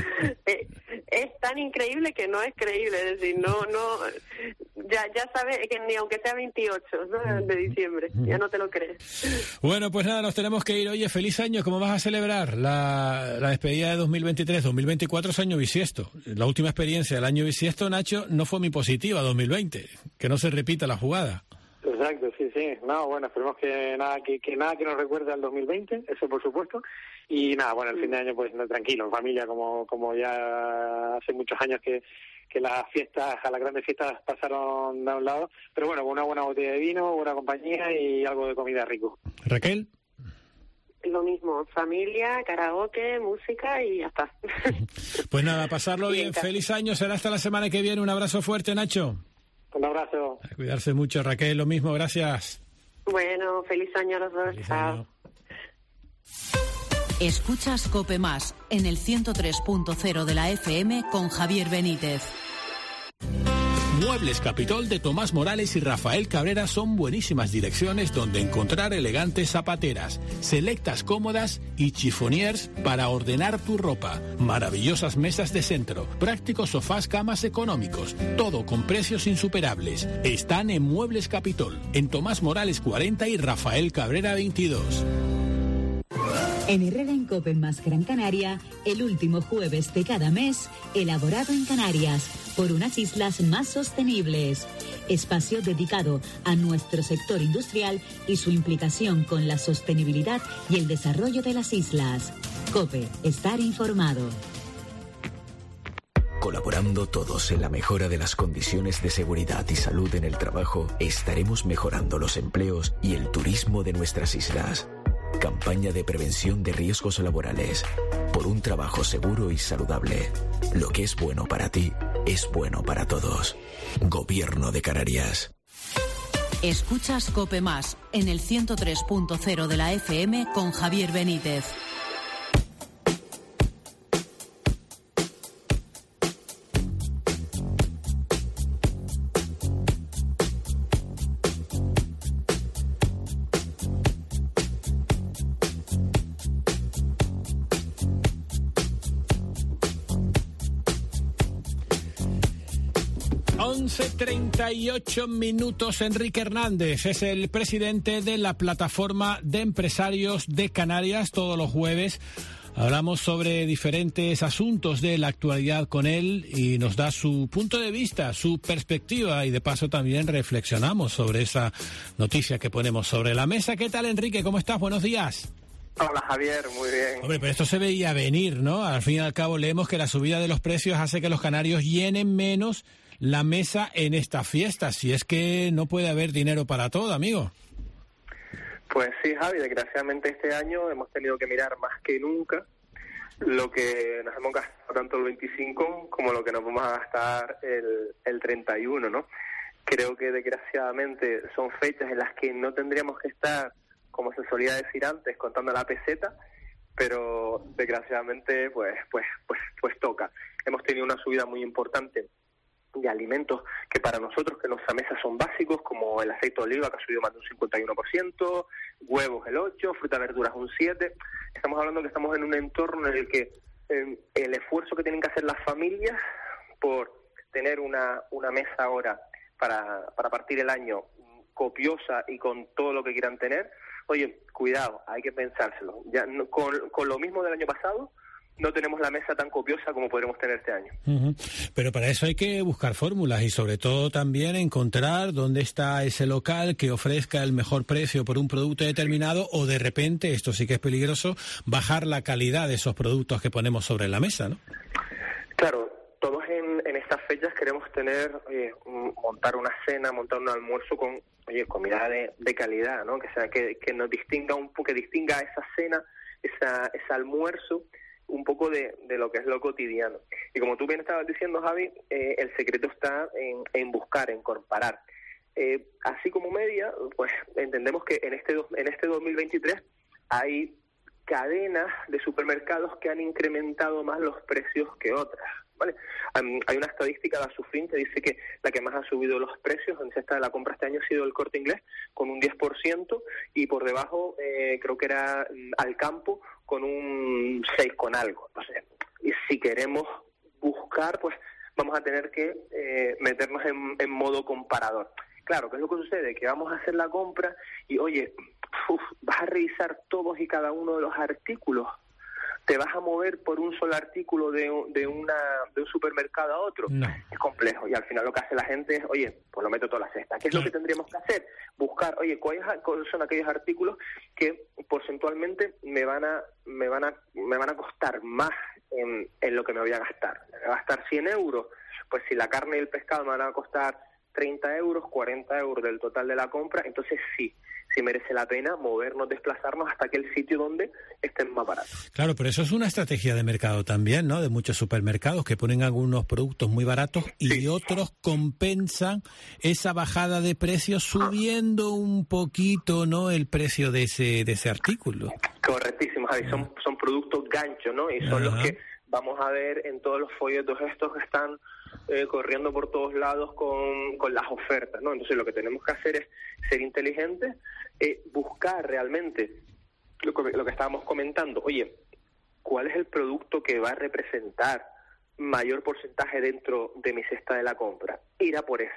Es tan increíble que no es creíble, es decir, no, no, ya, ya sabes que ni aunque sea veintiocho, ¿no? De diciembre, ya no te lo crees. Bueno, pues nada, nos tenemos que ir. Oye, feliz año. ¿Cómo vas a celebrar la, la despedida de dos mil veintitrés? dos mil veinticuatro es año bisiesto. La última experiencia del año bisiesto, Nacho, no fue muy positiva, dos mil veinte. Que no se repita la jugada. Exacto, sí, sí. No, bueno, esperemos que nada que, que nada que nos recuerde al dos mil veinte, eso por supuesto. Y nada, bueno, el fin de año pues no, tranquilo, en familia, como como ya hace muchos años que, que las fiestas, las grandes fiestas pasaron de un lado. Pero bueno, con una buena botella de vino, buena compañía y algo de comida rico. Raquel. Lo mismo, familia, karaoke, música y ya está. Pues nada, pasarlo bien. Feliz año, será hasta la semana que viene. Un abrazo fuerte, Nacho. Un abrazo. A cuidarse mucho, Raquel, lo mismo, gracias. Bueno, feliz año a los dos. Feliz Chao. año. Escuchas COPE Más en el ciento tres punto cero de la F M con Javier Benítez. Muebles Capitol de Tomás Morales y Rafael Cabrera son buenísimas direcciones donde encontrar elegantes zapateras, selectas cómodas y chifoniers para ordenar tu ropa, maravillosas mesas de centro, prácticos sofás, camas económicos, todo con precios insuperables. Están en Muebles Capitol, en Tomás Morales cuarenta y Rafael Cabrera veintidós. En Herrera en Cope más Gran Canaria, el último jueves de cada mes, elaborado en Canarias, por unas islas más sostenibles. Espacio dedicado a nuestro sector industrial y su implicación con la sostenibilidad y el desarrollo de las islas. Cope, estar informado. Colaborando todos en la mejora de las condiciones de seguridad y salud en el trabajo, estaremos mejorando los empleos y el turismo de nuestras islas. Campaña de prevención de riesgos laborales. Por un trabajo seguro y saludable. Lo que es bueno para ti es bueno para todos. Gobierno de Canarias. Escuchas COPE Más en el ciento tres punto cero de la F M con Javier Benítez. once treinta y ocho minutos. Enrique Hernández es el presidente de la Plataforma de Empresarios de Canarias. Todos los jueves hablamos sobre diferentes asuntos de la actualidad con él y nos da su punto de vista, su perspectiva, y de paso también reflexionamos sobre esa noticia que ponemos sobre la mesa. ¿Qué tal, Enrique? ¿Cómo estás? Buenos días. Hola, Javier, muy bien. Hombre, pero esto se veía venir, ¿no? Al fin y al cabo leemos que la subida de los precios hace que los canarios llenen menos la mesa en esta fiesta, si es que no puede haber dinero para todo, amigo. Pues sí, Javi, desgraciadamente este año hemos tenido que mirar más que nunca lo que nos hemos gastado tanto el veinticinco como lo que nos vamos a gastar el, el treinta y uno, ¿no? Creo que desgraciadamente son fechas en las que no tendríamos que estar, como se solía decir antes, contando la peseta, pero desgraciadamente pues pues pues pues toca. Hemos tenido una subida muy importante de alimentos que para nosotros, que nuestra mesa son básicos, como el aceite de oliva, que ha subido más de un cincuenta y uno por ciento, huevos el ocho por ciento, fruta y verduras un siete por ciento. Estamos hablando que estamos en un entorno en el que eh, el esfuerzo que tienen que hacer las familias por tener una, una mesa ahora para, para partir el año copiosa y con todo lo que quieran tener, oye, cuidado, hay que pensárselo. Ya no, con, con lo mismo del año pasado, no tenemos la mesa tan copiosa como podremos tener este año. Uh-huh. Pero para eso hay que buscar fórmulas y sobre todo también encontrar dónde está ese local que ofrezca el mejor precio por un producto determinado, o de repente, esto sí que es peligroso, bajar la calidad de esos productos que ponemos sobre la mesa, ¿no? Claro, todos en, en estas fechas queremos tener, oye, montar una cena, montar un almuerzo con, oye, comida de, de calidad, ¿no? Que sea que, que nos distinga un poco, que distinga esa cena, esa, ese almuerzo, un poco de, de lo que es lo cotidiano. Y como tú bien estabas diciendo, Javi, eh, el secreto está en, en buscar, en comparar. Eh, así como media, pues entendemos que en este, en este dos mil veintitrés hay cadenas de supermercados que han incrementado más los precios que otras, ¿vale? Um, hay una estadística de Asufin que dice que la que más ha subido los precios en cesta de la compra este año ha sido el Corte Inglés, con un diez por ciento, y por debajo eh, creo que era um, Alcampo, con un seis con algo. Entonces, y si queremos buscar, pues vamos a tener que eh, meternos en, en modo comparador. Claro, ¿qué es lo que sucede? Que vamos a hacer la compra y, oye, uf, vas a revisar todos y cada uno de los artículos. ¿Te vas a mover por un solo artículo de, de, una, de un supermercado a otro? No. Es complejo. Y al final lo que hace la gente es, oye, pues lo meto toda la cesta. ¿Qué es lo que tendríamos que hacer? Buscar, oye, ¿cuáles son aquellos artículos que porcentualmente me van a me van a, me van a costar más en, en lo que me voy a gastar? ¿Me voy a gastar cien euros? Pues si la carne y el pescado me van a costar treinta euros, cuarenta euros del total de la compra, entonces sí, sí merece la pena movernos, desplazarnos hasta aquel sitio donde estén más baratos. Claro, pero eso es una estrategia de mercado también, ¿no? De muchos supermercados que ponen algunos productos muy baratos y sí, otros compensan esa bajada de precios subiendo un poquito, ¿no?, el precio de ese de ese artículo. Correctísimo, Javi. Son, son productos gancho, ¿no? Y son Ajá. los que vamos a ver en todos los folletos estos que están eh, corriendo por todos lados con, con las ofertas, ¿no? Entonces lo que tenemos que hacer es ser inteligentes, eh, buscar realmente lo que, lo que estábamos comentando. Oye, ¿cuál es el producto que va a representar mayor porcentaje dentro de mi cesta de la compra? Ir a por ese.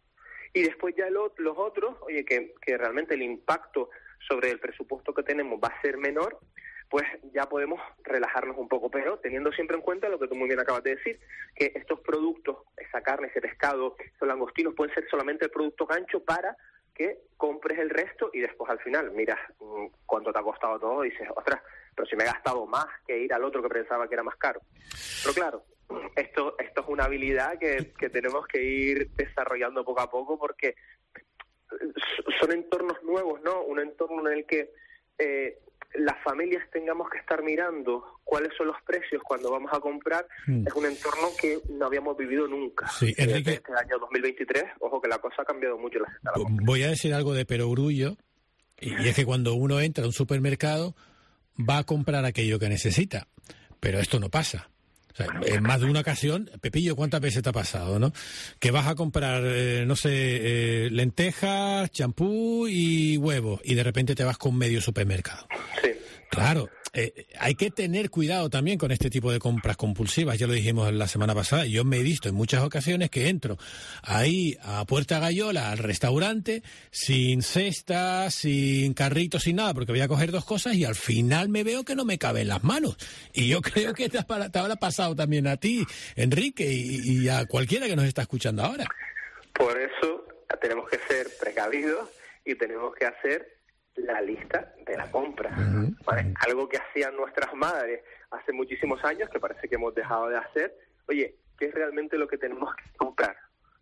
Y después ya lo, los otros, oye, que, que realmente el impacto sobre el presupuesto que tenemos va a ser menor, pues ya podemos relajarnos un poco, pero teniendo siempre en cuenta lo que tú muy bien acabas de decir, que estos productos, esa carne, ese pescado, esos langostinos, pueden ser solamente el producto gancho para que compres el resto y después al final miras cuánto te ha costado todo y dices, ostras, pero si me he gastado más que ir al otro que pensaba que era más caro. Pero claro, esto esto es una habilidad que, que tenemos que ir desarrollando poco a poco, porque son entornos nuevos, ¿no? Un entorno en el que eh, las familias tengamos que estar mirando cuáles son los precios cuando vamos a comprar, mm. es un entorno que no habíamos vivido nunca. Sí, Enrique, este año dos mil veintitrés, ojo que la cosa ha cambiado mucho. La cesta, la voy a decir algo de perogrullo, y, y es que cuando uno entra a un supermercado va a comprar aquello que necesita, pero esto no pasa. O sea, en más de una ocasión, Pepillo, ¿cuántas veces te ha pasado, no? Que vas a comprar, eh, no sé, eh, lentejas, champú y huevos, y de repente te vas con medio supermercado. Sí. Claro, eh, hay que tener cuidado también con este tipo de compras compulsivas, ya lo dijimos la semana pasada, yo me he visto en muchas ocasiones que entro ahí a Puerta Gallola, al restaurante, sin cesta, sin carrito, sin nada, porque voy a coger dos cosas y al final me veo que no me caben las manos. Y yo creo que te, te habrá pasado también a ti, Enrique, y, y a cualquiera que nos está escuchando ahora. Por eso tenemos que ser precavidos y tenemos que hacer la lista de la compra, uh-huh. ¿vale? Algo que hacían nuestras madres hace muchísimos años, que parece que hemos dejado de hacer. Oye, ¿qué es realmente lo que tenemos que comprar?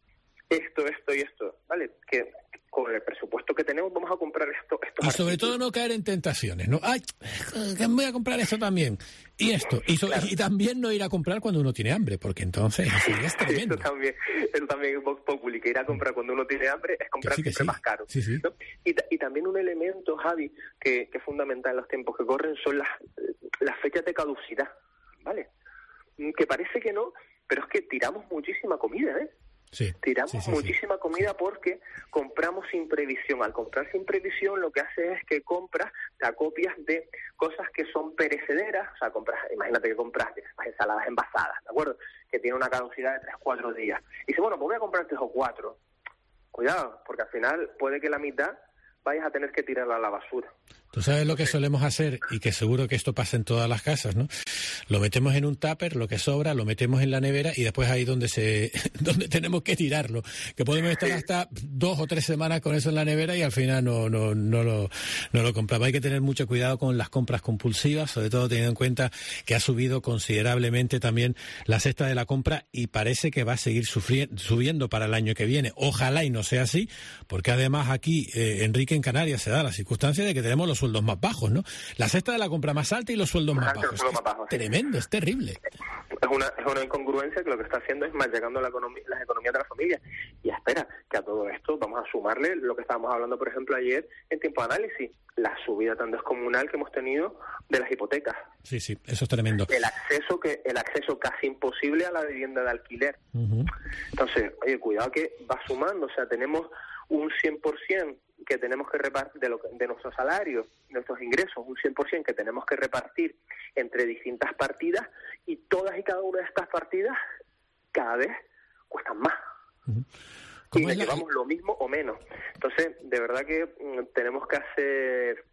Esto, esto y esto, ¿vale? Que con el presupuesto que tenemos vamos a comprar esto, esto. Y sobre todo no caer en tentaciones, ¿no? Ay, que voy a comprar esto también, y esto, y, so, claro. y también no ir a comprar cuando uno tiene hambre, porque entonces eso es tremendo. Eso también, eso también es Vox Populi, que ir a comprar cuando uno tiene hambre es comprar sí, siempre sí. más caro. Sí, sí. ¿no? Y, y también un elemento, Javi, que, que es fundamental en los tiempos que corren son las, las fechas de caducidad, ¿vale? Que parece que no, pero es que tiramos muchísima comida, ¿eh? Sí, Tiramos sí, sí, muchísima sí. comida sí. porque compramos sin previsión. Al comprar sin previsión lo que hace es que compras, te acopias de cosas que son perecederas. O sea, compras, imagínate que compras ensaladas envasadas, ¿de acuerdo? Que tiene una caducidad de tres, cuatro días. Y dices, bueno, pues voy a comprar tres o cuatro. Cuidado, porque al final puede que la mitad vayas a tener que tirarla a la basura. Tú sabes lo que solemos hacer, y que seguro que esto pasa en todas las casas, ¿no? Lo metemos en un tupper, lo que sobra, lo metemos en la nevera y después ahí donde se, donde tenemos que tirarlo. Que podemos estar hasta dos o tres semanas con eso en la nevera y al final no, no, no lo, no lo compramos. Hay que tener mucho cuidado con las compras compulsivas, sobre todo teniendo en cuenta que ha subido considerablemente también la cesta de la compra y parece que va a seguir sufriendo, subiendo para el año que viene. Ojalá y no sea así, porque además aquí, eh, Enrique, en Canarias se da la circunstancia de que tenemos los sueldos más bajos, ¿no? La cesta de la compra más alta y los sueldos más bajos. Sueldos más bajos es sí. tremendo, es terrible. Es una, es una incongruencia que lo que está haciendo es machacando la economía, las economías de la familia. Y espera, que a todo esto vamos a sumarle lo que estábamos hablando, por ejemplo, ayer en Tiempo de Análisis, la subida tan descomunal que hemos tenido de las hipotecas. Sí, sí, eso es tremendo. El acceso que el acceso casi imposible a la vivienda de alquiler. Uh-huh. Entonces, oye, cuidado que va sumando, o sea, tenemos un cien por ciento que tenemos que repartir de, lo, de nuestros salarios, nuestros ingresos, un cien por ciento que tenemos que repartir entre distintas partidas, y todas y cada una de estas partidas cada vez cuestan más. Uh-huh. Y le llevamos la... lo mismo o menos. Entonces, de verdad que mm, tenemos que hacer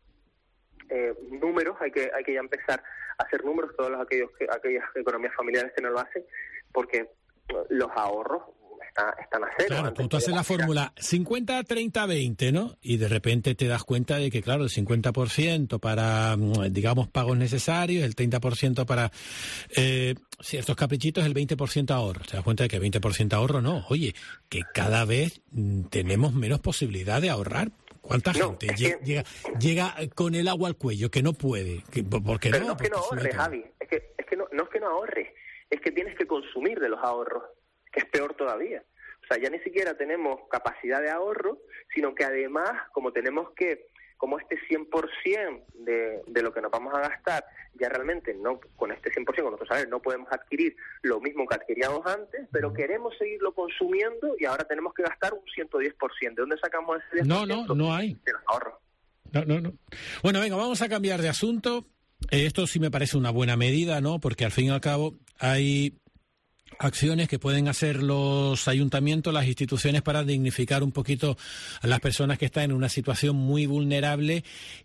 eh, números, hay que hay que ya empezar a hacer números, todos los, aquellos que, aquellas economías familiares que no lo hacen, porque los ahorros Está, están a cero. Claro, tú, tú haces la fórmula cincuenta, treinta, veinte, ¿no? Y de repente te das cuenta de que, claro, el cincuenta por ciento para, digamos, pagos necesarios, el treinta por ciento para eh, ciertos caprichitos, el veinte por ciento ahorro. Te das cuenta de que veinte por ciento ahorro no. Oye, que cada vez mm, tenemos menos posibilidad de ahorrar. ¿Cuánta no, gente llega, que... llega llega con el agua al cuello, que no puede? Que, ¿por qué Pero no? no es que no ahorres, Javi. Es que, es que no, no es que no ahorres. Es que tienes que consumir de los ahorros, que es peor todavía. O sea, ya ni siquiera tenemos capacidad de ahorro, sino que además, como tenemos que, como este cien por ciento de, de lo que nos vamos a gastar, ya realmente no con este cien por ciento, con nuestros salarios, no podemos adquirir lo mismo que adquiríamos antes, pero queremos seguirlo consumiendo y ahora tenemos que gastar un ciento diez por ciento. ¿De dónde sacamos ese diez por ciento? No, no, no hay. De los ahorros. No, no, no. Bueno, venga, vamos a cambiar de asunto. Eh, esto sí me parece una buena medida, ¿no? Porque al fin y al cabo hay acciones que pueden hacer los ayuntamientos, las instituciones, para dignificar un poquito a las personas que están en una situación muy vulnerable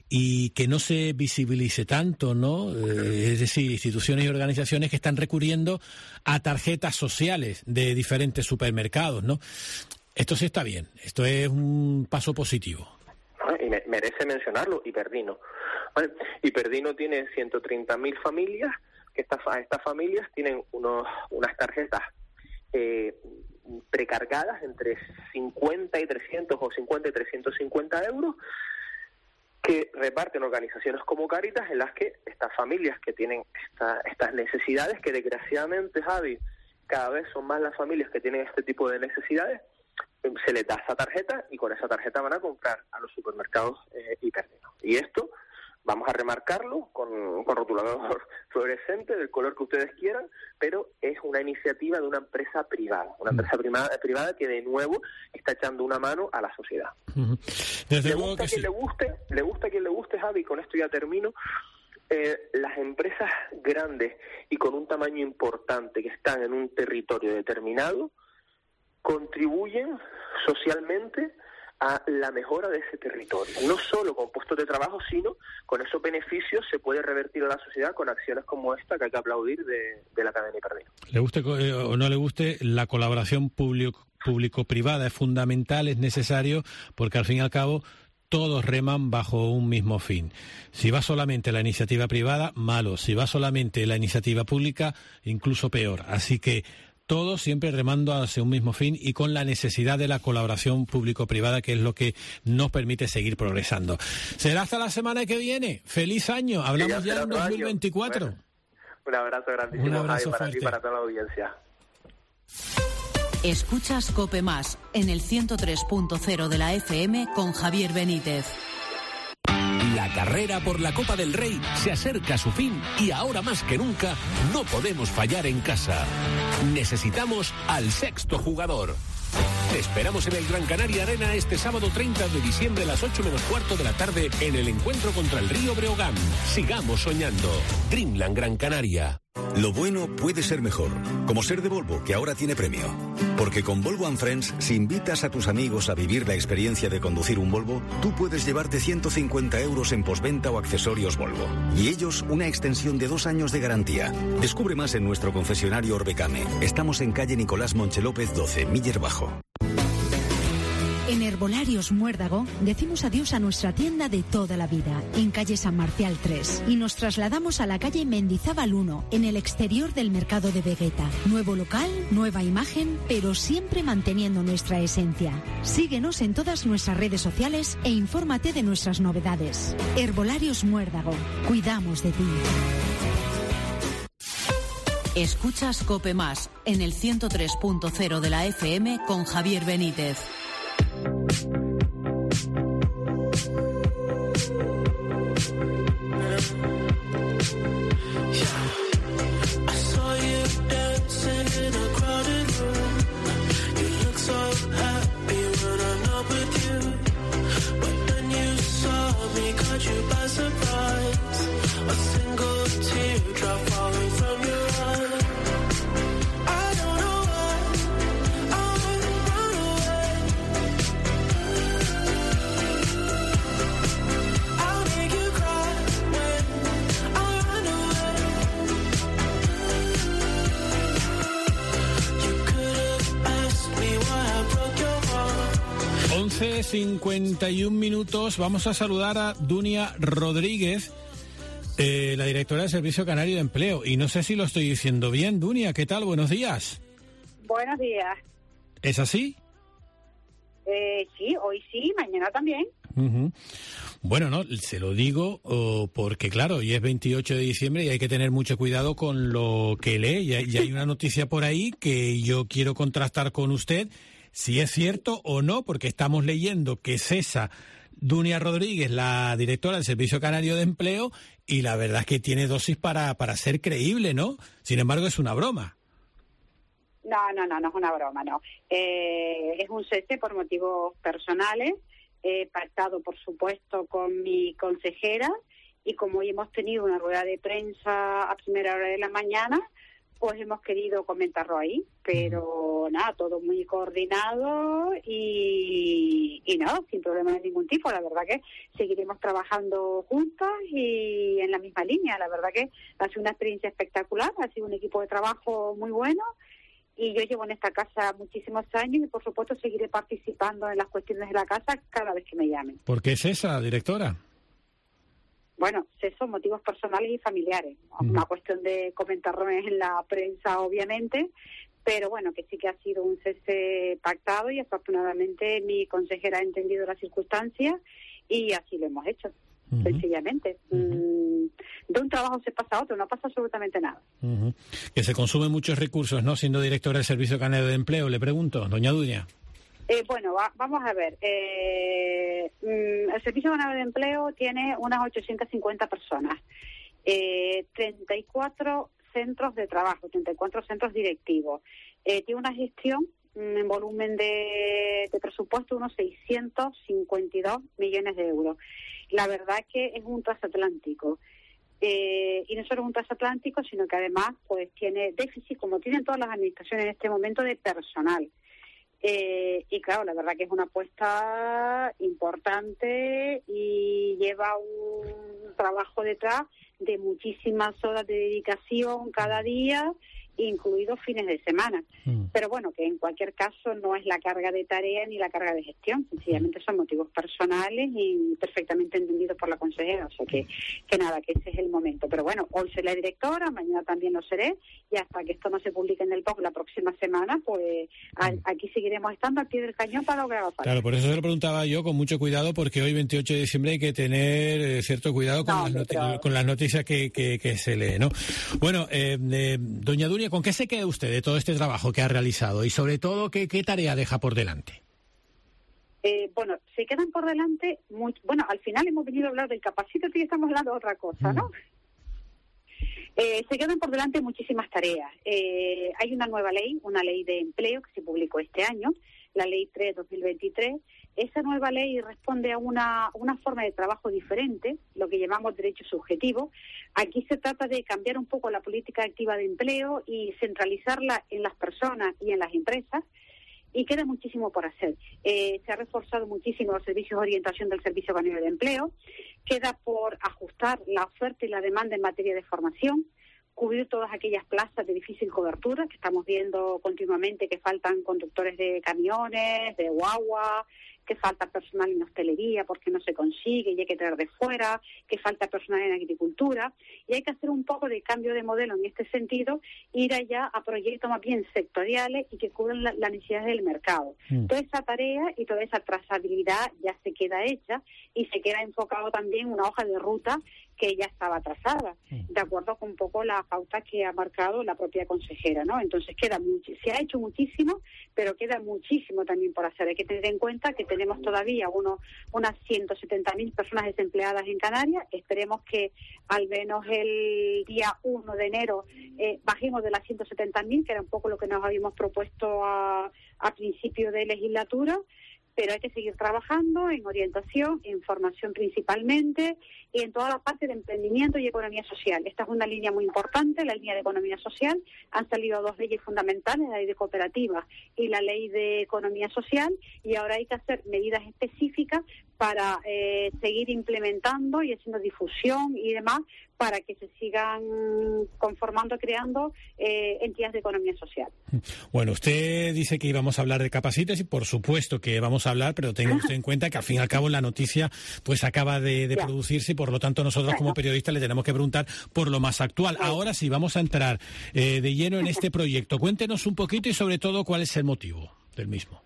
y que no se visibilice tanto, ¿no? Eh, es decir, instituciones y organizaciones que están recurriendo a tarjetas sociales de diferentes supermercados, ¿no? Esto sí está bien, esto es un paso positivo. Y me, merece mencionarlo, Hiperdino. ¿Vale? Hiperdino tiene ciento treinta mil familias, que estas, estas familias tienen unos, unas tarjetas eh, precargadas entre cincuenta y trescientos o cincuenta y trescientos cincuenta euros, que reparten organizaciones como Cáritas, en las que estas familias que tienen esta, estas necesidades, que desgraciadamente, Javi, cada vez son más las familias que tienen este tipo de necesidades, se les da esa tarjeta y con esa tarjeta van a comprar a los supermercados eh, hiperdinos. Y esto vamos a remarcarlo con, con rotulador fluorescente del color que ustedes quieran, pero es una iniciativa de una empresa privada, una empresa privada, privada que de nuevo está echando una mano a la sociedad. Uh-huh. Desde le luego gusta que a quien sí. le guste, le gusta a quien le guste, Javi, con esto ya termino. Eh, las empresas grandes y con un tamaño importante que están en un territorio determinado contribuyen socialmente a la mejora de ese territorio. No solo con puestos de trabajo, sino con esos beneficios se puede revertir a la sociedad con acciones como esta que hay que aplaudir de, de la cadena Hiperdino. Le guste eh, o no le guste, la colaboración público, público-privada es fundamental, es necesario, porque al fin y al cabo todos reman bajo un mismo fin. Si va solamente la iniciativa privada, malo. Si va solamente la iniciativa pública, incluso peor. Así que todos siempre remando hacia un mismo fin y con la necesidad de la colaboración público-privada, que es lo que nos permite seguir progresando. Será hasta la semana que viene. ¡Feliz año! Hablamos ya, ya en dos mil veinticuatro. Bueno, un abrazo grandísimo, un abrazo Javi, para ti y para toda la audiencia. Escuchas COPE Más en el ciento tres punto cero de la F M con Javier Benítez. La carrera por la Copa del Rey se acerca a su fin y ahora más que nunca no podemos fallar en casa. Necesitamos al sexto jugador. Te esperamos en el Gran Canaria Arena este sábado treinta de diciembre a las ocho menos cuarto de la tarde en el encuentro contra el Río Breogán. Sigamos soñando. Dreamland Gran Canaria. Lo bueno puede ser mejor, como ser de Volvo, que ahora tiene premio. Porque con Volvo and Friends, si invitas a tus amigos a vivir la experiencia de conducir un Volvo, tú puedes llevarte ciento cincuenta euros en postventa o accesorios Volvo. Y ellos una extensión de dos años de garantía. Descubre más en nuestro concesionario Orbecame. Estamos en calle Nicolás Monche López doce, Miller Bajo. En Herbolarios Muérdago decimos adiós a nuestra tienda de toda la vida, en calle San Marcial tres, y nos trasladamos a la calle Mendizábal uno, en el exterior del mercado de Vegueta. Nuevo local, nueva imagen, pero siempre manteniendo nuestra esencia. Síguenos en todas nuestras redes sociales e infórmate de nuestras novedades. Herbolarios Muérdago, cuidamos de ti. Escuchas COPE Más en el ciento tres punto cero de la F M con Javier Benítez. once cincuenta y un minutos. Vamos a saludar a Dunia Rodríguez, eh, la directora del Servicio Canario de Empleo. Y no sé si lo estoy diciendo bien. Dunia, ¿qué tal? Buenos días. Buenos días. ¿Es así? Eh, sí, hoy sí, mañana también. Uh-huh. Bueno, no, se lo digo oh, porque, claro, hoy es veintiocho de diciembre y hay que tener mucho cuidado con lo que lee. Y hay, y hay una noticia por ahí que yo quiero contrastar con usted, si es cierto o no, porque estamos leyendo que cesa Dunia Rodríguez, la directora del Servicio Canario de Empleo, y la verdad es que tiene dosis para, para ser creíble, ¿no? Sin embargo, es una broma. No, no, no, no es una broma, no. Eh, es un cese por motivos personales, eh, pactado, por supuesto, con mi consejera, y como hoy hemos tenido una rueda de prensa a primera hora de la mañana, pues hemos querido comentarlo ahí, pero nada, todo muy coordinado y, y nada, sin problema de ningún tipo. La verdad que seguiremos trabajando juntas y en la misma línea. La verdad que ha sido una experiencia espectacular, ha sido un equipo de trabajo muy bueno y yo llevo en esta casa muchísimos años y por supuesto seguiré participando en las cuestiones de la casa cada vez que me llamen. ¿Por qué es esa, directora? Bueno, son motivos personales y familiares. Uh-huh. Una cuestión de comentarlo en la prensa, obviamente, pero bueno, que sí que ha sido un cese pactado y afortunadamente mi consejera ha entendido las circunstancias y así lo hemos hecho. uh-huh. sencillamente. Uh-huh. De un trabajo se pasa a otro, no pasa absolutamente nada. Uh-huh. Que se consumen muchos recursos, ¿no? Siendo directora del Servicio Canario de Empleo, le pregunto, doña Dunia. Eh, bueno, va, vamos a ver. Eh, el Servicio Canario de Empleo tiene unas ochocientas cincuenta personas, eh, treinta y cuatro centros de trabajo, treinta y cuatro centros directivos. Eh, tiene una gestión en volumen de, de presupuesto unos seiscientos cincuenta y dos millones de euros. La verdad que es un transatlántico. Eh, y no solo es un transatlántico, sino que además pues tiene déficit, como tienen todas las administraciones en este momento, de personal. Eh, y claro, la verdad que es una apuesta importante y lleva un trabajo detrás de muchísimas horas de dedicación cada día, incluidos fines de semana. Mm. Pero bueno, que en cualquier caso no es la carga de tarea ni la carga de gestión, sencillamente son motivos personales y perfectamente entendidos por la consejera, o sea que, que nada, que ese es el momento. Pero bueno, hoy soy la directora, mañana también lo seré, y hasta que esto no se publique en el blog la próxima semana, pues a, aquí seguiremos estando al pie del cañón para lo que haga falta. Claro, por eso se lo preguntaba yo con mucho cuidado, porque hoy veintiocho de diciembre hay que tener eh, cierto cuidado con, no, las, noti- pero... con las noticias que, que, que se lee, ¿no? Bueno, eh, eh, doña Dunia, ¿con qué se queda usted de todo este trabajo que ha realizado y sobre todo qué, qué tarea deja por delante? Eh, bueno, se quedan por delante, muy, bueno, al final hemos venido a hablar del Capacítate y estamos hablando de otra cosa, ¿no? Mm. Eh, se quedan por delante muchísimas tareas. Eh, hay una nueva ley, una ley de empleo que se publicó este año, la Ley tres dos mil veintitrés. Esa nueva ley responde a una, una forma de trabajo diferente, lo que llamamos derecho subjetivo. Aquí se trata de cambiar un poco la política activa de empleo y centralizarla en las personas y en las empresas, y queda muchísimo por hacer. Eh, se ha reforzado muchísimo los servicios de orientación del Servicio Canario de Empleo, queda por ajustar la oferta y la demanda en materia de formación, cubrir todas aquellas plazas de difícil cobertura que estamos viendo continuamente, que faltan conductores de camiones, de guagua, que falta personal en hostelería porque no se consigue y hay que traer de fuera, que falta personal en agricultura, y hay que hacer un poco de cambio de modelo en este sentido, ir allá a proyectos más bien sectoriales y que cubran las la necesidades del mercado. Mm. Toda esa tarea y toda esa trazabilidad ya se queda hecha y se queda enfocado también una hoja de ruta que ya estaba trazada, de acuerdo con un poco la pauta que ha marcado la propia consejera, ¿no? Entonces queda mucho, se ha hecho muchísimo, pero queda muchísimo también por hacer. Hay que tener en cuenta que tenemos todavía uno, unas ciento setenta mil personas desempleadas en Canarias. Esperemos que al menos el día uno de enero eh, bajemos de las ciento setenta mil, que era un poco lo que nos habíamos propuesto a, a principio de legislatura. Pero hay que seguir trabajando en orientación, en formación principalmente, y en toda la parte de emprendimiento y economía social. Esta es una línea muy importante, la línea de economía social. Han salido dos leyes fundamentales, la ley de cooperativas y la ley de economía social, y ahora hay que hacer medidas específicas para eh, seguir implementando y haciendo difusión y demás para que se sigan conformando, creando eh, entidades de economía social. Bueno, usted dice que íbamos a hablar de Capacítate y por supuesto que vamos a hablar, pero tenga usted en cuenta que al fin y al cabo la noticia pues acaba de, de producirse y por lo tanto nosotros claro. como periodistas le tenemos que preguntar por lo más actual. Claro. Ahora sí, vamos a entrar eh, de lleno en este proyecto. Cuéntenos un poquito y sobre todo cuál es el motivo del mismo.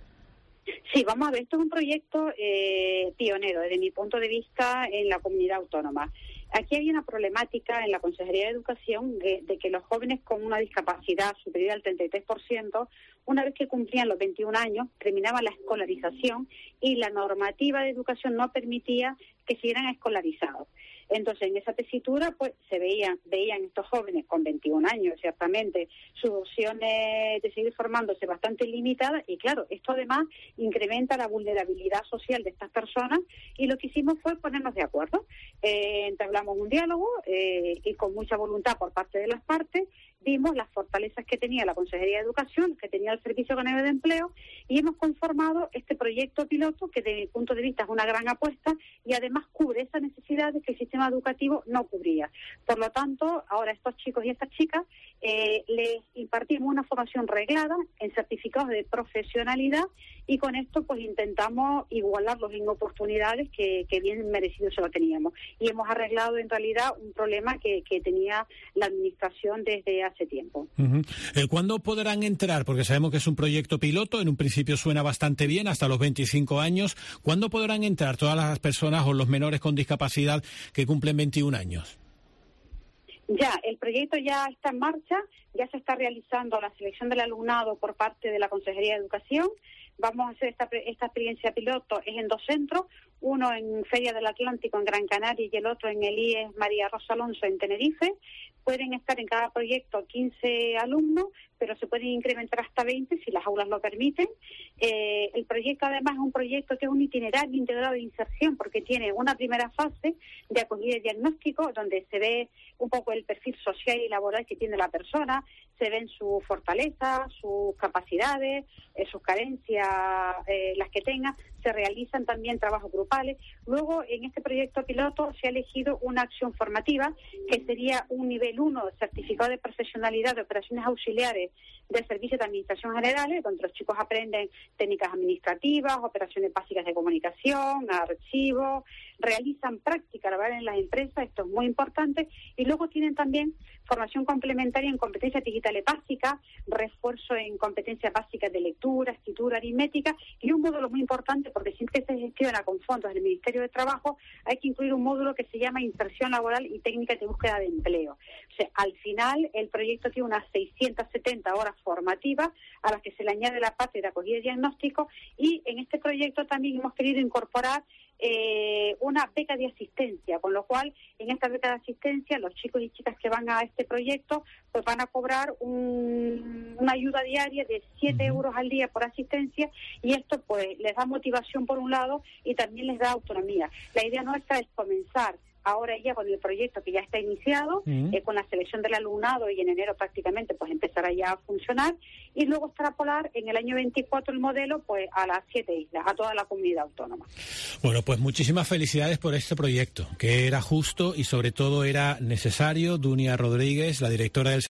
Sí, vamos a ver, esto es un proyecto eh, pionero desde mi punto de vista en la comunidad autónoma. Aquí hay una problemática en la Consejería de Educación de, de que los jóvenes con una discapacidad superior al treinta y tres por ciento, una vez que cumplían los veintiún años, terminaban la escolarización y la normativa de educación no permitía que siguieran escolarizados. Entonces, en esa tesitura, pues, se veían, veían estos jóvenes con veintiún años, ciertamente, sus opciones de seguir formándose bastante limitadas, y claro, esto además incrementa la vulnerabilidad social de estas personas, y lo que hicimos fue ponernos de acuerdo. Eh, entablamos un diálogo, eh, y con mucha voluntad por parte de las partes, vimos las fortalezas que tenía la Consejería de Educación, que tenía el Servicio Canario de Empleo, y hemos conformado este proyecto piloto que desde mi punto de vista es una gran apuesta y además cubre esas necesidades que el sistema educativo no cubría. Por lo tanto, ahora estos chicos y estas chicas eh, les impartimos una formación reglada en certificados de profesionalidad y con esto pues intentamos igualarlos en oportunidades que, que bien merecidos se lo teníamos. Y hemos arreglado en realidad un problema que, que tenía la Administración desde hace hace tiempo. Uh-huh. Eh, ¿Cuándo podrán entrar? Porque sabemos que es un proyecto piloto, en un principio suena bastante bien, hasta los veinticinco años. ¿Cuándo podrán entrar todas las personas o los menores con discapacidad que cumplen veintiún años? Ya, el proyecto ya está en marcha, ya se está realizando la selección del alumnado por parte de la Consejería de Educación. Vamos a hacer esta, esta experiencia piloto, es en dos centros, uno en Feria del Atlántico en Gran Canaria y el otro en el I E S María Rosa Alonso en Tenerife. Pueden estar en cada proyecto quince alumnos, pero se pueden incrementar hasta veinte si las aulas lo permiten. Eh, el proyecto además es un proyecto que es un itinerario integrado de inserción, porque tiene una primera fase de acogida y diagnóstico, donde se ve un poco el perfil social y laboral que tiene la persona, se ven sus fortalezas, sus capacidades, eh, sus carencias, eh, las que tenga. Se realizan también trabajos grupales. Luego, en este proyecto piloto se ha elegido una acción formativa, que sería un nivel uno, certificado de profesionalidad de operaciones auxiliares de servicios de administración generales, donde los chicos aprenden técnicas administrativas, operaciones básicas de comunicación, archivos, realizan práctica laboral en las empresas, esto es muy importante, y luego tienen también formación complementaria en competencias digitales básicas, refuerzo en competencias básicas de lectura, escritura, aritmética, y un módulo muy importante, porque siempre se gestiona con fondos del Ministerio de Trabajo, hay que incluir un módulo que se llama inserción laboral y técnicas de búsqueda de empleo. O sea, al final el proyecto tiene unas seiscientas setenta horas formativas a las que se le añade la parte de acogida y diagnóstico, y en este proyecto también hemos querido incorporar eh, una beca de asistencia, con lo cual en esta beca de asistencia los chicos y chicas que van a este proyecto pues van a cobrar un, una ayuda diaria de siete euros al día por asistencia, y esto pues les da motivación por un lado y también les da autonomía. La idea nuestra es comenzar ahora ya con el proyecto que ya está iniciado, uh-huh. eh, con la selección del alumnado, y en enero prácticamente pues empezará ya a funcionar, y luego extrapolar en el año veinticuatro el modelo pues a las siete islas, a toda la comunidad autónoma. Bueno, pues muchísimas felicidades por este proyecto, que era justo y sobre todo era necesario. Dunia Rodríguez, la directora del